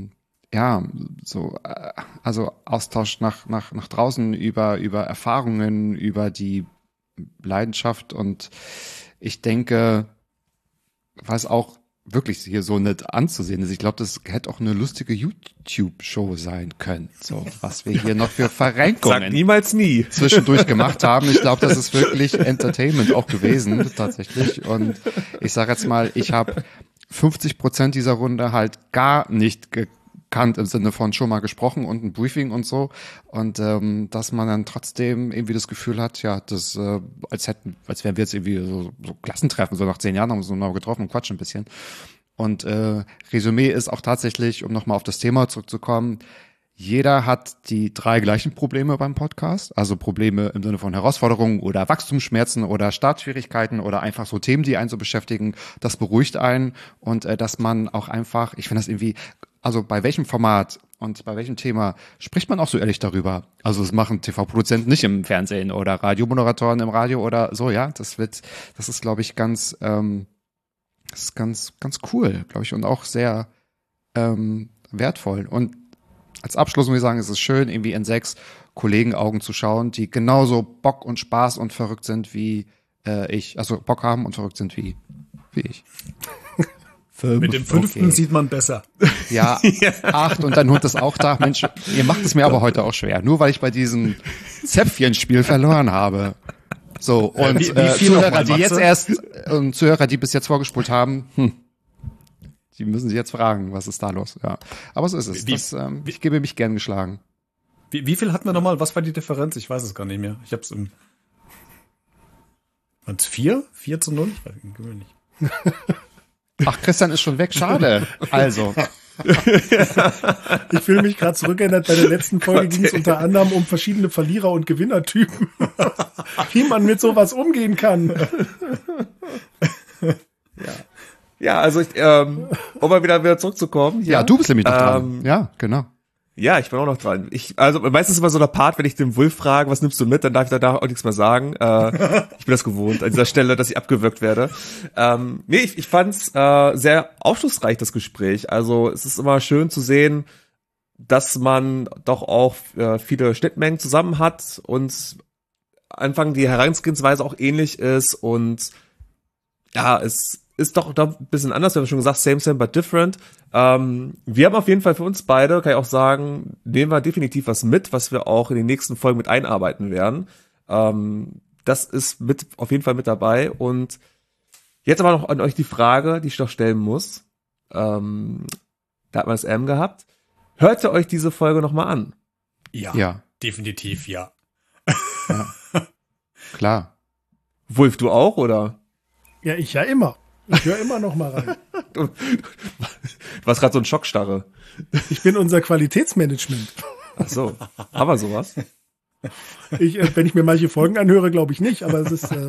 ja, so, äh, also Austausch nach, nach, nach draußen über, über Erfahrungen, über die Leidenschaft und ich denke, was auch wirklich hier so nett anzusehen ist, ich glaube, das hätte auch eine lustige YouTube-Show sein können, so, was wir hier noch für Sag Verrenkungen niemals nie. zwischendurch gemacht haben. Ich glaube, das ist wirklich Entertainment auch gewesen, tatsächlich. Und ich sage jetzt mal, ich habe fünfzig Prozent dieser Runde halt gar nicht gekannt, im Sinne von schon mal gesprochen und ein Briefing und so. Und ähm, dass man dann trotzdem irgendwie das Gefühl hat, ja, das, äh, als hätten, als wären wir jetzt irgendwie so, so Klassentreffen, so nach zehn Jahren haben wir uns noch getroffen und quatschen ein bisschen. Und äh, Resümee ist auch tatsächlich, um nochmal auf das Thema zurückzukommen, jeder hat die drei gleichen Probleme beim Podcast, also Probleme im Sinne von Herausforderungen oder Wachstumsschmerzen oder Startschwierigkeiten oder einfach so Themen, die einen so beschäftigen. Das beruhigt einen und äh, dass man auch einfach, ich finde das irgendwie, also bei welchem Format und bei welchem Thema spricht man auch so ehrlich darüber? Also das machen T V-Produzenten nicht im Fernsehen oder Radiomoderatoren im Radio oder so, ja. Das wird, das ist, glaube ich, ganz, ähm, das ist ganz, ganz cool, glaube ich, und auch sehr ähm, wertvoll. Und als Abschluss muss ich sagen, es ist schön, irgendwie in sechs Kollegenaugen zu schauen, die genauso Bock und Spaß und verrückt sind wie äh, ich. Also Bock haben und verrückt sind wie, wie ich. Fünf. Mit dem fünften okay. Sieht man besser. Ja, acht und dein Hund ist auch da. Mensch, ihr macht es mir aber heute auch schwer. Nur weil ich bei diesem Zäpfchenspiel verloren habe. So, und wie, wie äh, Zuhörer, mal, die jetzt erst, und Zuhörer, die bis jetzt vorgespult haben, hm, die müssen sich jetzt fragen, was ist da los? Ja, aber so ist es. Wie, das, ähm, ich gebe mich gern geschlagen. Wie, wie viel hatten wir nochmal? Was war die Differenz? Ich weiß es gar nicht mehr. Ich hab's im... Waren es vier? Vier zu null? Ich weiß nicht, gewöhnlich. Ach, Christian ist schon weg, schade. Also. Ich fühle mich gerade zurückerinnert, bei der letzten Folge ging es unter anderem um verschiedene Verlierer- und Gewinnertypen. Wie man mit sowas umgehen kann. Ja. Ja, also ich, ähm, um mal wieder, wieder zurückzukommen. Ja, ja du bist nämlich noch dran. Ähm, ja, genau. Ja, ich bin auch noch dran. Ich, also meistens ist immer so der Part, wenn ich dem Wolf frage, was nimmst du mit, dann darf ich danach auch nichts mehr sagen. Äh, ich bin das gewohnt an dieser Stelle, dass ich abgewürgt werde. Ähm, nee, ich, ich fand's äh, sehr aufschlussreich, das Gespräch. Also es ist immer schön zu sehen, dass man doch auch äh, viele Schnittmengen zusammen hat und Anfang die Herangehensweise auch ähnlich ist und ja, es ist doch, doch ein bisschen anders, wir haben schon gesagt, same, same, but different. Ähm, wir haben auf jeden Fall für uns beide, kann ich auch sagen, nehmen wir definitiv was mit, was wir auch in den nächsten Folgen mit einarbeiten werden. Ähm, das ist mit auf jeden Fall mit dabei. Und jetzt aber noch an euch die Frage, die ich noch stellen muss. Ähm, da hat man das M gehabt. Hört ihr euch diese Folge nochmal an? Ja, Ja. Definitiv, ja. Ja. Klar. Wolf, du auch, oder? Ja, ich ja immer. Ich höre immer noch mal rein. Du, du warst gerade so ein Schockstarre. Ich bin unser Qualitätsmanagement. Ach so, aber sowas. Ich, äh, wenn ich mir manche Folgen anhöre, glaube ich nicht, aber es ist... Äh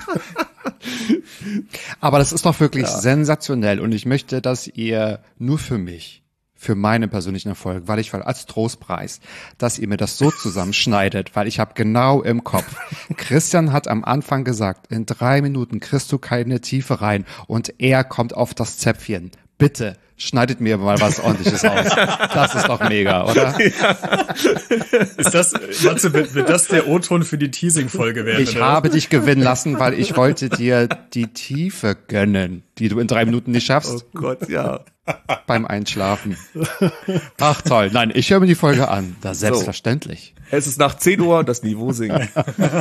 Aber das ist doch wirklich Ja. sensationell und ich möchte, dass ihr nur für mich, für meinen persönlichen Erfolg, weil ich als Trostpreis, dass ihr mir das so zusammenschneidet, weil ich habe genau im Kopf. Christian hat am Anfang gesagt, in drei Minuten kriegst du keine Tiefe rein und er kommt auf das Zäpfchen. Bitte, schneidet mir mal was Ordentliches aus. Das ist doch mega, oder? Ist das, meinst du, wird, wird das der O-Ton für die Teasing-Folge werden? Ich oder? habe dich gewinnen lassen, weil ich wollte dir die Tiefe gönnen, die du in drei Minuten nicht schaffst. Oh Gott, ja. Beim Einschlafen. Ach toll, nein, ich höre mir die Folge an. Das selbstverständlich. Es ist nach zehn Uhr, das Niveau sinkt.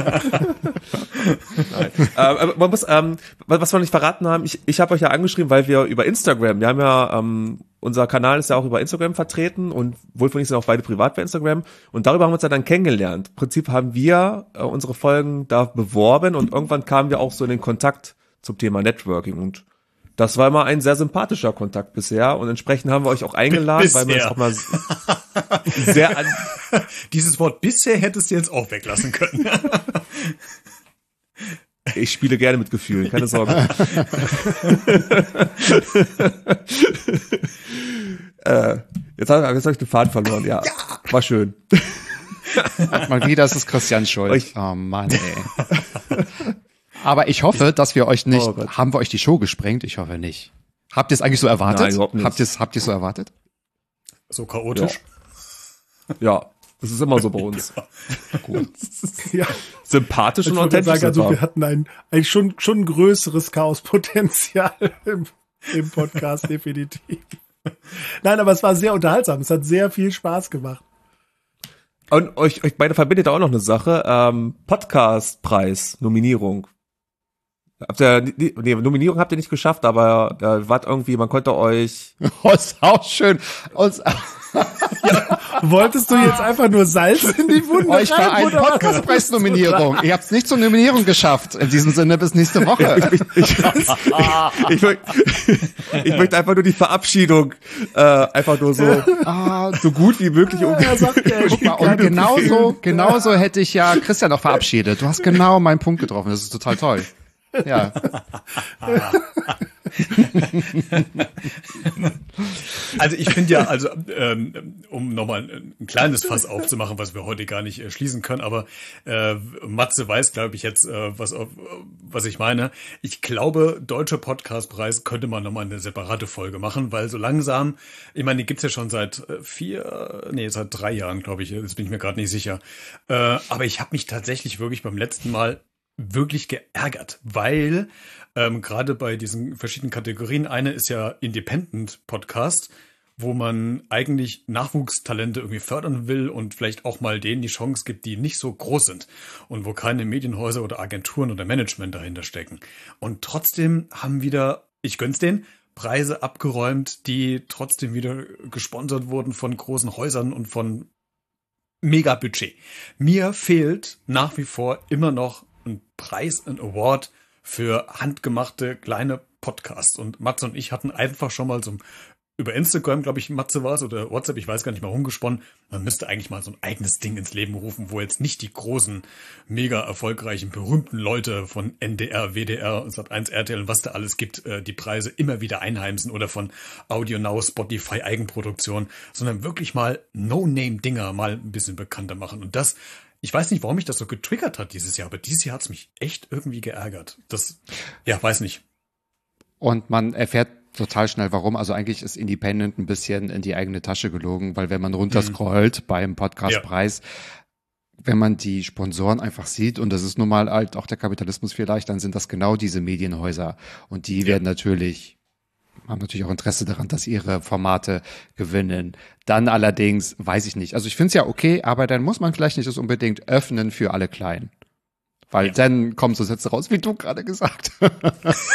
Nein. Ähm, aber man muss, ähm, was wir noch nicht verraten haben, ich, ich habe euch ja angeschrieben, weil wir über Instagram, wir haben ja, ähm, unser Kanal ist ja auch über Instagram vertreten und Wolf und ich sind auch beide privat bei Instagram und darüber haben wir uns ja dann kennengelernt. Im Prinzip haben wir äh, unsere Folgen da beworben und irgendwann kamen wir auch so in den Kontakt zum Thema Networking und das war immer ein sehr sympathischer Kontakt bisher und entsprechend haben wir euch auch eingeladen, Bisher. weil wir uns auch mal sehr an Dieses Wort bisher hättest du jetzt auch weglassen können. Ich spiele gerne mit Gefühlen, keine Sorge. äh, jetzt habe jetzt hab ich den Faden verloren, ja. ja. War schön. Mal wieder ist es Christian schuld. Ich- Oh Mann, ey. Aber ich hoffe, dass wir euch nicht, Oh Gott. haben wir euch die Show gesprengt? Ich hoffe nicht. Habt ihr es eigentlich so erwartet? Nein, überhaupt nicht. Habt ihr es, habt ihr es so erwartet? So chaotisch. Ja, das ist immer so bei uns. Gut. Ja. Sympathisch Ich und würde authentisch. sagen, also sind wir. wir hatten ein, ein schon, schon größeres Chaospotenzial im, im Podcast, definitiv. Nein, aber es war sehr unterhaltsam. Es hat sehr viel Spaß gemacht. Und euch, euch beide verbindet auch noch eine Sache. Ähm, Podcastpreis, Nominierung. Habt ihr, nee, Nominierung habt ihr nicht geschafft, aber äh, wart irgendwie, man konnte euch. Oh, ist auch schön. Und, Wolltest du jetzt einfach nur Salz in die Wunde euch war reiben, eine oder was? Podcastpreis-Nominierung. Ihr habt es nicht zur Nominierung geschafft. In diesem Sinne bis nächste Woche. Ich, ich, ich, möcht- ich möchte einfach nur die Verabschiedung äh, einfach nur so, Ah, so gut wie möglich um. Er sagt, er guck mal, spielt und keine genauso, genauso hätte ich ja Christian auch verabschiedet. Du hast genau meinen Punkt getroffen. Das ist total toll. Ja. Also ich finde ja, also ähm, um nochmal ein kleines Fass aufzumachen, was wir heute gar nicht äh, schließen können, aber äh, Matze weiß, glaube ich, jetzt, äh, was, äh, was ich meine. Ich glaube, Deutscher Podcastpreis könnte man nochmal eine separate Folge machen, weil so langsam, ich meine, die gibt's ja schon seit äh, vier, nee, seit drei Jahren, glaube ich, jetzt bin ich mir gerade nicht sicher. Äh, aber ich habe mich tatsächlich wirklich beim letzten Mal wirklich geärgert, weil ähm, gerade bei diesen verschiedenen Kategorien, eine ist ja Independent Podcast, wo man eigentlich Nachwuchstalente irgendwie fördern will und vielleicht auch mal denen die Chance gibt, die nicht so groß sind und wo keine Medienhäuser oder Agenturen oder Management dahinter stecken. Und trotzdem haben wieder, ich gönn's denen, Preise abgeräumt, die trotzdem wieder gesponsert wurden von großen Häusern und von Mega-Budget. Mir fehlt nach wie vor immer noch ein Preis, ein Award für handgemachte kleine Podcasts. Und Matze und ich hatten einfach schon mal so über Instagram, glaube ich, Matze war es, oder WhatsApp, ich weiß gar nicht mal, rumgesponnen. Man müsste eigentlich mal so ein eigenes Ding ins Leben rufen, wo jetzt nicht die großen, mega erfolgreichen, berühmten Leute von N D R, W D R, Sat eins, R T L und was da alles gibt, die Preise immer wieder einheimsen oder von Audio Now, Spotify, Eigenproduktion, sondern wirklich mal No-Name-Dinger mal ein bisschen bekannter machen. Und das, ich weiß nicht, warum mich das so getriggert hat dieses Jahr, aber dieses Jahr hat es mich echt irgendwie geärgert. Das, ja, weiß nicht. Und man erfährt total schnell, warum. Also eigentlich ist Independent ein bisschen in die eigene Tasche gelogen, weil wenn man runterscrollt mhm. beim Podcastpreis, ja. wenn man die Sponsoren einfach sieht, und das ist nun mal halt auch der Kapitalismus vielleicht, dann sind das genau diese Medienhäuser. Und die ja. werden natürlich, haben natürlich auch Interesse daran, dass ihre Formate gewinnen. Dann allerdings, weiß ich nicht. Also ich finde es ja okay, aber dann muss man vielleicht nicht das unbedingt öffnen für alle Kleinen. Weil ja. dann kommen so Sätze raus, wie du gerade gesagt hast.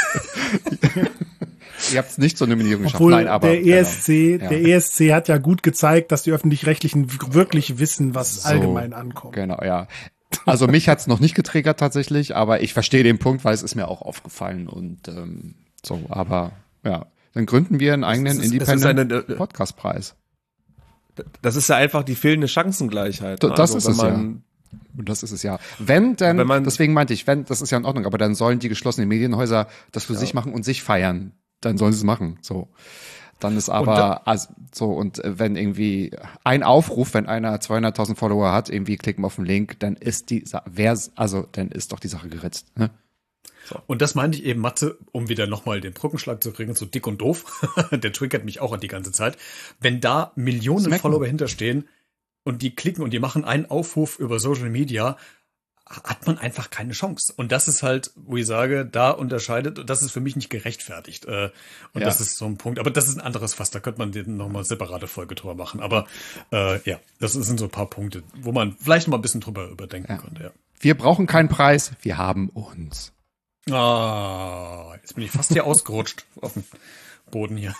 Ihr habt es nicht zur Nominierung geschafft. Obwohl Nein, aber der E S C, genau. der ja. E S C hat ja gut gezeigt, dass die Öffentlich-Rechtlichen wirklich wissen, was so, allgemein ankommt. Genau, ja. Also mich hat's noch nicht getriggert tatsächlich, aber ich verstehe den Punkt, weil es ist mir auch aufgefallen und ähm, so. Aber ja, dann gründen wir einen eigenen ist, Independent-Podcastpreis. Das ist ja einfach die fehlende Chancengleichheit. Ne? Das also, ist es man, ja. Und das ist es ja. Wenn, dann, wenn man, deswegen meinte ich, wenn, das ist ja in Ordnung, aber dann sollen die geschlossenen Medienhäuser das für ja. sich machen und sich feiern. Dann sollen sie es machen. So. Dann ist aber, da, also, so, und wenn irgendwie ein Aufruf, wenn einer zweihunderttausend Follower hat, irgendwie klicken auf den Link, dann ist die, wer, also, dann ist doch die Sache geritzt, ne? So. Und das meinte ich eben, Matze, um wieder nochmal den Brückenschlag zu kriegen, so dick und doof. Der triggert mich auch an die ganze Zeit. Wenn da Millionen Smacken. Follower hinterstehen und die klicken und die machen einen Aufruf über Social Media, hat man einfach keine Chance. Und das ist halt, wo ich sage, da unterscheidet, das ist für mich nicht gerechtfertigt. Und ja. das ist so ein Punkt. Aber das ist ein anderes Fass, da könnte man nochmal separate Folge drüber machen. Aber äh, ja, das sind so ein paar Punkte, wo man vielleicht noch mal ein bisschen drüber überdenken ja. könnte. Ja. Wir brauchen keinen Preis, wir haben uns. Ah, jetzt bin ich fast hier ausgerutscht auf dem Boden hier.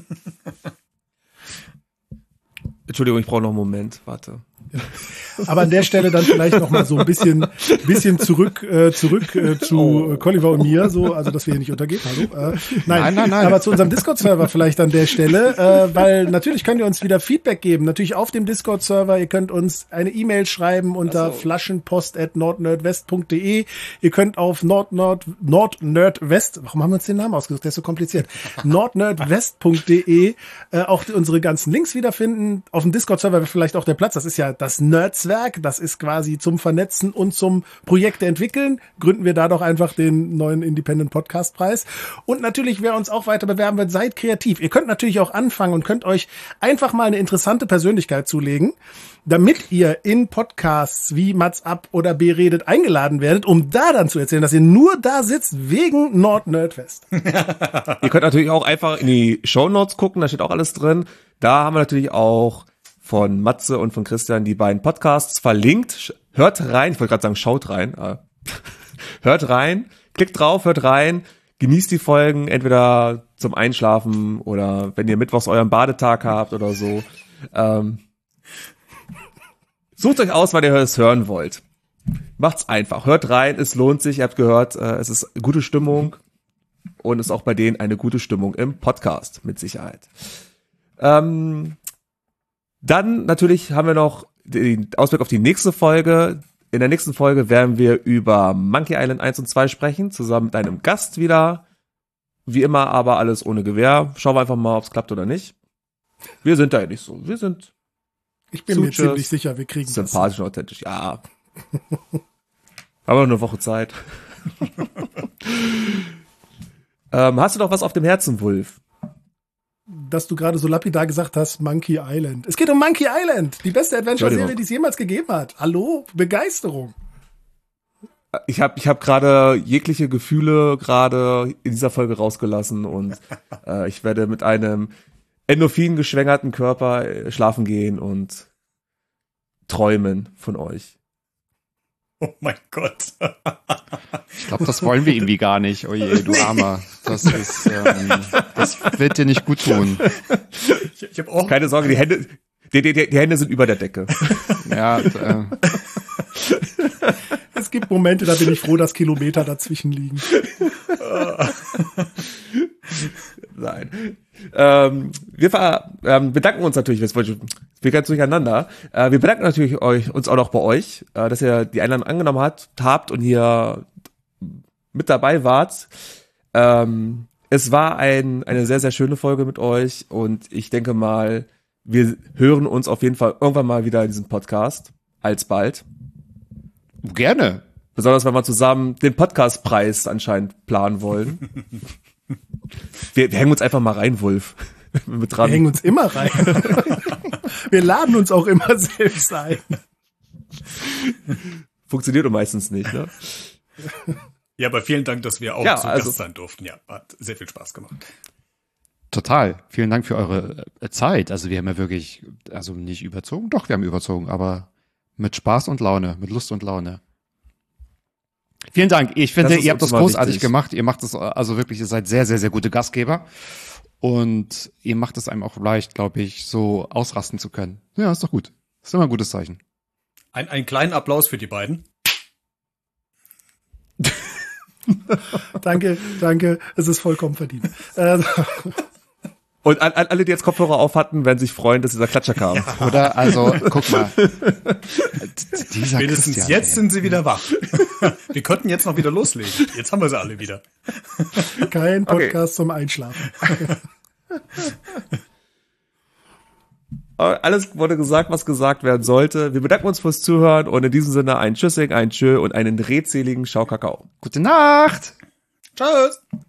Entschuldigung, ich brauche noch einen Moment, warte. Ja. Aber an der Stelle dann vielleicht noch mal so ein bisschen, bisschen zurück, äh, zurück äh, zu oh. Colliver und mir, so, also dass wir hier nicht untergehen. Hallo. Äh, nein, nein, nein, nein. Aber zu unserem Discord-Server vielleicht an der Stelle, äh, weil natürlich könnt ihr uns wieder Feedback geben. Natürlich auf dem Discord-Server. Ihr könnt uns eine E-Mail schreiben unter so. flaschenpost at nordnerdwest punkt de. Ihr könnt auf nordnord nordnerdwest. Warum haben wir uns den Namen ausgesucht? Der ist so kompliziert. nordnerdwest punkt de äh, auch unsere ganzen Links wiederfinden. Auf dem Discord-Server vielleicht auch der Platz. Das ist ja das Nerds Netzwerk. Das ist quasi zum Vernetzen und zum Projekte entwickeln. Gründen wir da doch einfach den neuen Independent Podcast Preis. Und natürlich, wer uns auch weiter bewerben wird, seid kreativ. Ihr könnt natürlich auch anfangen und könnt euch einfach mal eine interessante Persönlichkeit zulegen, damit ihr in Podcasts wie Mats ab oder B redet eingeladen werdet, um da dann zu erzählen, dass ihr nur da sitzt wegen Nord-Nerdfest. Ihr könnt natürlich auch einfach in die Shownotes gucken, da steht auch alles drin. Da haben wir natürlich auch von Matze und von Christian die beiden Podcasts verlinkt. Hört rein, ich wollte gerade sagen, schaut rein. Äh, hört rein, klickt drauf, hört rein, genießt die Folgen, entweder zum Einschlafen oder wenn ihr mittwochs euren Badetag habt oder so. Ähm, Sucht euch aus, wann ihr es hören wollt. Macht's einfach. Hört rein, es lohnt sich. Ihr habt gehört, äh, es ist gute Stimmung und es ist auch bei denen eine gute Stimmung im Podcast, mit Sicherheit. Ähm, dann natürlich haben wir noch den Ausblick auf die nächste Folge. In der nächsten Folge werden wir über Monkey Island eins und zwei sprechen, zusammen mit einem Gast wieder. Wie immer aber alles ohne Gewehr. Schauen wir einfach mal, ob es klappt oder nicht. Wir sind da ja nicht so. Wir sind Ich bin mir ziemlich sicher, wir kriegen das. Sympathisch und authentisch, ja. Aber eine Woche Zeit. ähm, hast du noch was auf dem Herzen, Wulf? Dass du gerade so lapidar gesagt hast, Monkey Island. Es geht um Monkey Island, die beste Adventure-Serie, die es jemals gegeben hat. Hallo? Begeisterung. Ich habe ich hab gerade jegliche Gefühle gerade in dieser Folge rausgelassen und äh, ich werde mit einem endorphin geschwängerten Körper schlafen gehen und träumen von euch. Oh mein Gott. Ich glaube, das wollen wir irgendwie gar nicht. Oh je, du Armer. Das ist, ähm, das wird dir nicht gut tun. Ich, ich hab auch Keine Sorge, die Hände, die, die, die Hände sind über der Decke. Ja, äh, Es gibt Momente, da bin ich froh, dass Kilometer dazwischen liegen. Nein. Ähm, wir ver ähm, bedanken uns natürlich, wir wir ganz durcheinander. Äh, wir bedanken natürlich euch, uns auch noch bei euch, äh, dass ihr die Einladung angenommen habt, habt und hier mit dabei wart. Ähm, es war ein, eine sehr, sehr schöne Folge mit euch und ich denke mal, wir hören uns auf jeden Fall irgendwann mal wieder in diesem Podcast. Alsbald. gerne. Besonders, wenn wir zusammen den Podcastpreis anscheinend planen wollen. Wir, wir hängen uns einfach mal rein, Wulf. Mit dran. Wir hängen uns immer rein. Wir laden uns auch immer selbst ein. Funktioniert doch meistens nicht, ne? Ja, aber vielen Dank, dass wir auch Ja, zu also- Gast sein durften. Ja, hat sehr viel Spaß gemacht. Total. Vielen Dank für eure äh, Zeit. Also wir haben ja wirklich, also nicht überzogen, doch, wir haben überzogen, aber mit Spaß und Laune, mit Lust und Laune. Vielen Dank. Ich finde, Das ist ihr habt uns das immer großartig wichtig. gemacht. Ihr macht das, also wirklich, ihr seid sehr, sehr, sehr gute Gastgeber. Und ihr macht es einem auch leicht, glaube ich, so ausrasten zu können. Ja, ist doch gut. Ist immer ein gutes Zeichen. Ein, einen kleinen Applaus für die beiden. Danke, danke. Es ist vollkommen verdient. Äh, Und an, an alle, die jetzt Kopfhörer auf hatten, werden sich freuen, dass dieser Klatscher kam. Oder? Also, guck mal. Dieser Spätestens Christian, jetzt ey. sind sie wieder wach. Wir könnten jetzt noch wieder loslegen. Jetzt haben wir sie alle wieder. kein Podcast zum Einschlafen. Aber alles wurde gesagt, was gesagt werden sollte. Wir bedanken uns fürs Zuhören und in diesem Sinne ein Tschüssing, ein Tschö und einen redseligen Schau Kakao. Gute Nacht. Tschüss.